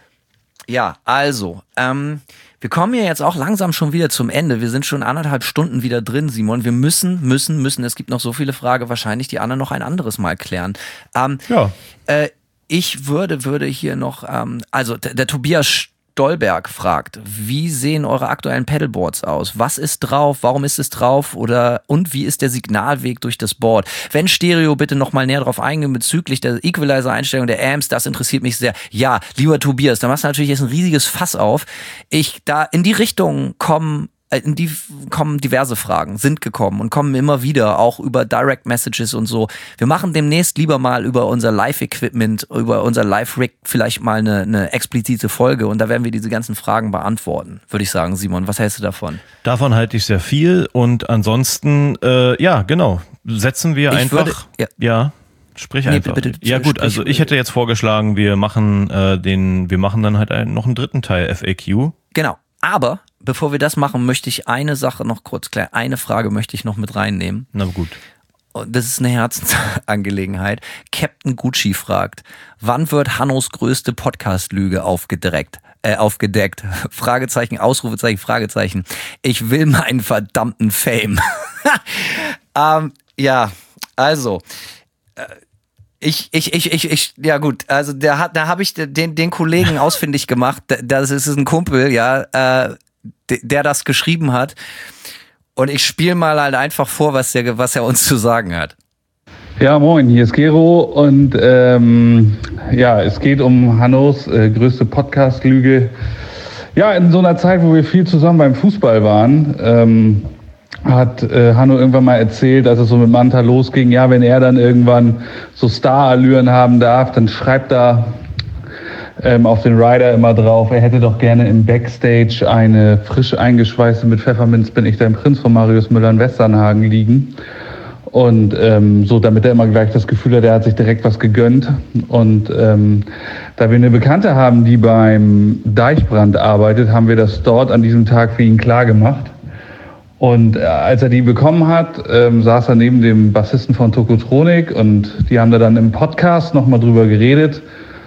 Ja, also, ähm, wir kommen ja jetzt auch langsam schon wieder zum Ende. Wir sind schon anderthalb Stunden wieder drin, Simon. Wir müssen, müssen, müssen, es gibt noch so viele Fragen, wahrscheinlich die Anne noch ein anderes Mal klären. Ähm, ja. Äh, ich würde, würde hier noch, ähm, also der, der Tobias Stolberg fragt, wie sehen eure aktuellen Pedalboards aus? Was ist drauf? Warum ist es drauf? Oder und wie ist der Signalweg durch das Board? Wenn Stereo, bitte noch mal näher drauf eingehen bezüglich der Equalizer-Einstellung der Amps. Das interessiert mich sehr. Ja, lieber Tobias, da machst du natürlich jetzt ein riesiges Fass auf. Ich, da in die Richtung kommen in die kommen diverse Fragen, sind gekommen und kommen immer wieder, auch über Direct Messages und so. Wir machen demnächst lieber mal über unser Live-Equipment, über unser Live-Rig vielleicht mal eine, eine explizite Folge und da werden wir diese ganzen Fragen beantworten, würde ich sagen. Simon, was hältst du davon? Davon halte ich sehr viel und ansonsten, äh, ja, genau, setzen wir ich einfach, würde, ja. ja, sprich nee, einfach. Bitte, ja gut, sprich, also ich hätte jetzt vorgeschlagen, wir machen äh, den, wir machen dann halt einen, noch einen dritten Teil F A Q. Genau, aber bevor wir das machen, möchte ich eine Sache noch kurz klären. Eine Frage möchte ich noch mit reinnehmen. Na gut. Und das ist eine Herzensangelegenheit. Captain Gucci fragt, wann wird Hannos größte Podcast-Lüge aufgedeckt? Äh, aufgedeckt? Fragezeichen, Ausrufezeichen, Fragezeichen. Ich will meinen verdammten Fame. ähm, ja, also... Äh, Ich, ich, ich, ich, ich, ja gut, also der hat, da habe ich den, den Kollegen ausfindig gemacht. Das ist ein Kumpel, ja, äh, der das geschrieben hat. Und ich spiele mal halt einfach vor, was der, was er uns zu sagen hat. Ja, moin, hier ist Gero und ähm, ja, es geht um Hannos äh, größte Podcast-Lüge. Ja, in so einer Zeit, wo wir viel zusammen beim Fußball waren, ähm, hat äh, Hanno irgendwann mal erzählt, als es so mit Manta losging, ja, wenn er dann irgendwann so Star-Allüren haben darf, dann schreibt er ähm, auf den Rider immer drauf, er hätte doch gerne im Backstage eine frisch eingeschweißte mit Pfefferminz bin ich dein Prinz von Marius Müller in Westernhagen liegen. Und ähm, so, damit er immer gleich das Gefühl hat, er hat sich direkt was gegönnt. Und ähm, da wir eine Bekannte haben, die beim Deichbrand arbeitet, haben wir das dort an diesem Tag für ihn klar gemacht. Und äh, als er die bekommen hat, ähm, saß er neben dem Bassisten von Tokotronic und die haben da dann im Podcast nochmal drüber geredet.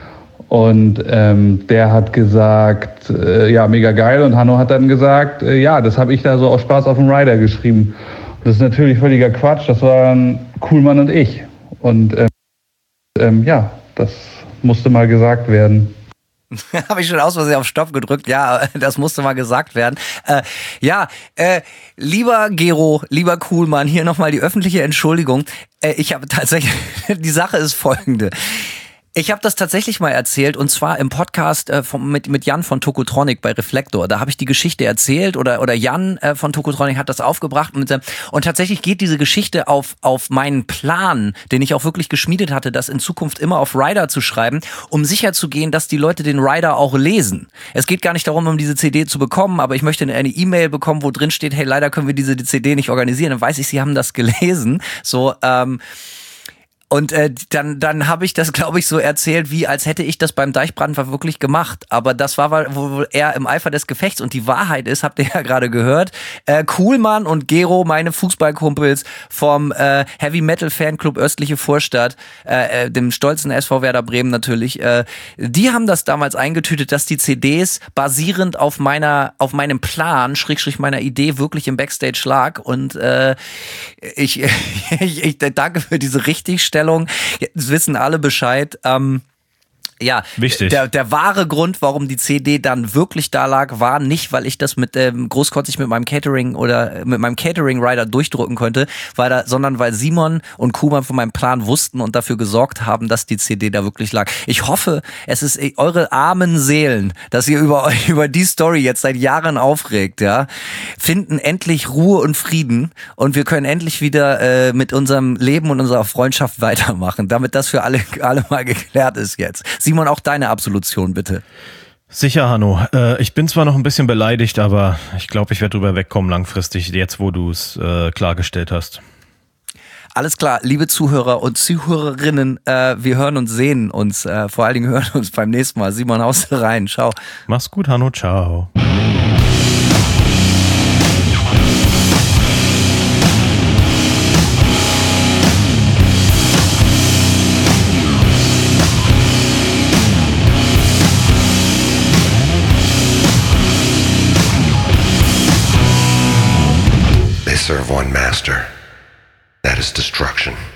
Und ähm, der hat gesagt, äh, ja, mega geil. Und Hanno hat dann gesagt, äh, ja, das habe ich da so aus Spaß auf dem Rider geschrieben. Und das ist natürlich völliger Quatsch. Das waren Kuhlmann und ich. Und ähm, ähm, ja, das musste mal gesagt werden. Habe ich schon aus Versehen auf Stopp gedrückt. Ja, das musste mal gesagt werden. Äh, ja, äh, lieber Gero, lieber Kuhlmann, hier nochmal die öffentliche Entschuldigung. Äh, ich habe tatsächlich, die Sache ist folgende. Ich habe das tatsächlich mal erzählt und zwar im Podcast äh, vom, mit, mit Jan von Tokotronic bei Reflektor. Da habe ich die Geschichte erzählt oder oder Jan äh, von Tokotronic hat das aufgebracht und, äh, und tatsächlich geht diese Geschichte auf auf meinen Plan, den ich auch wirklich geschmiedet hatte, das in Zukunft immer auf Rider zu schreiben, um sicherzugehen, dass die Leute den Rider auch lesen. Es geht gar nicht darum, um diese C D zu bekommen, aber ich möchte eine E-Mail bekommen, wo drin steht, hey, leider können wir diese C D nicht organisieren. Dann weiß ich, sie haben das gelesen. So, ähm, Und äh, dann dann habe ich das, glaube ich, so erzählt, wie als hätte ich das beim Deichbrand wirklich gemacht. Aber das war wohl eher im Eifer des Gefechts. Und die Wahrheit ist, habt ihr ja gerade gehört, äh, Kuhlmann und Gero, meine Fußballkumpels vom äh, Heavy Metal Fanclub Östliche Vorstadt, äh, äh, dem stolzen S V Werder Bremen natürlich, äh, die haben das damals eingetütet, dass die C Ds basierend auf meiner auf meinem Plan, Schrägstrich meiner Idee, wirklich im Backstage lag. Und äh, ich, ich, ich danke für diese Richtigstellung. Jetzt wissen alle Bescheid. Ähm, ja, Wichtig. Der, der wahre Grund, warum die C D dann wirklich da lag, war nicht, weil ich das mit ähm, großkotzig mit meinem Catering oder mit meinem Catering-Rider durchdrücken konnte, weil da, sondern weil Simon und Kuhlmann von meinem Plan wussten und dafür gesorgt haben, dass die C D da wirklich lag. Ich hoffe, es ist eure armen Seelen, dass ihr über euch über die Story jetzt seit Jahren aufregt, ja, finden endlich Ruhe und Frieden und wir können endlich wieder äh, mit unserem Leben und unserer Freundschaft weitermachen, damit das für alle alle mal geklärt ist jetzt. Simon, auch deine Absolution, bitte. Sicher, Hanno. Äh, ich bin zwar noch ein bisschen beleidigt, aber ich glaube, ich werde drüber wegkommen langfristig, jetzt wo du es äh, klargestellt hast. Alles klar, liebe Zuhörer und Zuhörerinnen, äh, wir hören und sehen uns, äh, vor allen Dingen hören uns beim nächsten Mal. Simon, haust rein, ciao. Mach's gut, Hanno, ciao. Serve one master. That is destruction.